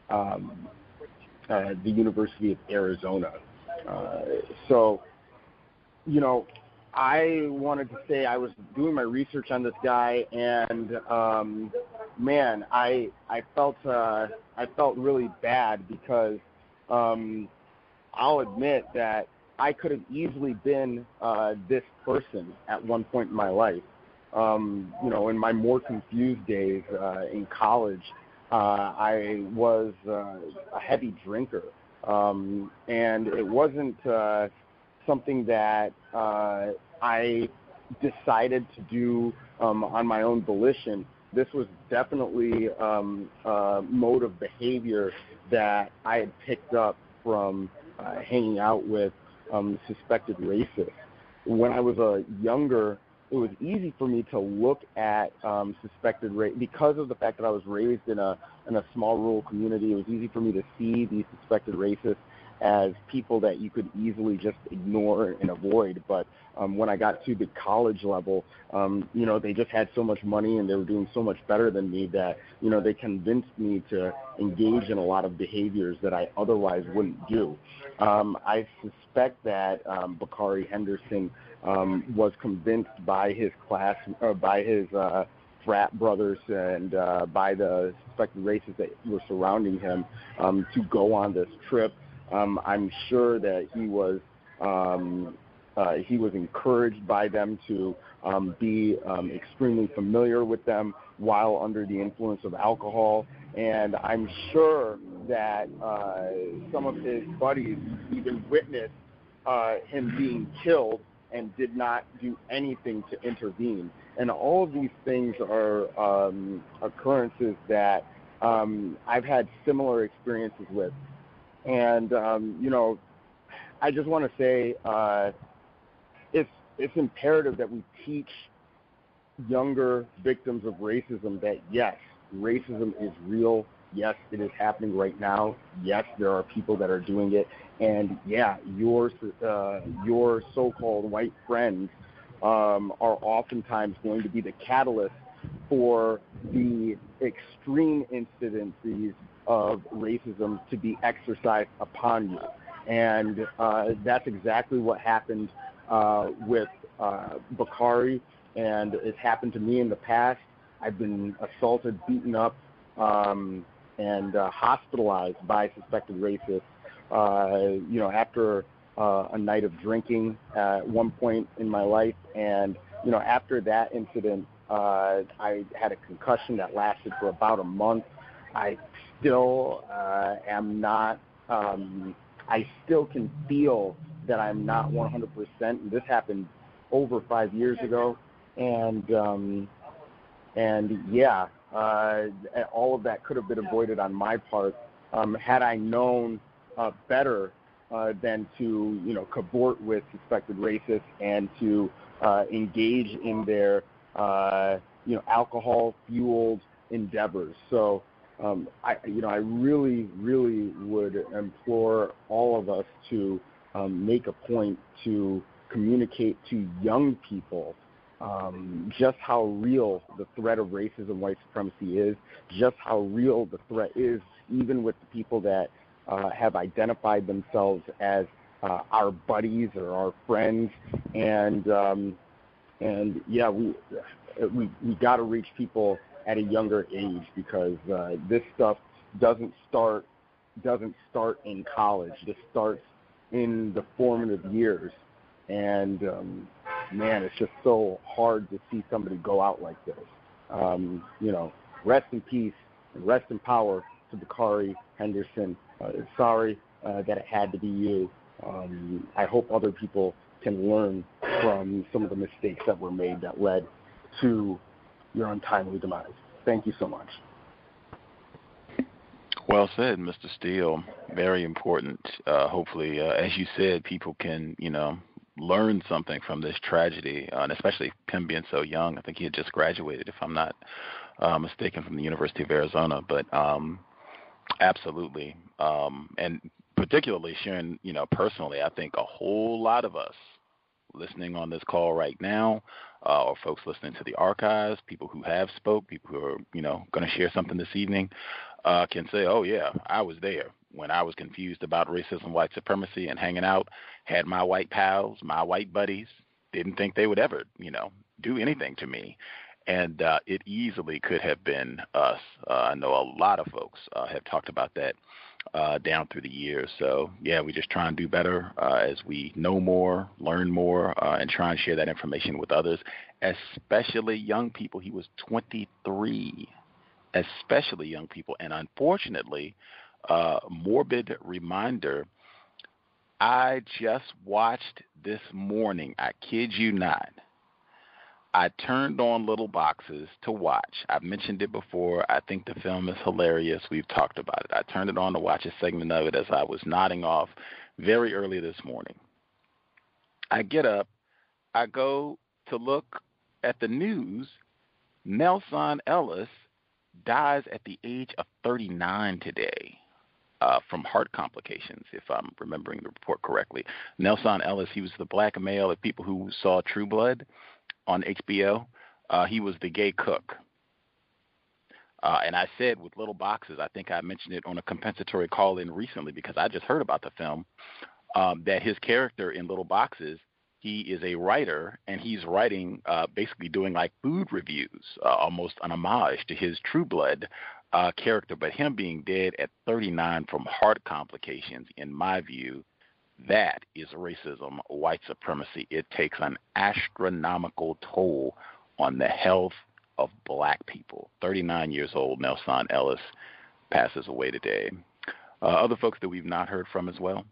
the University of Arizona. So, you know, I wanted to say I was doing my research on this guy, and man, I felt really bad because I'll admit that I could have easily been this person at one point in my life. You know, in my more confused days in college, I was a heavy drinker, and it wasn't something that I decided to do on my own volition. This was definitely a mode of behavior that I had picked up from hanging out with suspected racists. When I was younger, it was easy for me to look at suspected race because of the fact that I was raised in a small rural community. It was easy for me to see these suspected racists as people that you could easily just ignore and avoid. But when I got to the college level, they just had so much money and they were doing so much better than me that, they convinced me to engage in a lot of behaviors that I otherwise wouldn't do. I suspect that Bakari Henderson was convinced by his class, or by his frat brothers and by the suspected racists that were surrounding him to go on this trip. I'm sure that he was encouraged by them to be extremely familiar with them while under the influence of alcohol. And I'm sure that some of his buddies even witnessed him being killed and did not do anything to intervene. And all of these things are occurrences that I've had similar experiences with. And, I just want to say it's imperative that we teach younger victims of racism that, yes, racism is real. Yes, it is happening right now. Yes, there are people that are doing it. And, yeah, your so-called white friends are oftentimes going to be the catalyst for the extreme incidences of racism to be exercised upon you. And that's exactly what happened with Bakari, and it's happened to me in the past. I've been assaulted, beaten up, and hospitalized by suspected racists, after a night of drinking at one point in my life. And, after that incident, I had a concussion that lasted for about a month. I still am not, I still can feel that I'm not 100%. This happened over 5 years ago. And all of that could have been avoided on my part had I known better than to, cavort with suspected racists and to engage in their, alcohol-fueled endeavors. So, I really, really would implore all of us to make a point to communicate to young people just how real the threat of racism, white supremacy is, just how real the threat is, even with the people that have identified themselves as our buddies or our friends. And we got to reach people at a younger age, because this stuff doesn't start in college. This starts in the formative years. And it's just so hard to see somebody go out like this. Rest in peace and rest in power to Bakari Henderson. Sorry that it had to be you. I hope other people can learn from some of the mistakes that were made that led to your untimely demise. Thank you so much. Well said, Mr. Steele. Very important. Hopefully, as you said, people can, learn something from this tragedy, and especially him being so young. I think he had just graduated, if I'm not mistaken, from the University of Arizona. But absolutely. And particularly sharing, personally, I think a whole lot of us listening on this call right now, or folks listening to the archives, people who have spoke, people who are, going to share something this evening, can say, oh, yeah, I was there when I was confused about racism, white supremacy, and hanging out, had my white pals, my white buddies, didn't think they would ever, do anything to me. And it easily could have been us. I know a lot of folks have talked about that down through the years. So, yeah, we just try and do better as we know more, learn more, and try and share that information with others, especially young people. He was 23, especially young people. And unfortunately, morbid reminder, I just watched this morning, I kid you not, I turned on Little Boxes to watch. I've mentioned it before. I think the film is hilarious. We've talked about it. I turned it on to watch a segment of it as I was nodding off very early this morning. I get up. I go to look at the news. Nelson Ellis dies at the age of 39 today. from heart complications, if I'm remembering the report correctly. Nelson Ellis, he was the black male of people who saw True Blood on HBO. He was the gay cook. And I said with Little Boxes, I think I mentioned it on a compensatory call-in recently because I just heard about the film, that his character in Little Boxes, he is a writer, and he's writing, basically doing like food reviews, almost an homage to his True Blood character. But him being dead at 39 from heart complications, in my view, that is racism, white supremacy. It takes an astronomical toll on the health of black people. 39 years old, Nelson Ellis passes away today. Other folks that we've not heard from as well?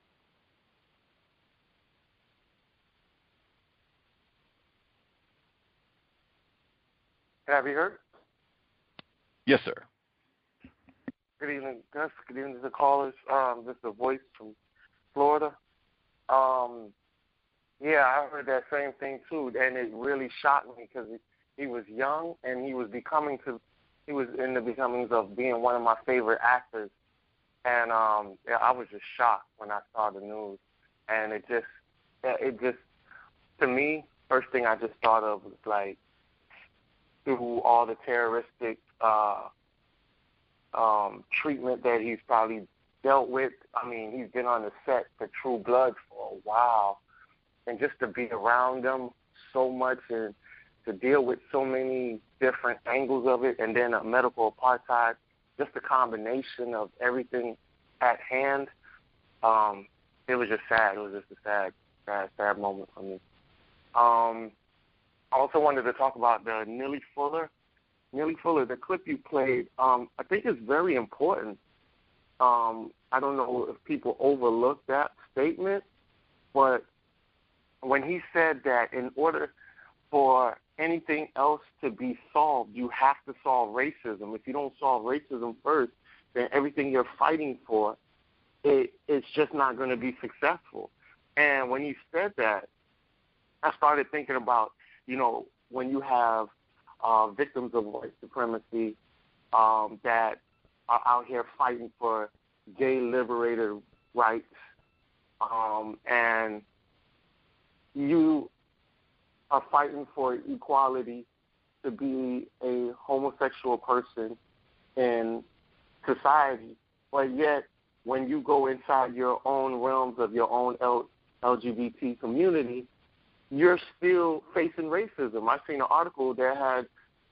Have you heard? Yes, sir. Good evening, Gus. Good evening to the callers. This is the voice from Florida. Yeah, I heard that same thing too, and it really shocked me because he was young and he was in the becomings of being one of my favorite actors, and yeah, I was just shocked when I saw the news, and it just to me, first thing I just thought of was like, through all the terroristic treatment that he's probably dealt with. I mean, he's been on the set for True Blood for a while, and just to be around them so much and to deal with so many different angles of it, and then a medical apartheid, just a combination of everything at hand, it was just sad. It was just a sad moment for me. I also wanted to talk about the Neely Fuller, the clip you played. I think it's very important. I don't know if people overlook that statement, but when he said that in order for anything else to be solved, you have to solve racism. If you don't solve racism first, then everything you're fighting for, it's just not going to be successful. And when he said that, I started thinking about, when you have victims of white supremacy that are out here fighting for gay liberator rights, and you are fighting for equality to be a homosexual person in society, but yet when you go inside your own realms of your own LGBT community, you're still facing racism. I seen an article that had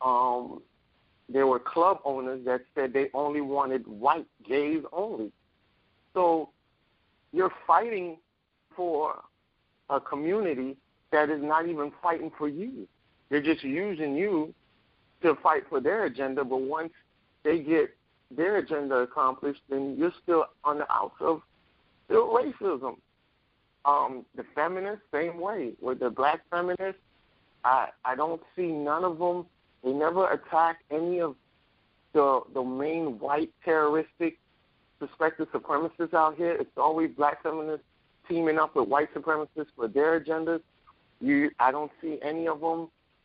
there were club owners that said they only wanted white gays only. So you're fighting for a community that is not even fighting for you. They're just using you to fight for their agenda, but once they get their agenda accomplished, then you're still on the outs of still racism. The feminists, same way. With the black feminists, I don't see none of them. They never attack any of the main white terroristic suspected supremacists out here. It's always black feminists teaming up with white supremacists for their agendas. I don't see any of them.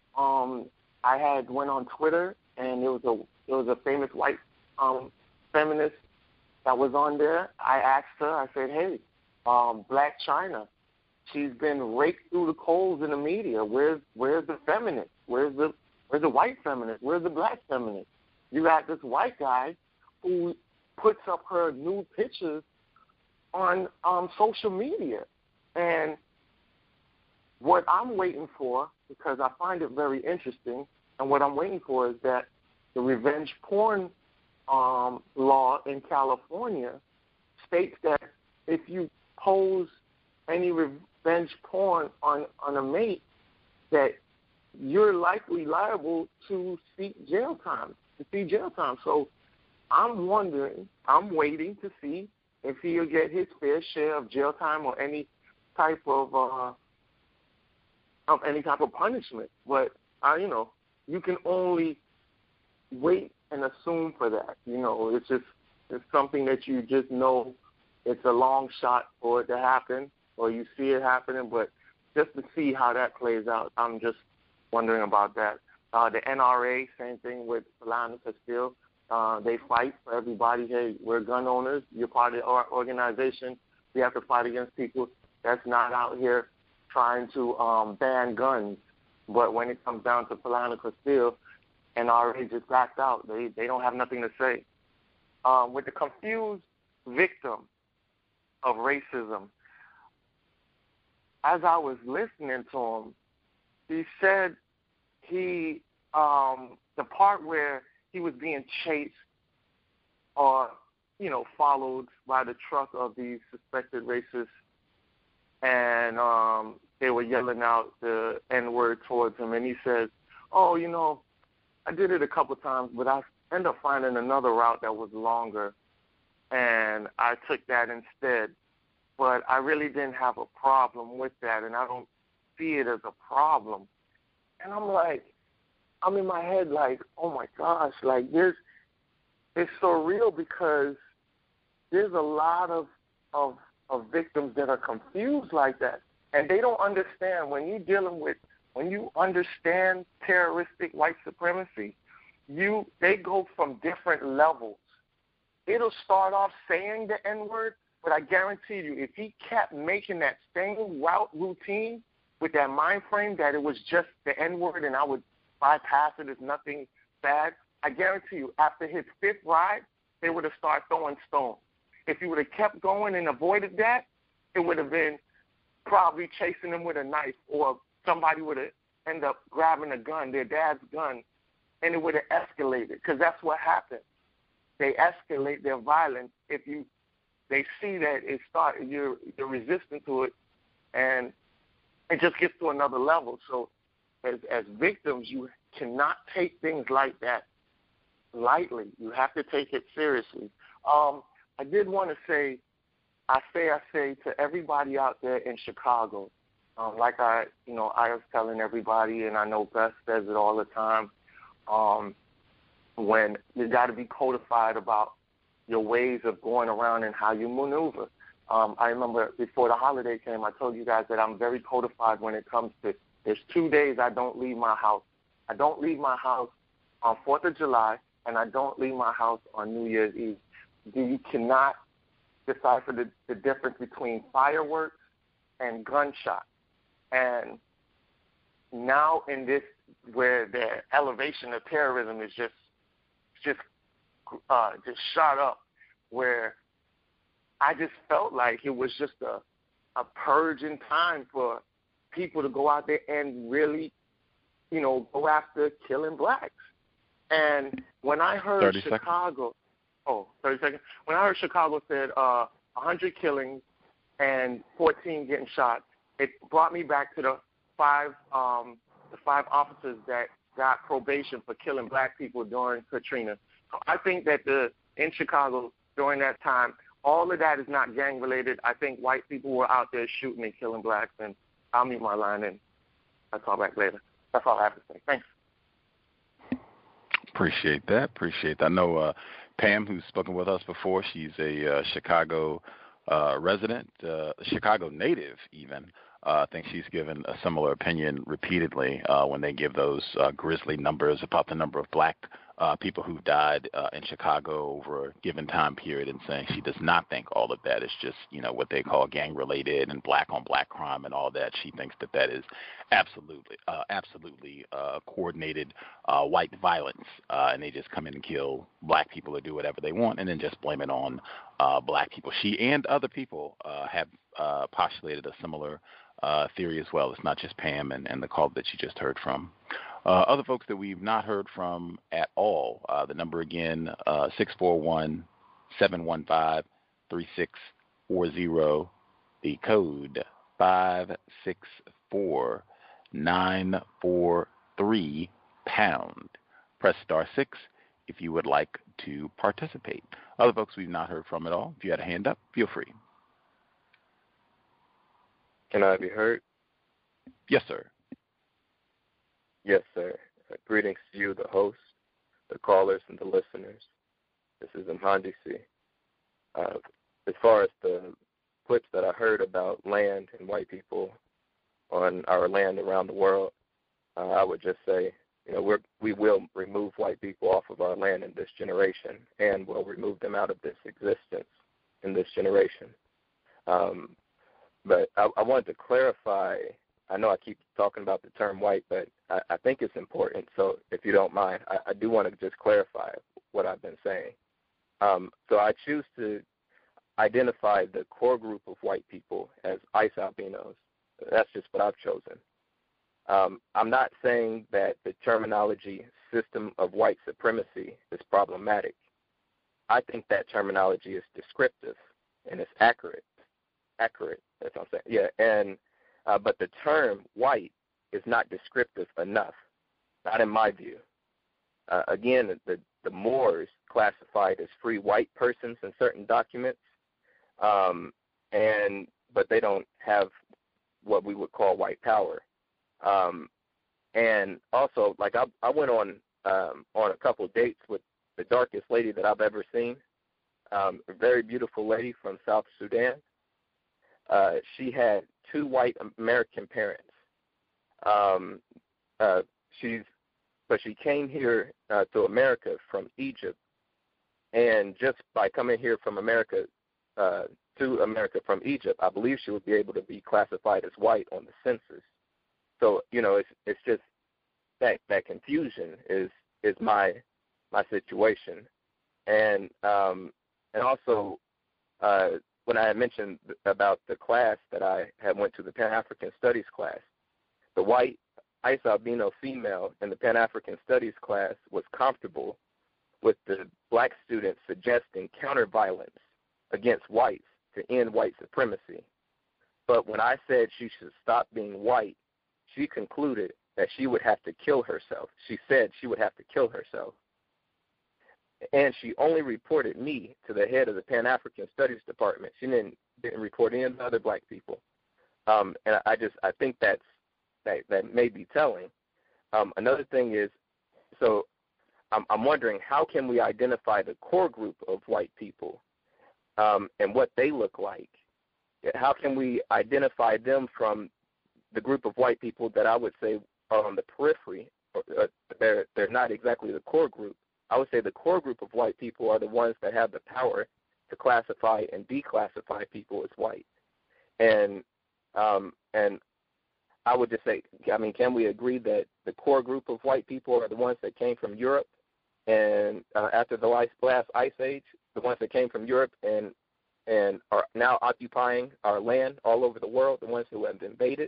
I had went on Twitter, and there was a famous white feminist that was on there. I asked her, I said, hey, Black China, she's been raked through the coals in the media. Where's the feminist? Where's the white feminist? Where's the black feminist? You got this white guy who puts up her nude pictures on social media. And what I'm waiting for, because I find it very interesting, and what I'm waiting for is that the revenge porn law in California states that if you pose any revenge porn on a mate, that you're likely liable to seek jail time. So I'm waiting to see if he'll get his fair share of jail time or any type of punishment. But you can only wait and assume for that. It's something that you just know it's a long shot for it to happen, or you see it happening. But just to see how that plays out, I'm just wondering about that. The NRA, same thing with Philando Castile. They fight for everybody. Hey, we're gun owners. You're part of our organization. We have to fight against people that's not out here trying to ban guns. But when it comes down to Philando Castile, NRA just backed out. They don't have nothing to say. With the confused victim of racism, as I was listening to him, he said the part where he was being chased or, followed by the truck of these suspected racists, and they were yelling out the N-word towards him, and he says, I did it a couple times, but I ended up finding another route that was longer, and I took that instead. But I really didn't have a problem with that, and I don't see it as a problem. And I'm in my head like, oh my gosh, like it's so real, because there's a lot of victims that are confused like that, and they don't understand when you understand terroristic white supremacy, they go from different levels. It'll start off saying the N-word, but I guarantee you, if he kept making that same routine with that mind frame that it was just the N-word and I would bypass it as nothing bad, I guarantee you, after his fifth ride, they would have started throwing stones. If he would have kept going and avoided that, it would have been probably chasing him with a knife, or somebody would have ended up grabbing a gun, their dad's gun, and it would have escalated, because that's what happens. They escalate their violence if they see that you're resistant to it, and it just gets to another level. So as victims, you cannot take things like that lightly. You have to take it seriously. I did want to say, I say to everybody out there in Chicago, like I was telling everybody, and I know Beth says it all the time, when you got to be codified about your ways of going around and how you maneuver. I remember before the holiday came, I told you guys that I'm very codified when it comes to, there's 2 days I don't leave my house. I don't leave my house on 4th of July, and I don't leave my house on New Year's Eve. You cannot decipher the difference between fireworks and gunshots. And now in this, where the elevation of terrorism is just shot up, where I just felt like it was just a purge in time for people to go out there and really, go after killing blacks. And when I heard Chicago, 30 seconds. When I heard Chicago said 100 killings and 14 getting shot, it brought me back to the five officers that got probation for killing black people during Katrina. So I think that in Chicago during that time, all of that is not gang related. I think white people were out there shooting and killing blacks, and I'll mute my line and I'll call back later. That's all I have to say. Thanks. Appreciate that. I know Pam, who's spoken with us before, she's a Chicago resident, Chicago native even. I think she's given a similar opinion repeatedly when they give those grisly numbers about the number of black people who've died in Chicago over a given time period, and saying she does not think all of that is just, what they call gang-related and black-on-black crime and all that. She thinks that is absolutely coordinated white violence, and they just come in and kill black people or do whatever they want and then just blame it on black people. She and other people have postulated a similar theory as well. It's not just Pam and the call that you just heard from. Other folks that we've not heard from at all, the number again, 641-715-3640, the code 564-943#. Press *6 if you would like to participate. Other folks we've not heard from at all, if you had a hand up, feel free. Can I be heard? Yes, sir. Yes, sir. Greetings to you, the host, the callers, and the listeners. This is Mhandi C. As far as the clips that I heard about land and white people on our land around the world, I would just say we will remove white people off of our land in this generation, and we'll remove them out of this existence in this generation. But I wanted to clarify. I know I keep talking about the term white, but I think it's important. So if you don't mind, I do want to just clarify what I've been saying. So I choose to identify the core group of white people as ICE albinos. That's just what I've chosen. I'm not saying that the terminology system of white supremacy is problematic. I think that terminology is descriptive and it's accurate. Accurate, that's what I'm saying. Yeah, and but the term white is not descriptive enough, not in my view. Again, the Moors classified as free white persons in certain documents, but they don't have what we would call white power. And also, like I went on a couple of dates with the darkest lady that I've ever seen, a very beautiful lady from South Sudan. She had 2 white American parents. She came here to America from Egypt, and just by coming here from America to America from Egypt, I believe she would be able to be classified as white on the census. So it's just that confusion is my situation, and also when I had mentioned about the class that I had went to, the Pan-African Studies class, the white ICE albino female in the Pan-African Studies class was comfortable with the black students suggesting counter-violence against whites to end white supremacy. But when I said she should stop being white, she concluded that she would have to kill herself. She said she would have to kill herself. And she only reported me to the head of the Pan-African Studies Department. She didn't report any of the other black people. And I think that may be telling. Another thing is, so I'm wondering, how can we identify the core group of white people and what they look like? How can we identify them from the group of white people that I would say are on the periphery? They're not exactly the core group. I would say the core group of white people are the ones that have the power to classify and declassify people as white. And I would just say, can we agree that the core group of white people are the ones that came from Europe and after the last ice age, the ones that came from Europe and are now occupying our land all over the world, the ones who have invaded,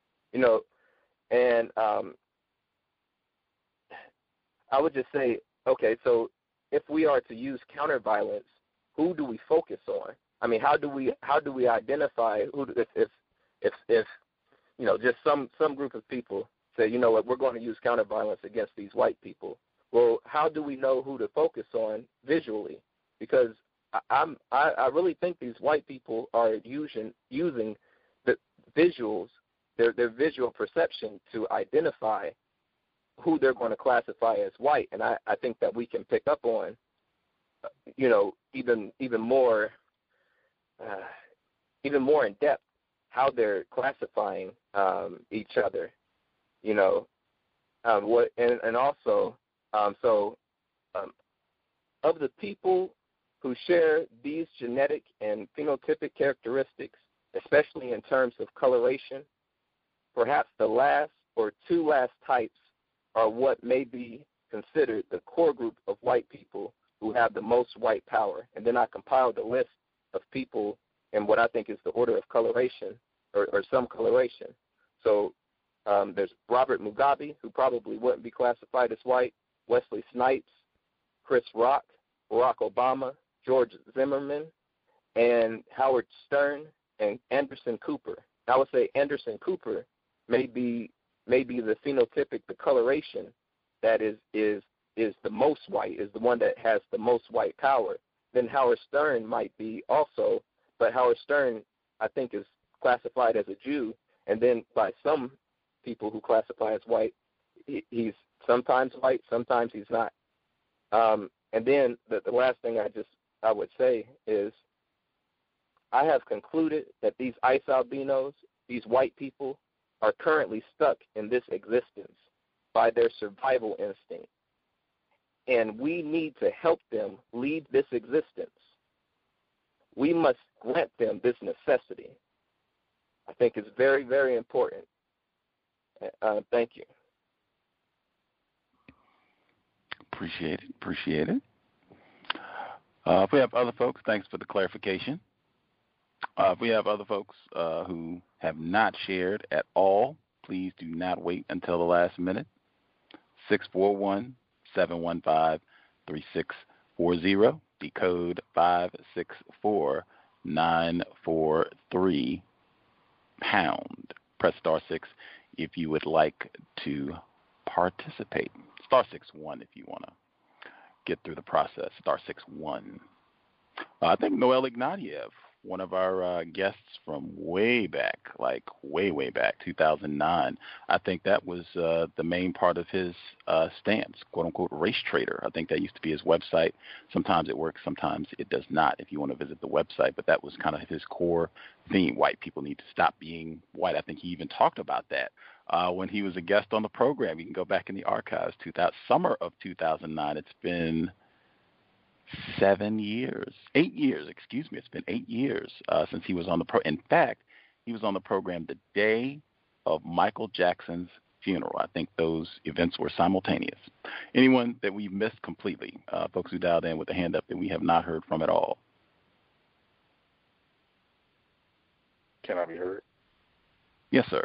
and I would just say, okay, so if we are to use counter-violence, who do we focus on? How do we identify who if just some group of people say, you know what, we're going to use counter-violence against these white people. Well, how do we know who to focus on visually? Because I really think these white people are using the visuals, their visual perception to identify who they're going to classify as white, and I think that we can pick up on, even more in depth how they're classifying each other, of the people who share these genetic and phenotypic characteristics, especially in terms of coloration, perhaps the last or 2 last types are what may be considered the core group of white people who have the most white power. And then I compiled a list of people in what I think is the order of coloration or some coloration. So there's Robert Mugabe, who probably wouldn't be classified as white, Wesley Snipes, Chris Rock, Barack Obama, George Zimmerman, and Howard Stern, and Anderson Cooper. I would say Anderson Cooper may be the phenotypic, the coloration that is the most white, is the one that has the most white power. Then Howard Stern might be also, but Howard Stern, I think, is classified as a Jew, and then by some people who classify as white, he's sometimes white, sometimes he's not. And then the last thing I would say is, I have concluded that these ICE albinos, these white people, are currently stuck in this existence. by their survival instinct. And we need to help them leave this existence. We must grant them this necessity. I think it's very, very important. Thank you. Appreciate it. If we have other folks, thanks for the clarification. If we have other folks who have not shared at all, please do not wait until the last minute. 641-715-3640, decode 564-943 pound. Press star 6 if you would like to participate. Star 6-1 if you want to get through the process. Star 6-1. I think Noel Ignatieff, one of our guests from way back, like way back, 2009. I think that was the main part of his stance, quote-unquote, race trader. I think that used to be his website. Sometimes it works, sometimes it does not if you want to visit the website, but that was kind of his core theme. White people need to stop being white. I think he even talked about that when he was a guest on the program. You can go back in the archives, summer of 2009. It's been 8 years. It's been 8 years since he was on the In fact, he was on the program the day of Michael Jackson's funeral. I think those events were simultaneous. Anyone that we've missed completely, folks who dialed in with a hand up that we have not heard from at all. Can I be heard? Yes, sir.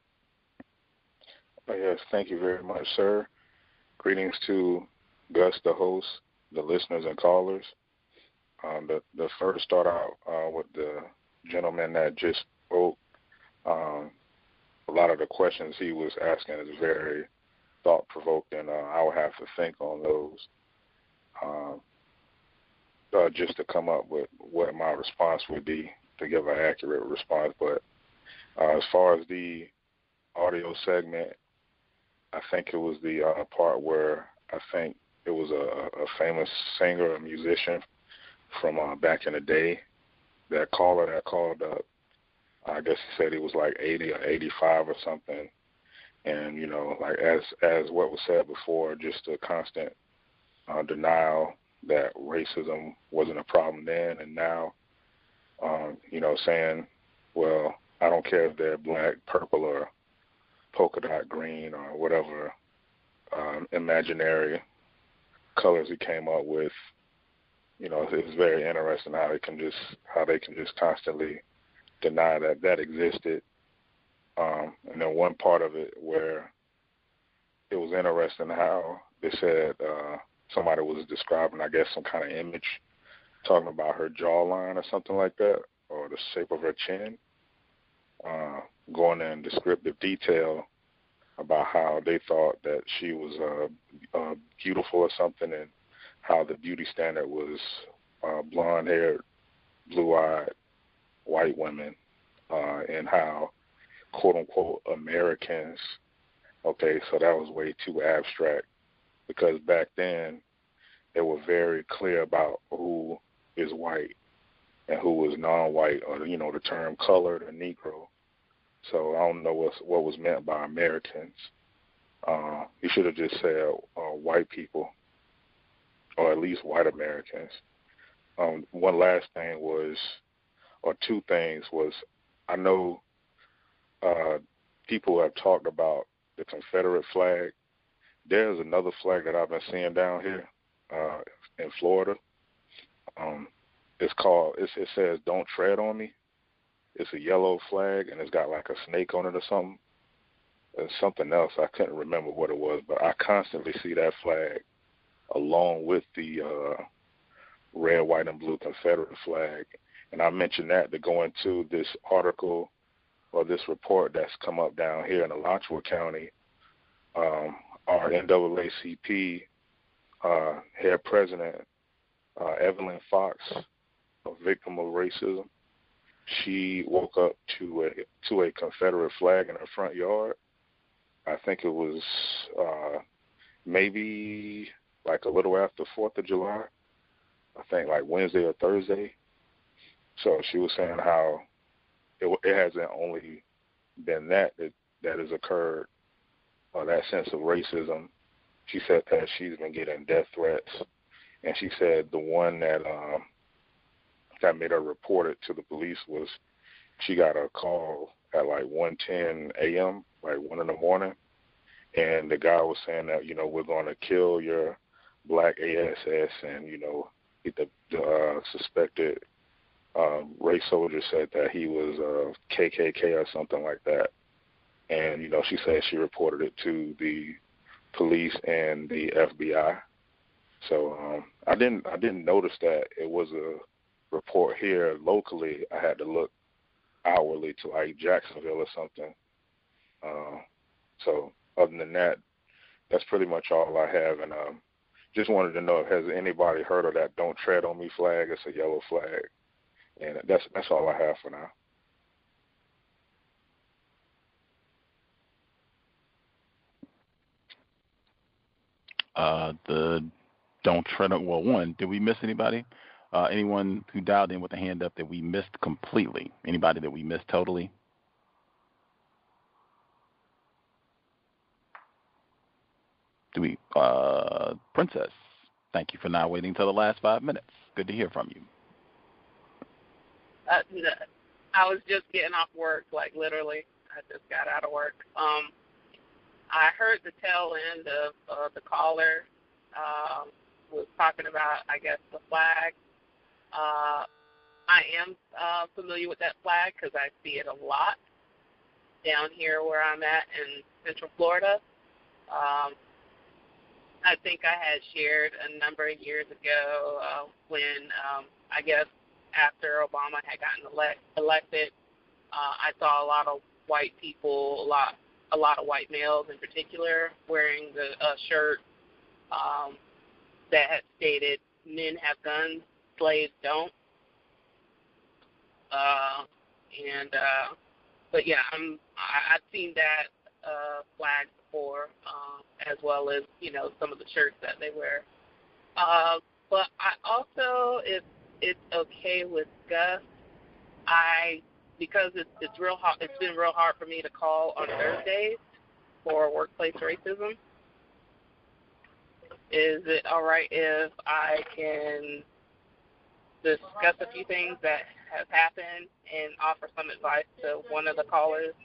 Yes, thank you very much, sir. Greetings to Gus, the host, the listeners and callers. The first start out with the gentleman that just spoke. A lot of the questions he was asking is very thought-provoking. I would have to think on those just to come up with what my response would be to give an accurate response. But as far as the audio segment, I think it was the part where I think it was a famous singer, a musician from back in the day. That caller that called up, I guess he said he was like 80 or 85 or something. And, you know, like as what was said before, just a constant denial that racism wasn't a problem then and now, you know, saying, well, I don't care if they're black, purple, or polka dot green or whatever imaginary colors he came up with. You know, it's very interesting how they can just constantly deny that existed. And then one part of it where it was interesting how they said somebody was describing, I guess, some kind of image, talking about her jawline or something like that, or the shape of her chin, going in descriptive detail about how they thought that she was beautiful or something, and how the beauty standard was blonde-haired, blue-eyed white women, and how, quote-unquote, Americans, okay, so that was way too abstract, because back then they were very clear about who is white and who was non-white, or, you know, the term colored or Negro. So I don't know what was meant by Americans. You should have just said white people, or at least white Americans. One last thing was, or two things was, I know people have talked about the Confederate flag. There's another flag that I've been seeing down here in Florida. It says "Don't Tread on Me." It's a yellow flag, and it's got like a snake on it or something. And something else, I couldn't remember what it was, but I constantly see that flag along with the red, white, and blue Confederate flag. And I mentioned that to go into this article or this report that's come up down here in Alachua County. Our NAACP head president, Evelyn Fox, a victim of racism, she woke up to a Confederate flag in her front yard. I think it was maybe like a little after 4th of July. I think like Wednesday or Thursday. So she was saying how it hasn't only been that has occurred that sense of racism. She said that she's been getting death threats, and she said the one that made her report it to the police was she got a call at like 1:10 a.m., like 1 in the morning, and the guy was saying that, we're going to kill your black ASS, and, the suspected race soldier said that he was KKK or something like that. And, she said she reported it to the police and the FBI. So I didn't notice that it was a report here locally. I had to look hourly to like Jacksonville or something. So other than that, that's pretty much all I have. And just wanted to know, has anybody heard of that "Don't Tread on Me" flag? It's a yellow flag, and that's all I have for now. The "Don't Tread on." Well, one, did we miss anybody? Anyone who dialed in with a hand up that we missed completely? Anybody that we missed totally? Princess, thank you for not waiting until the last 5 minutes. Good to hear from you. I was just getting off work, like literally. I just got out of work. I heard the tail end of the caller was talking about, I guess, the flag. I am familiar with that flag because I see it a lot down here where I'm at in Central Florida. I think I had shared a number of years ago when, I guess, after Obama had gotten elected, I saw a lot of white people, a lot of white males in particular, wearing the shirt that had stated, "Men have guns, slaves don't." But yeah, I've seen that flag before, as well as some of the shirts that they wear. But I also, if it's okay with Gus, because it's real hard. It's been real hard for me to call on Thursdays for workplace racism. Is it all right if I can discuss a few things that have happened and offer some advice to one of the callers?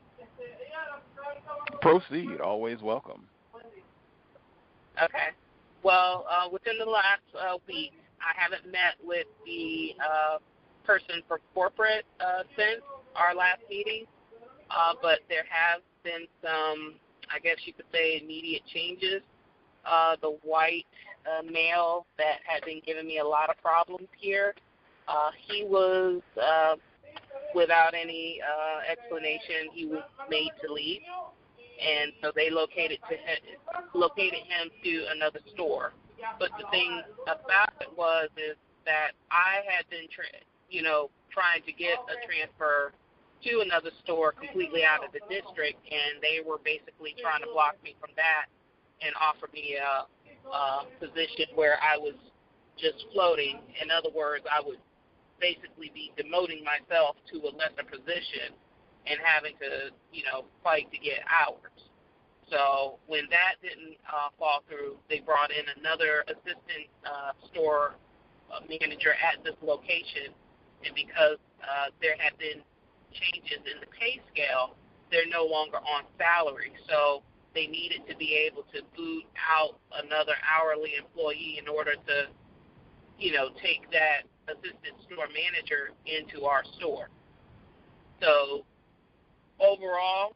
Proceed. Always welcome. Okay. Well, within the last week, I haven't met with the person for corporate since our last meeting, but there have been some, I guess you could say, immediate changes. The white male that had been giving me a lot of problems here, he was, without any explanation, he was made to leave. And so they located him to another store. But the thing about it is that I had been, trying to get a transfer to another store completely out of the district, and they were basically trying to block me from that and offer me a position where I was just floating. In other words, I would basically be demoting myself to a lesser position and having to, fight to get hours. So when that didn't fall through, they brought in another assistant store manager at this location, and because there had been changes in the pay scale, they're no longer on salary. So they needed to be able to boot out another hourly employee in order to, take that assistant store manager into our store. So overall,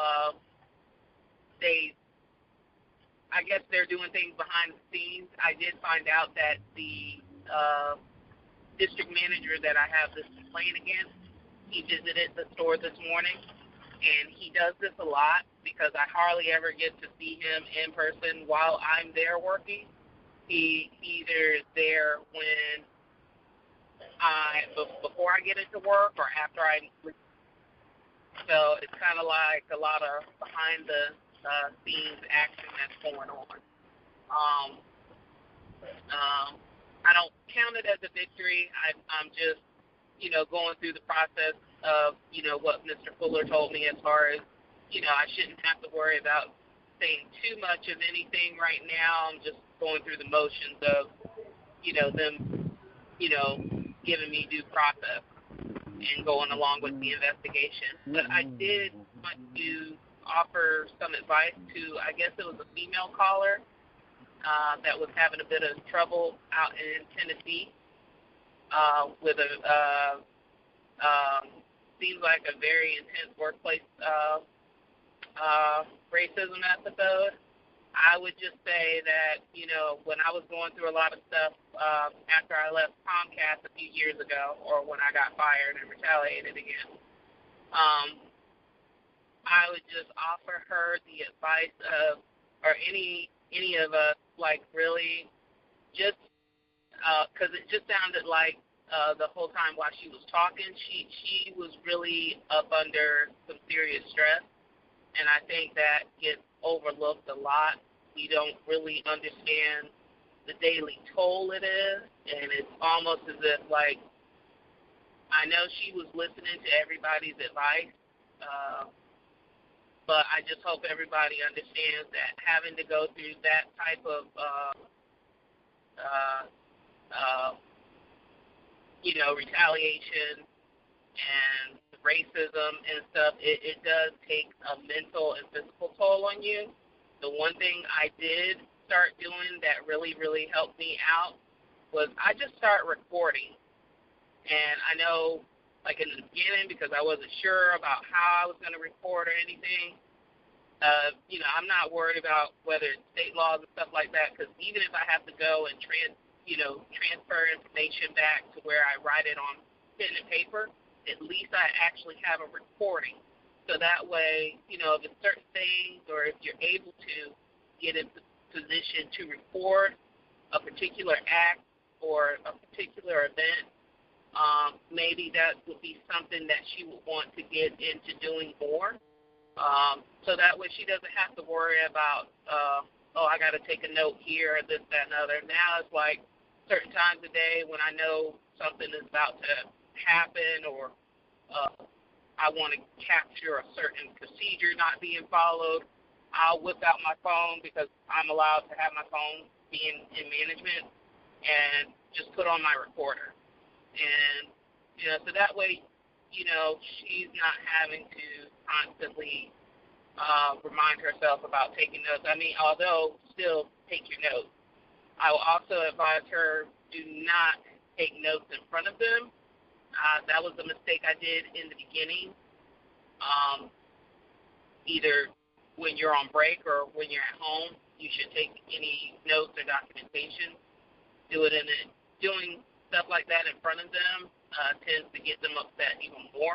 I guess they're doing things behind the scenes. I did find out that the district manager that I have this complaint against, he visited the store this morning, and he does this a lot because I hardly ever get to see him in person while I'm there working. He either is there when before I get into work or after I leave. So it's kind of like a lot of behind the scenes action that's going on. I don't count it as a victory. I'm just, going through the process of, what Mr. Fuller told me as far as, I shouldn't have to worry about saying too much of anything right now. I'm just going through the motions of, them, giving me due process and going along with the investigation. But I did want to offer some advice to, I guess it was a female caller that was having a bit of trouble out in Tennessee with seems like a very intense workplace racism episode. I would just say that, when I was going through a lot of stuff after I left Comcast a few years ago, or when I got fired and retaliated again, I would just offer her the advice of, or any of us, like really just, because it just sounded like the whole time while she was talking, she was really up under some serious stress, and I think that gets overlooked a lot. We don't really understand the daily toll it is, and it's almost as if, like, I know she was listening to everybody's advice, but I just hope everybody understands that having to go through that type of, retaliation and racism and stuff, it does take a mental and physical toll on you. The one thing I did start doing that really, really helped me out was I just started recording. And I know, like in the beginning, because I wasn't sure about how I was going to record or anything, I'm not worried about whether it's state laws and stuff like that, because even if I have to go and transfer information back to where I write it on pen and paper, at least I actually have a recording. So that way, if it's certain things, or if you're able to get in position to record a particular act or a particular event, maybe that would be something that she would want to get into doing more. So that way she doesn't have to worry about, I got to take a note here, or this, that, and other. Now it's like certain times a day when I know something is about to happen, or I want to capture a certain procedure not being followed, I'll whip out my phone, because I'm allowed to have my phone being in management, and just put on my recorder. And, so that way, she's not having to constantly remind herself about taking notes. I mean, although still take your notes. I will also advise her, do not take notes in front of them. That was a mistake I did in the beginning. Either when you're on break or when you're at home, you should take any notes or documentation. Doing stuff like that in front of them tends to get them upset even more.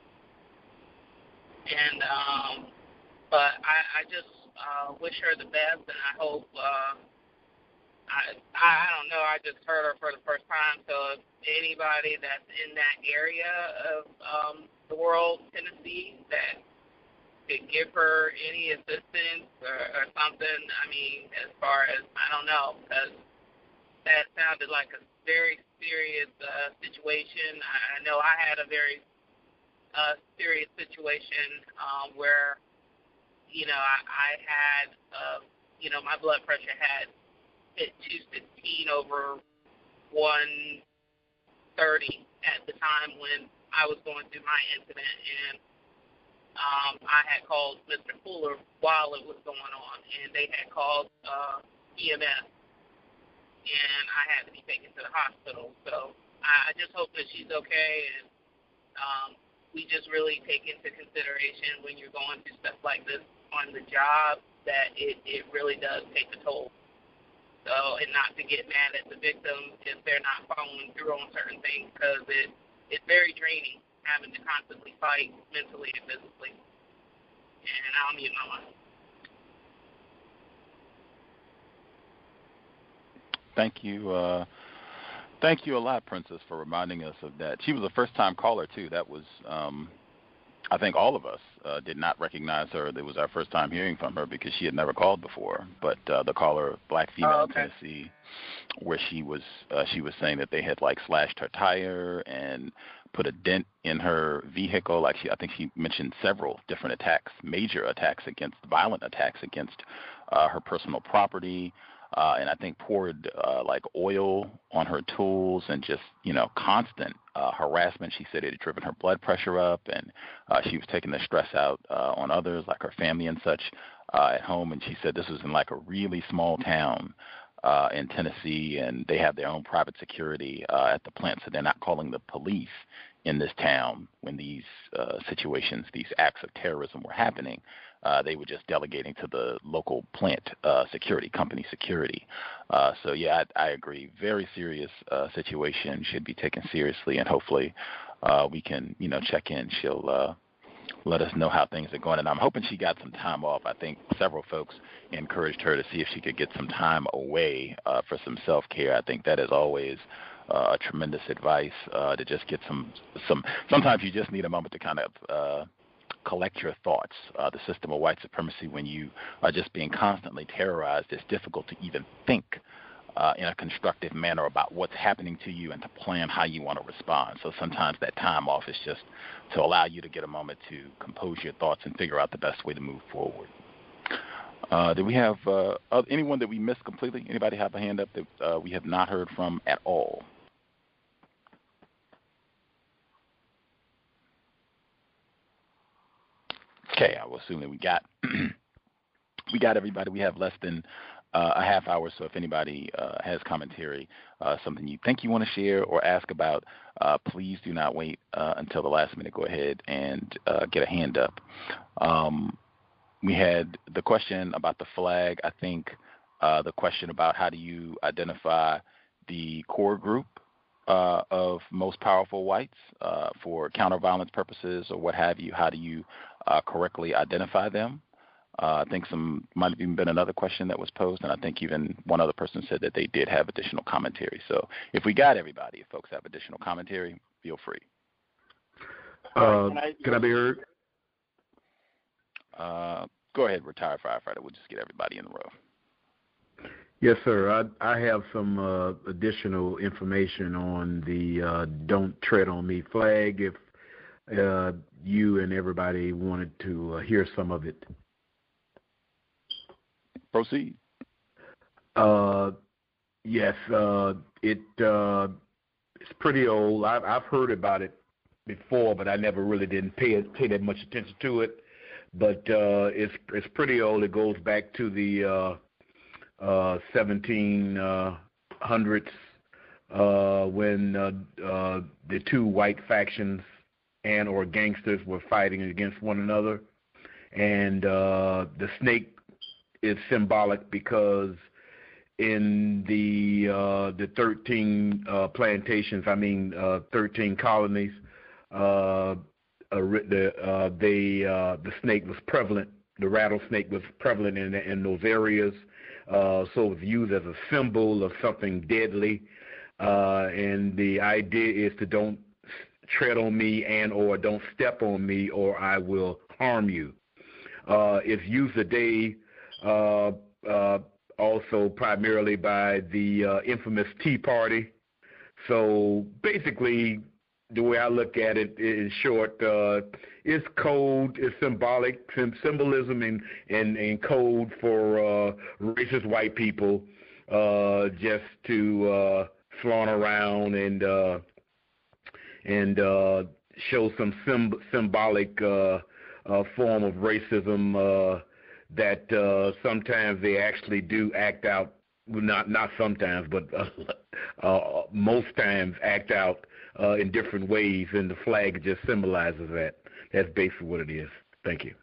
And but I just wish her the best, and I hope. I don't know. I just heard her for the first time, so if anybody that's in that area of the world, Tennessee, that could give her any assistance or something, I mean, as far as, I don't know, because that sounded like a very serious situation. I know I had a very serious situation where, I had, my blood pressure had hit 216 over 130 at the time when I was going through my incident, and I had called Mr. Fuller while it was going on, and they had called EMS, and I had to be taken to the hospital. So I just hope that she's okay, and we just really take into consideration when you're going through stuff like this on the job that it really does take a toll. So, and not to get mad at the victim if they're not following through on certain things, because it's very draining having to constantly fight mentally and physically. And I'll mute my mic. Thank you. Thank you a lot, Princess, for reminding us of that. She was a first-time caller, too. That was, I think all of us did not recognize her. It was our first time hearing from her because she had never called before. But the caller, black female in Tennessee, where she was saying that they had, like, slashed her tire and put a dent in her vehicle. Like I think she mentioned several different attacks, major attacks violent attacks against her personal property. And I think poured like oil on her tools and just, constant harassment. She said it had driven her blood pressure up, and she was taking the stress out on others, like her family and such, at home. And she said this was in like a really small town in Tennessee, and they have their own private security at the plant, so they're not calling the police in this town when these situations, these acts of terrorism were happening. They were just delegating to the local plant security, company security. So, yeah, I agree. Very serious situation, should be taken seriously, and hopefully we can, check in. She'll let us know how things are going. And I'm hoping she got some time off. I think several folks encouraged her to see if she could get some time away for some self-care. I think that is always a tremendous advice, to just get some. Sometimes you just need a moment to kind of collect your thoughts. The system of white supremacy, when you are just being constantly terrorized, it's difficult to even think in a constructive manner about what's happening to you and to plan how you want to respond. So sometimes that time off is just to allow you to get a moment to compose your thoughts and figure out the best way to move forward. Do we have anyone that we missed completely? Anybody have a hand up that we have not heard from at all? Okay, I will assume that we got everybody. We have less than a half hour, so if anybody has commentary, something you think you want to share or ask about, please do not wait until the last minute. Go ahead and get a hand up. We had the question about the flag. I think the question about how do you identify the core group of most powerful whites for counter-violence purposes or what have you. How do you correctly identify them? I think might have even been another question that was posed, and I think even one other person said that they did have additional commentary. So if we got everybody, if folks have additional commentary, feel free. Can I be heard? Go ahead, retired firefighter. We'll just get everybody in the row. Yes, sir. I have some additional information on the Don't Tread on Me flag if you and everybody wanted to hear some of it. Proceed. Yes, it's pretty old. I've heard about it before, but I never really didn't pay that much attention to it. But it's pretty old. It goes back to the 1700s when the two white factions and or gangsters were fighting against one another, and the snake is symbolic because in the 13 plantations, 13 colonies, the snake was prevalent. The rattlesnake was prevalent in those areas, so it was used as a symbol of something deadly. And the idea is to don't tread on me and or don't step on me or I will harm you. It's used today also primarily by the infamous Tea Party. So basically, the way I look at it, in short, it's code, it's symbolic, symbolism and code for racist white people just to flaunt around and show some symbolic form of racism that sometimes they actually do act out. Not sometimes, but most times act out in different ways, and the flag just symbolizes that. That's basically what it is. Thank you.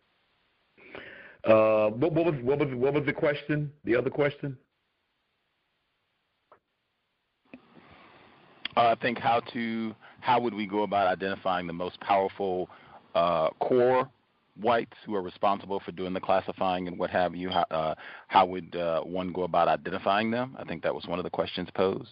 What was the question? The other question? I think how would we go about identifying the most powerful core whites who are responsible for doing the classifying and what have you? How would one go about identifying them? I think that was one of the questions posed.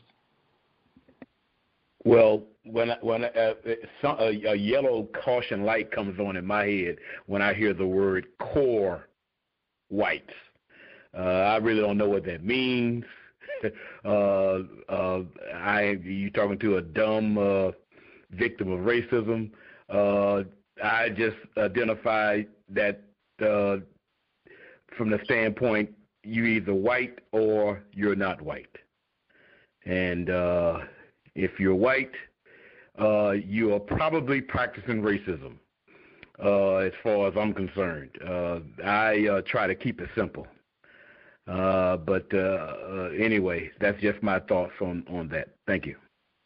Well, when a yellow caution light comes on in my head when I hear the word core whites, I really don't know what that means. You talking to a dumb victim of racism. I just identify that from the standpoint, you're either white or you're not white. And if you're white, you are probably practicing racism, as far as I'm concerned. I try to keep it simple. But anyway, that's just my thoughts on that. Thank you.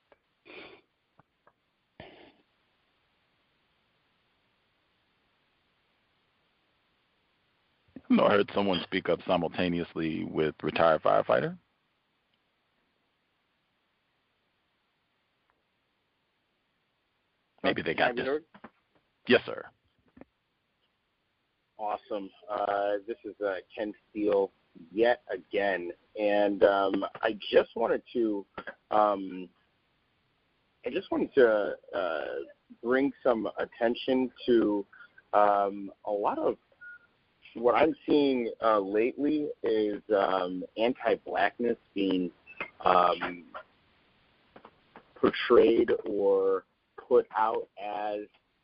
No, I heard someone speak up simultaneously with retired firefighter. Maybe they got this. Yes, sir. Awesome. This is Ken Steele yet again, and I just wanted to bring some attention to a lot of what I'm seeing lately is anti-blackness being portrayed or put out as,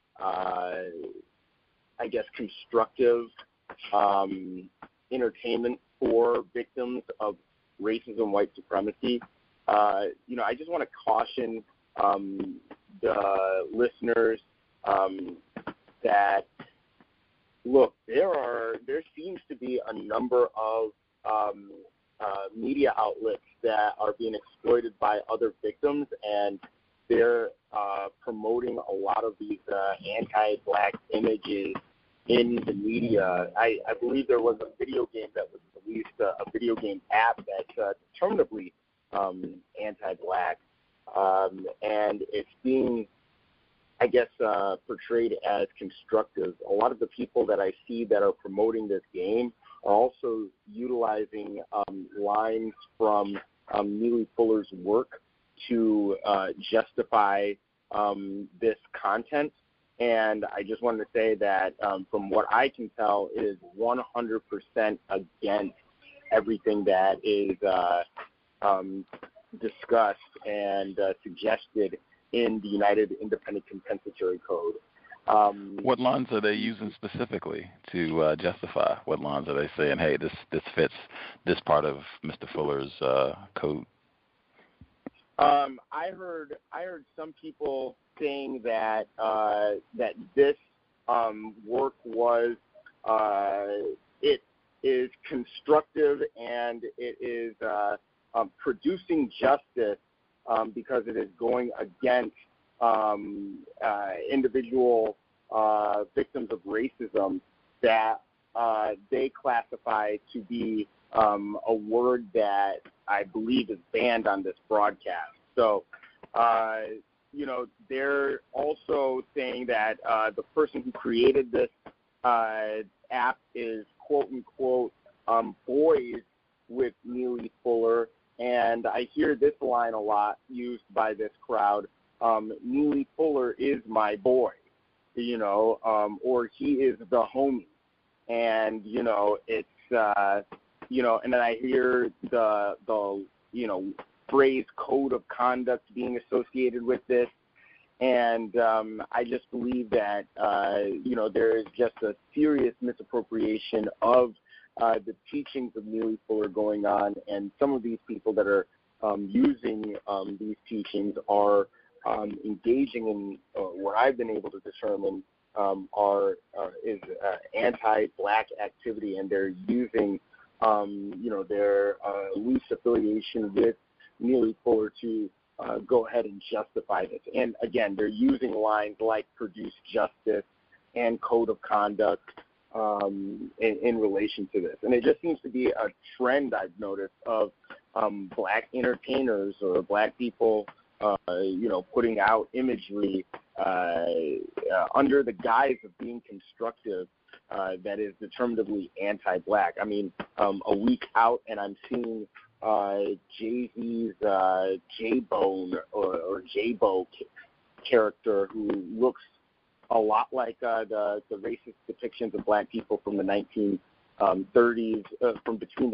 I guess, constructive entertainment for victims of racism, white supremacy. I just want to caution the listeners that, look, there seems to be a number of media outlets that are being exploited by other victims, and they're promoting a lot of these anti-black images in the media. I believe there was a video game that was released, a video game app that's determinably anti-black, and it's being, I guess, portrayed as constructive. A lot of the people that I see that are promoting this game are also utilizing lines from Neely Fuller's work to justify this content. And I just wanted to say that from what I can tell, it is 100% against everything that is discussed and suggested in the United Independent Compensatory Code. What lines are they using specifically to justify? What lines are they saying, hey, this fits this part of Mr. Fuller's code? I heard some people saying that that this work was it is constructive and it is producing justice because it is going against individual victims of racism that they classify to be a word that I believe is banned on this broadcast. So, they're also saying that the person who created this app is, quote unquote, boys with Neely Fuller. And I hear this line a lot used by this crowd. Neely Fuller is my boy, or he is the homie. And, it's, and then I hear the phrase code of conduct being associated with this. And I just believe that, there is just a serious misappropriation of the teachings of Neely Fuller going on. And some of these people that are using these teachings are engaging in what I've been able to determine is anti-black activity, and they're using, their loose affiliation with Neely Fuller to go ahead and justify this. And again, they're using lines like produce justice and code of conduct in relation to this. And it just seems to be a trend I've noticed of black entertainers or black people, putting out imagery under the guise of being constructive that is determinably anti-black. I mean, a week out and I'm seeing Jay-Z's J-Bone or J-Bo character who looks a lot like the racist depictions of black people from the 1930s, from between the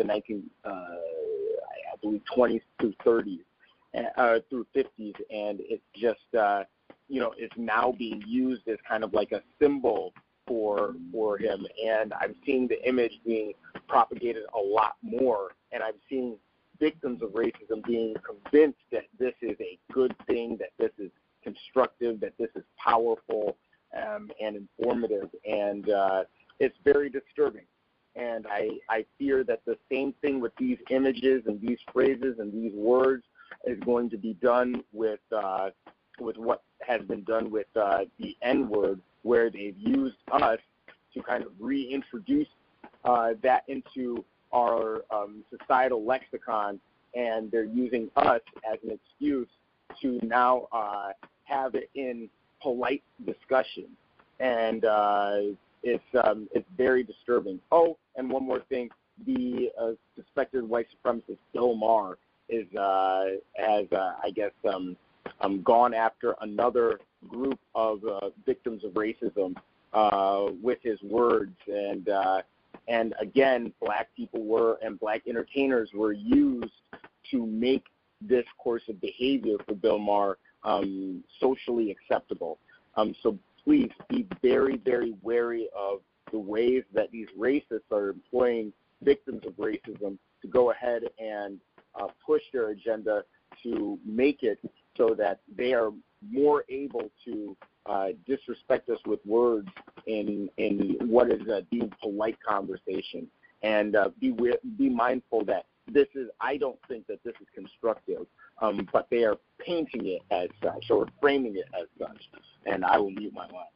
20s through 30s, through 50s, and it's just is now being used as kind of like a symbol for him. And I'm seeing the image being propagated a lot more, and I'm seeing victims of racism being convinced that this is a good thing, that this is constructive, that this is powerful and informative, and it's very disturbing. And I fear that the same thing with these images and these phrases and these words is going to be done with what has been done with the N-word, where they've used us to kind of reintroduce that into our societal lexicon, and they're using us as an excuse to now have it in polite discussion. And it's very disturbing. Oh, and one more thing, the suspected white supremacist Bill Maher has gone after another group of victims of racism with his words, and again, black people and black entertainers were used to make this course of behavior for Bill Maher socially acceptable. So please be very, very wary of the ways that these racists are employing victims of racism to go ahead and push their agenda to make it so that they are more able to disrespect us with words in what is deemed polite conversation. And be mindful that I don't think that this is constructive, but they are painting it as such or framing it as such. And I will mute my line.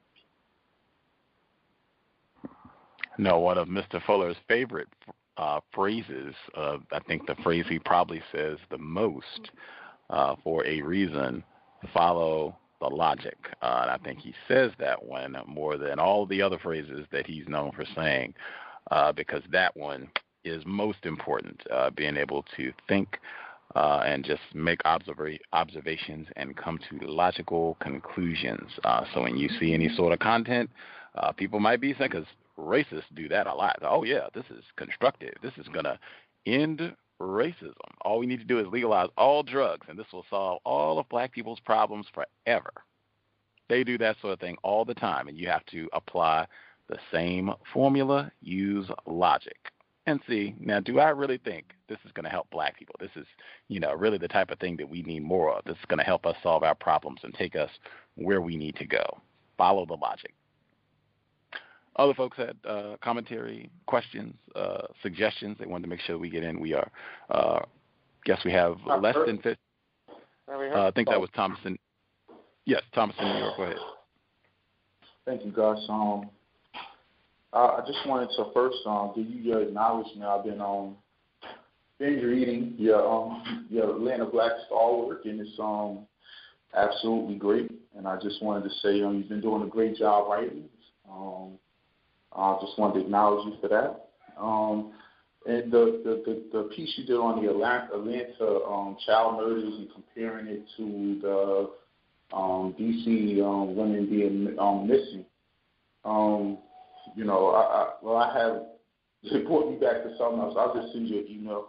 No, one of Mr. Fuller's favorite phrases, I think the phrase he probably says the most for a reason, follow the logic. And I think he says that one more than all the other phrases that he's known for saying, because that one is most important, being able to think and just make observations and come to logical conclusions. So when you see any sort of content, people might be saying, because racists do that a lot. Oh, yeah, this is constructive. This is going to end racism. All we need to do is legalize all drugs, and this will solve all of black people's problems forever. They do that sort of thing all the time, and you have to apply the same formula, use logic, and see, now, do I really think this is going to help black people? This is, really the type of thing that we need more of. This is going to help us solve our problems and take us where we need to go. Follow the logic. Other folks had commentary, questions, suggestions. They wanted to make sure we get in. We are, guess we have less than 50. I think that was Thomason. Yes, Thomason, New York. Go ahead. Thank you, Gus. I just wanted to first give you your acknowledgement. I've been binge reading your Atlanta Black Stalwart, and it's absolutely great. And I just wanted to say you've been doing a great job writing. I just wanted to acknowledge you for that. And the piece you did on the Atlanta child murders and comparing it to the D.C. women being missing. I have, it brought me back to something else. I'll just send you an email.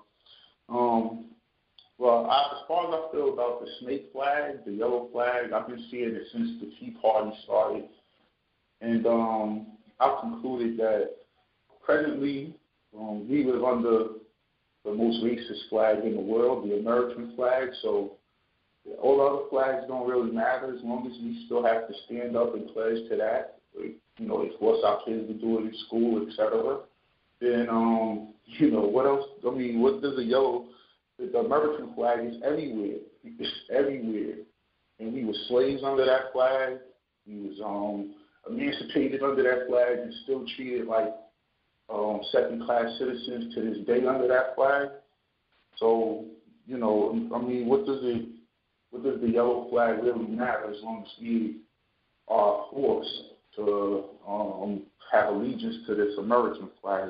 As far as I feel about the snake flag, the yellow flag, I've been seeing it since the Tea Party started. And I've concluded that presently we live under the most racist flag in the world, the American flag. So all other flags don't really matter as long as we still have to stand up and pledge to that. They force our kids to do it in school, etc. Then, what else? I mean, what does the American flag is everywhere. It's everywhere. And we were slaves under that flag. We was emancipated under that flag and still treated like second-class citizens to this day under that flag. So, what does the yellow flag really matter as long as we are forced to have allegiance to this American flag?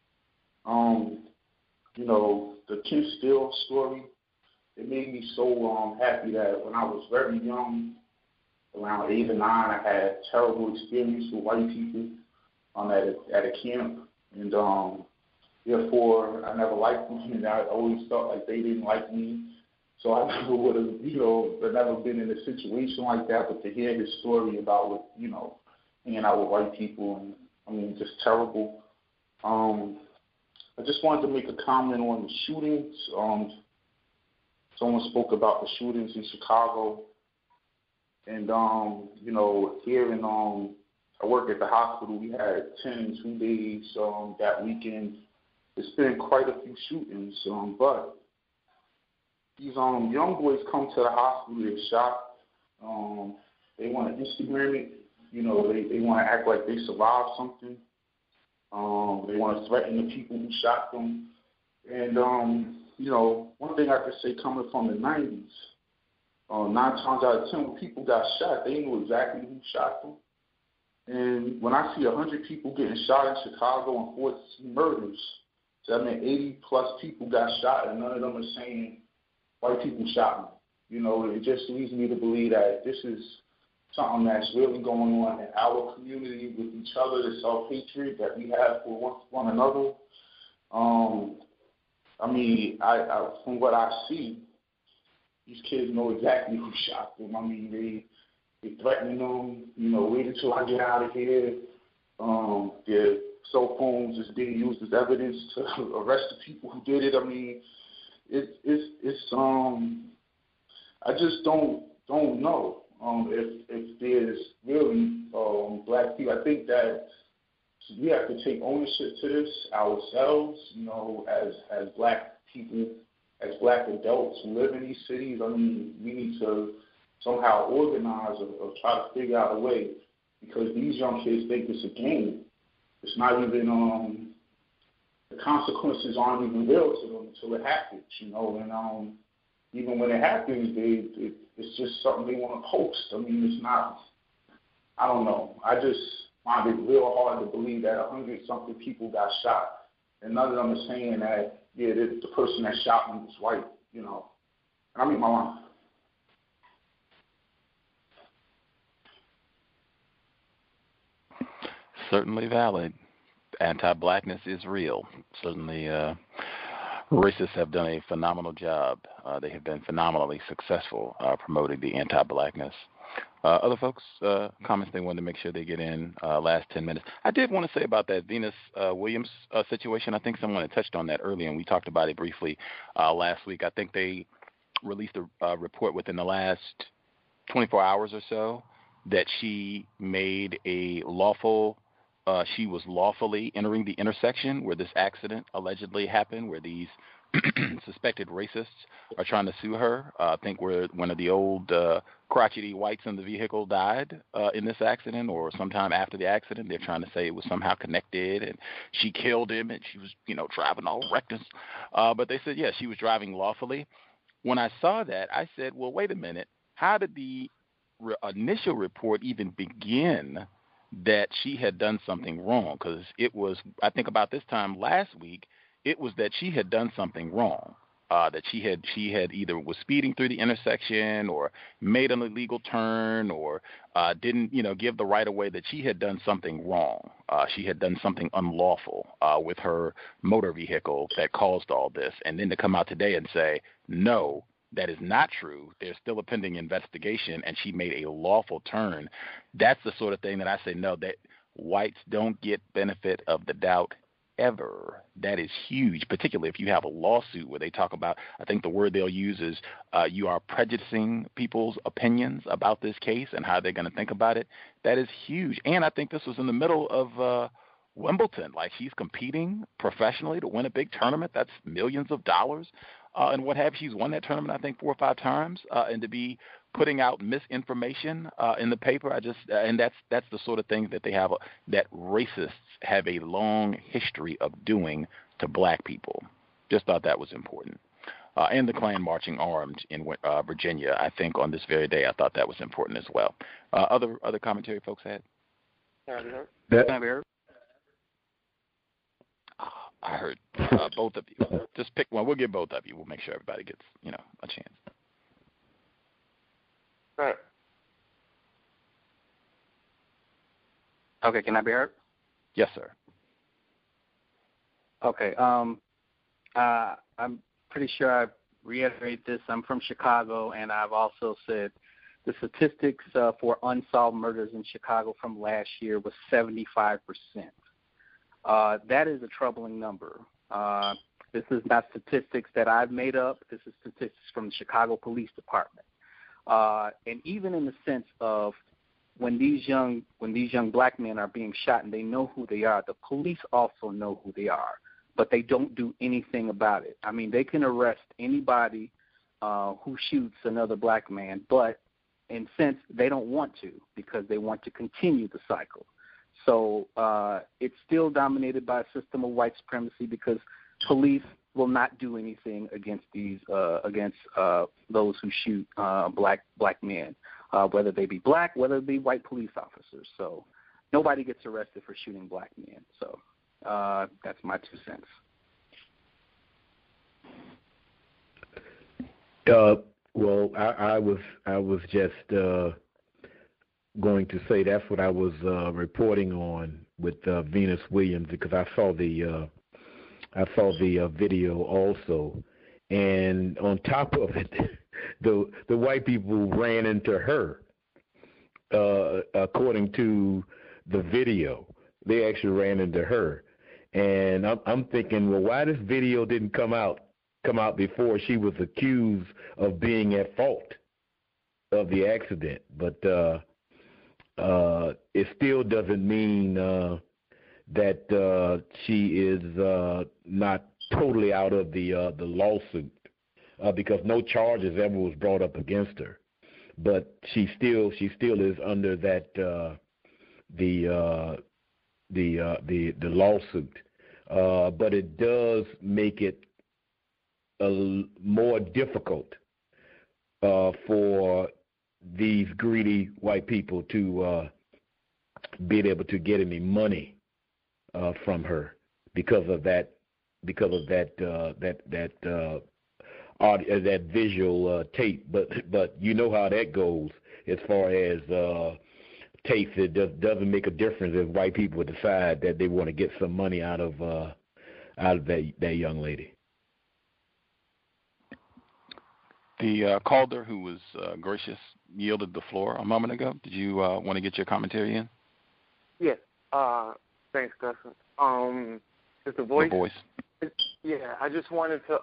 The Ken Steele story, it made me so happy that when I was very young, around 8 or 9, I had terrible experience with white people at a camp, and therefore I never liked them, and I always felt like they didn't like me. So I never would have, never been in a situation like that. But to hear his story about what, hanging out with white people, and I mean, just terrible. I just wanted to make a comment on the shootings. Someone spoke about the shootings in Chicago, and here in I work at the hospital. We had 10 in 2 days that weekend. It's been quite a few shootings, but these young boys come to the hospital. They're shocked. They want to Instagram it. They want to act like they survived something. They want to threaten the people who shot them. And, one thing I could say coming from the 90s, 9 times out of 10 when people got shot, they knew exactly who shot them. And when I see 100 people getting shot in Chicago and 14 murders, so that meant 80-plus people got shot, and none of them are saying white people shot me. It just leads me to believe that this is something that's really going on in our community with each other, the self-hatred that we have for one another. I from what I see, these kids know exactly who shot them. I mean, they threatening them, wait until I get out of here. Their cell phones is being used as evidence to arrest the people who did it. I mean, it's I just don't know if there's really black people. I think that we have to take ownership to this ourselves, as black people, as black adults who live in these cities. I mean, we need to somehow organize or try to figure out a way, because these young kids think it's a game. It's not even, the consequences aren't even real to them until it happens, and even when it happens, it's just something they want to post. I mean, it's not, I don't know. I just find it real hard to believe that 100-something people got shot, and none of them are saying that, the person that shot them was white, And I mean, my line. Certainly valid. Anti-blackness is real. Certainly racists have done a phenomenal job. They have been phenomenally successful promoting the anti-blackness. Other folks, comments they wanted to make sure they get in last 10 minutes. I did want to say about that Venus Williams situation. I think someone had touched on that earlier, and we talked about it briefly last week. I think they released a report within the last 24 hours or so that she made a lawful she was lawfully entering the intersection where this accident allegedly happened, where these suspected racists are trying to sue her. I think where one of the old crotchety whites in the vehicle died in this accident, or sometime after the accident. They're trying to say it was somehow connected, and she killed him, and she was, driving all reckless. But they said, she was driving lawfully. When I saw that, I said, well, wait a minute. How did the initial report even begin that she had done something wrong? Because it was, I think about this time last week, it was that she had done something wrong, that she had either was speeding through the intersection or made an illegal turn or didn't, give the right of way, that she had done something wrong. She had done something unlawful with her motor vehicle that caused all this. And then to come out today and say, no, that is not true. There's still a pending investigation, and she made a lawful turn. That's the sort of thing that I say, no, that whites don't get benefit of the doubt ever. That is huge, particularly if you have a lawsuit where they talk about, I think the word they'll use is you are prejudicing people's opinions about this case and how they're going to think about it. That is huge. And I think this was in the middle of Wimbledon. Like, she's competing professionally to win a big tournament. That's millions of dollars. And what have you. She's won that tournament, I think, 4 or 5 times. And to be putting out misinformation in the paper, and that's the sort of thing that they have, that racists have a long history of doing to black people. Just thought that was important. And the Klan marching armed in Virginia, I think on this very day, I thought that was important as well. Other commentary folks had? I heard both of you. Just pick one. We'll give both of you. We'll make sure everybody gets, a chance. All right. Okay, can I be heard? Yes, sir. Okay. I'm pretty sure I reiterate this. I'm from Chicago, and I've also said the statistics for unsolved murders in Chicago from last year was 75%. That is a troubling number. This is not statistics that I've made up. This is statistics from the Chicago Police Department. And even in the sense of when these young black men are being shot and they know who they are, the police also know who they are, but they don't do anything about it. I mean, they can arrest anybody who shoots another black man, but in a sense they don't want to because they want to continue the cycle. So it's still dominated by a system of white supremacy because police will not do anything against those who shoot black men, whether they be black, whether they be white police officers. So nobody gets arrested for shooting black men. So that's my 2 cents. Well, I was just going to say that's what I was reporting on with Venus Williams because I saw the video also, and on top of it, the white people ran into her. According to the video, they actually ran into her, and I'm thinking, well, why this video didn't come out before she was accused of being at fault of the accident? But it still doesn't mean that she is not totally out of the lawsuit because no charges ever was brought up against her. But she still is under that the lawsuit. But it does make it more difficult for these greedy white people to be able to get any money from her because of that visual tape. But you know how that goes as far as tapes. It doesn't make a difference if white people decide that they want to get some money out of that young lady. The caller who was gracious yielded the floor a moment ago. Did you want to get your commentary in? Yes. Thanks, Dustin. Is the voice? The voice. Yeah, I just wanted to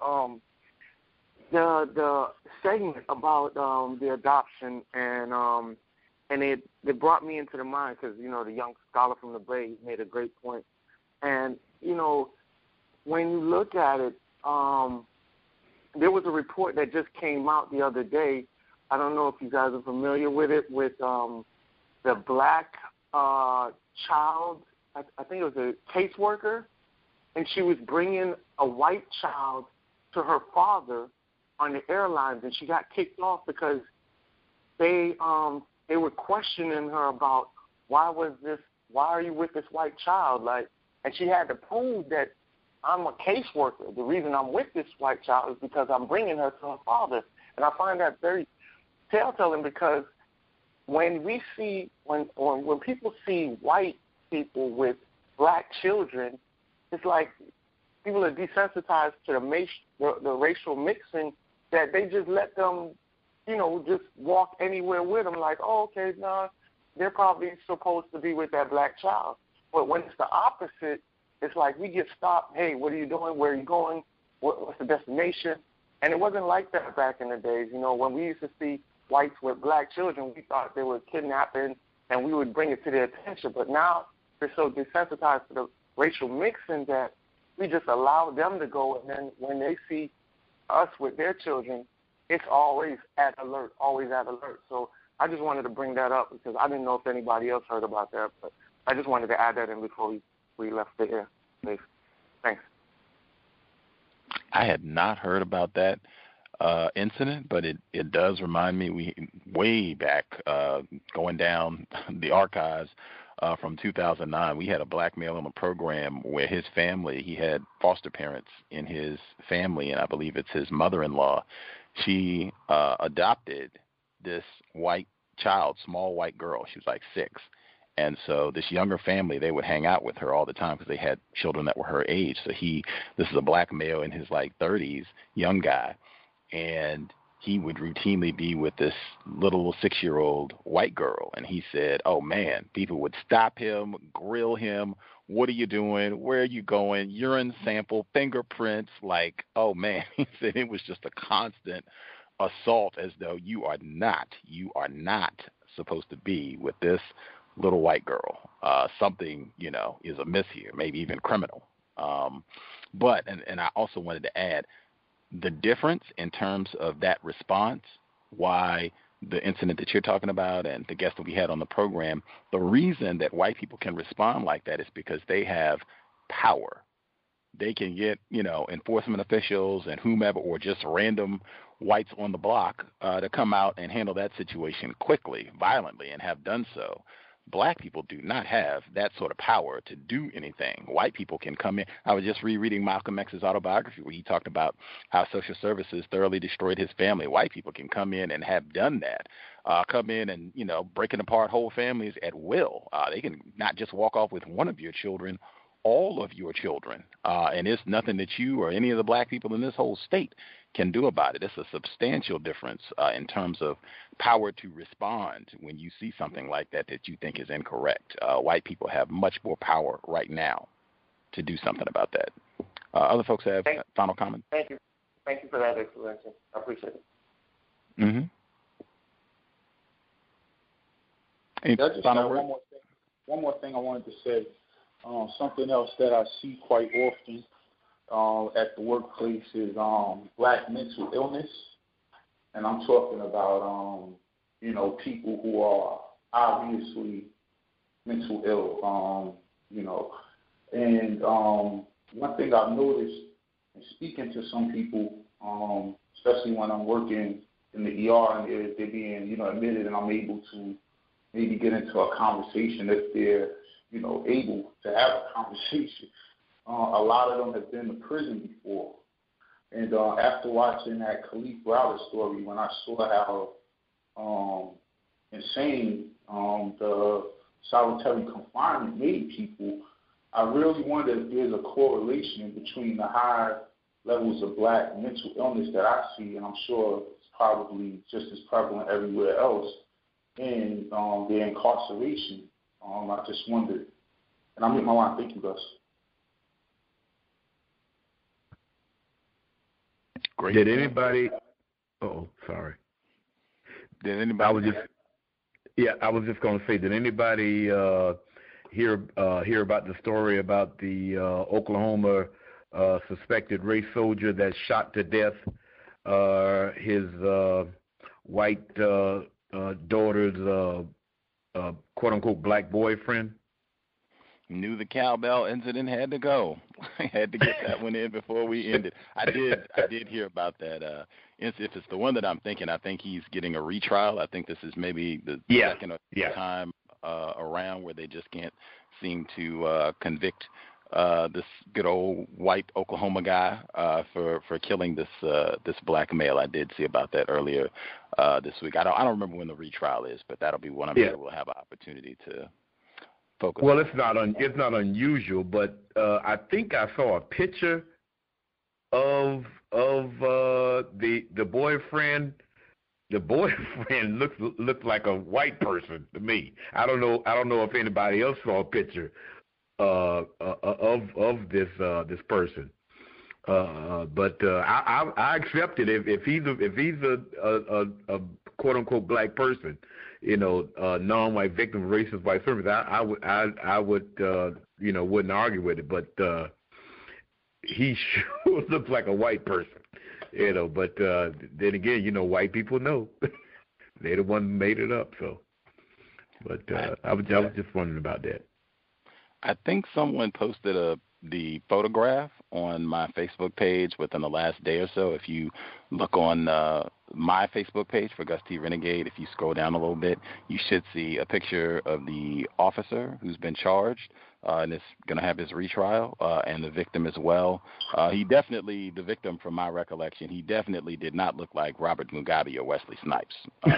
the segment about the adoption and it brought me into the mind because the young scholar from the Bay made a great point, and when you look at it, there was a report that just came out the other day. I don't know if you guys are familiar with it, with the black child. I think it was a caseworker, and she was bringing a white child to her father on the airlines, and she got kicked off because they were questioning her about why are you with this white child? And she had to prove that I'm a caseworker. The reason I'm with this white child is because I'm bringing her to her father. And I find that very telltale because when people see white people with black children, it's like people are desensitized to the racial mixing that they just let them, just walk anywhere with them like, oh, okay, nah, they're probably supposed to be with that black child. But when it's the opposite, it's like we get stopped. Hey, what are you doing? Where are you going? What's the destination? And it wasn't like that back in the days. When we used to see whites with black children, we thought they were kidnapping, and we would bring it to their attention. But now they're so desensitized to the racial mixing that we just allow them to go. And then when they see us with their children, it's always at alert. So I just wanted to bring that up because I didn't know if anybody else heard about that. But I just wanted to add that in before we left the air. Thanks. I had not heard about that incident, but it does remind me, we way back going down the archives from 2009, we had a black male on the program where his family, he had foster parents in his family, and I believe it's his mother-in-law. She adopted this white child, small white girl. She was like 6. And so this younger family, they would hang out with her all the time because they had children that were her age. So this is a black male in his 30s, young guy. and he would routinely be with this little 6-year-old white girl. And he said, oh, man, people would stop him, grill him. What are you doing? Where are you going? Urine sample, fingerprints. Like, oh, man, he said it was just a constant assault, as though you are not supposed to be with this little white girl. Something, is amiss here, maybe even criminal. But I also wanted to add, the difference in terms of that response, why the incident that you're talking about and the guest that we had on the program, the reason that white people can respond like that is because they have power. They can get, enforcement officials and whomever, or just random whites on the block to come out and handle that situation quickly, violently, and have done so. Black people do not have that sort of power to do anything. White people can come in. I was just rereading Malcolm X's autobiography where he talked about how social services thoroughly destroyed his family. White people can come in and have done that, come in and, breaking apart whole families at will. They can not just walk off with one of your children, all of your children. And it's nothing that you or any of the black people in this whole state can do about it. It's a substantial difference in terms of power to respond when you see something like that you think is incorrect. White people have much more power right now to do something about that. Other folks have final comments? Thank you. Thank you for that explanation. I appreciate it. Mm-hmm. One more thing I wanted to say. Something else that I see quite often at the workplace is black mental illness, and I'm talking about people who are obviously mental ill, and one thing I've noticed in speaking to some people, especially when I'm working in the ER and they're being admitted, and I'm able to maybe get into a conversation if they're able to have a conversation. A lot of them have been to prison before. And after watching that Khalif Browder story, when I saw how insane the solitary confinement made people, I really wonder if there's a correlation between the high levels of black mental illness that I see, and I'm sure it's probably just as prevalent everywhere else, and their incarceration. I just wondered. And I'm in my line. Thank you, Gus. Great. Did anybody? Oh, sorry. Did anybody? I was just going to say, did anybody hear about the story about the Oklahoma suspected race soldier that shot to death his white daughter's quote-unquote black boyfriend? Knew the cowbell incident had to go. I had to get that one in before we ended. I did hear about that. If it's the one that I'm thinking, I think he's getting a retrial. I think this is maybe the second or third time around where they just can't seem to convict this good old white Oklahoma guy for killing this black male. I did see about that earlier this week. I don't remember when the retrial is, but that'll be one I'm sure we'll have an opportunity to focus. Well, it's not unusual, but I think I saw a picture of the boyfriend. The boyfriend looked like a white person to me. I don't know if anybody else saw a picture of this person. But I accept it if he's a quote unquote black person, non-white victim of racist white supremacy. I would wouldn't argue with it, but he sure looks like a white person, But then again, white people know they're the one who made it up. So, but I was just wondering about that. I think someone posted the photograph on my Facebook page within the last day or so. If you look on my Facebook page for Gus T. Renegade, if you scroll down a little bit, you should see a picture of the officer who's been charged and is going to have his retrial, and the victim as well. The victim, from my recollection, he definitely did not look like Robert Mugabe or Wesley Snipes.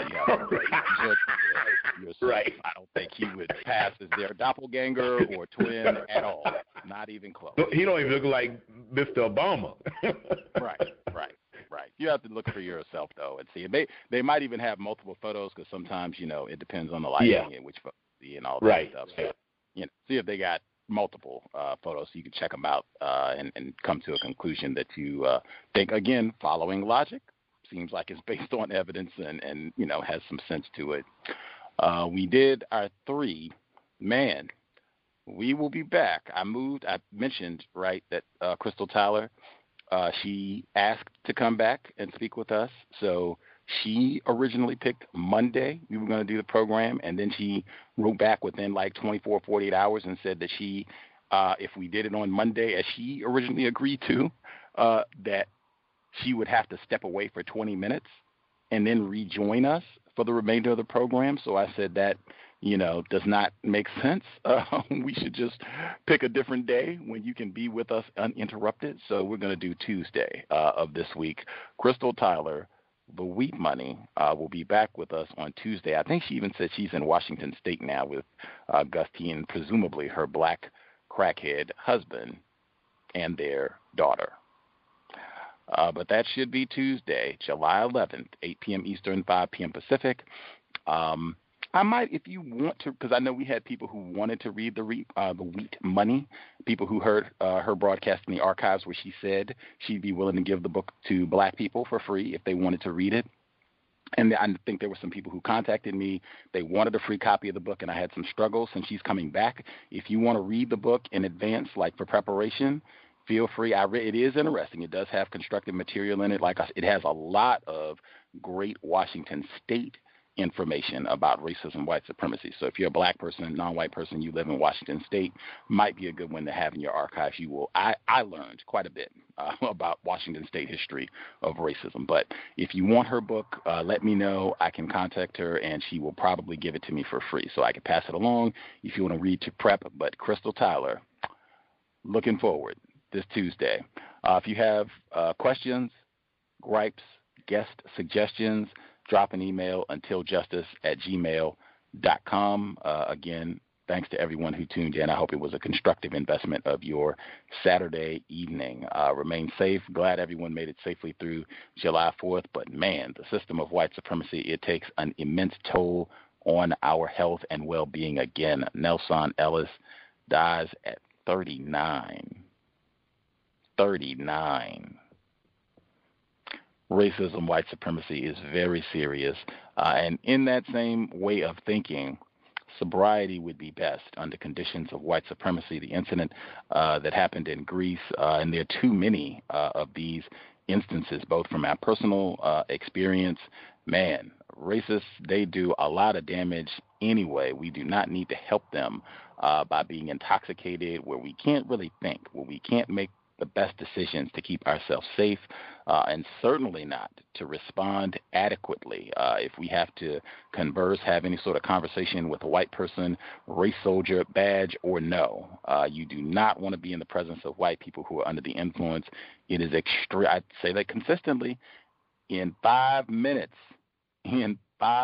Right. I don't think he would pass as their doppelganger or twin at all. Not even close. He don't even look like Mr. Obama. Right. You have to look for yourself though and see. They might even have multiple photos because sometimes it depends on the lighting and which photo and all that stuff. So, see if they got multiple photos so you can check them out and come to a conclusion that you think, again, following logic, seems like it's based on evidence and has some sense to it. We did our 3. Man, we will be back. I mentioned, right, that Crystal Tyler, she asked to come back and speak with us. So she originally picked Monday. We were going to do the program, and then she wrote back within like 24, 48 hours and said that she, if we did it on Monday, as she originally agreed to, that she would have to step away for 20 minutes and then rejoin us for the remainder of the program. So I said that, does not make sense. We should just pick a different day when you can be with us uninterrupted. So we're going to do Tuesday of this week. Crystal Tyler, the Wheat Money, will be back with us on Tuesday. I think she even said she's in Washington State now with Gus T and presumably her black crackhead husband and their daughter. But that should be Tuesday, July 11th, 8 p.m. Eastern, 5 p.m. Pacific. I might, if you want to, because I know we had people who wanted to read the Wheat Money, people who heard her broadcast in the archives where she said she'd be willing to give the book to black people for free if they wanted to read it. And I think there were some people who contacted me. They wanted a free copy of the book, and I had some struggles, and she's coming back. If you want to read the book in advance, like for preparation, feel free. It is interesting. It does have constructive material in it. It has a lot of great Washington State information about racism, white supremacy. So if you're a black person, non-white person, you live in Washington State, might be a good one to have in your archives. I learned quite a bit about Washington State history of racism. But if you want her book, let me know. I can contact her, and she will probably give it to me for free. So I can pass it along if you want to read to prep. But Crystal Tyler, looking forward this Tuesday. If you have questions, gripes, guest suggestions, drop an email untiljustice@gmail.com. Again, thanks to everyone who tuned in. I hope it was a constructive investment of your Saturday evening. Remain safe. Glad everyone made it safely through July 4th. But, man, the system of white supremacy, it takes an immense toll on our health and well-being. Again, Nelson Ellis dies at 39. 39. Racism, white supremacy is very serious. And in that same way of thinking, sobriety would be best under conditions of white supremacy. The incident that happened in Greece, and there are too many of these instances, both from our personal experience. Man, racists, they do a lot of damage anyway. We do not need to help them by being intoxicated, where we can't really think, where we can't make the best decisions to keep ourselves safe, and certainly not to respond adequately. If we have to converse, have any sort of conversation with a white person, race soldier, badge or no, you do not want to be in the presence of white people who are under the influence. It is extreme. I say that consistently. In 5 minutes, it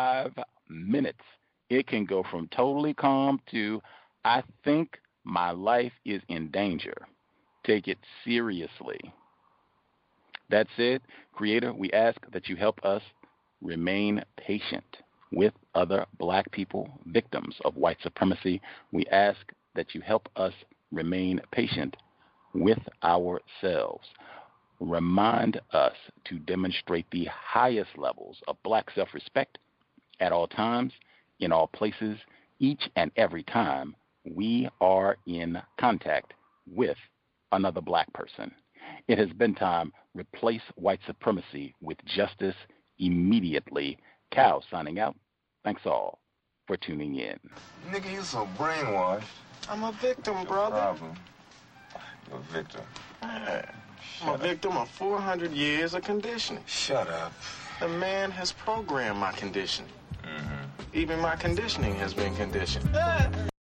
can go from totally calm to, I think my life is in danger. Take it seriously. That's it. Creator, we ask that you help us remain patient with other black people, victims of white supremacy. We ask that you help us remain patient with ourselves. Remind us to demonstrate the highest levels of black self-respect at all times, in all places, each and every time we are in contact with another black person. It has been time. Replace white supremacy with justice immediately. Cal signing out. Thanks all for tuning in. Nigga, you so brainwashed. I'm a victim, brother. Problem. You're a victim. I'm a victim of 400 years of conditioning. Shut up. The man has programmed my conditioning. Mm-hmm. Even my conditioning has been conditioned.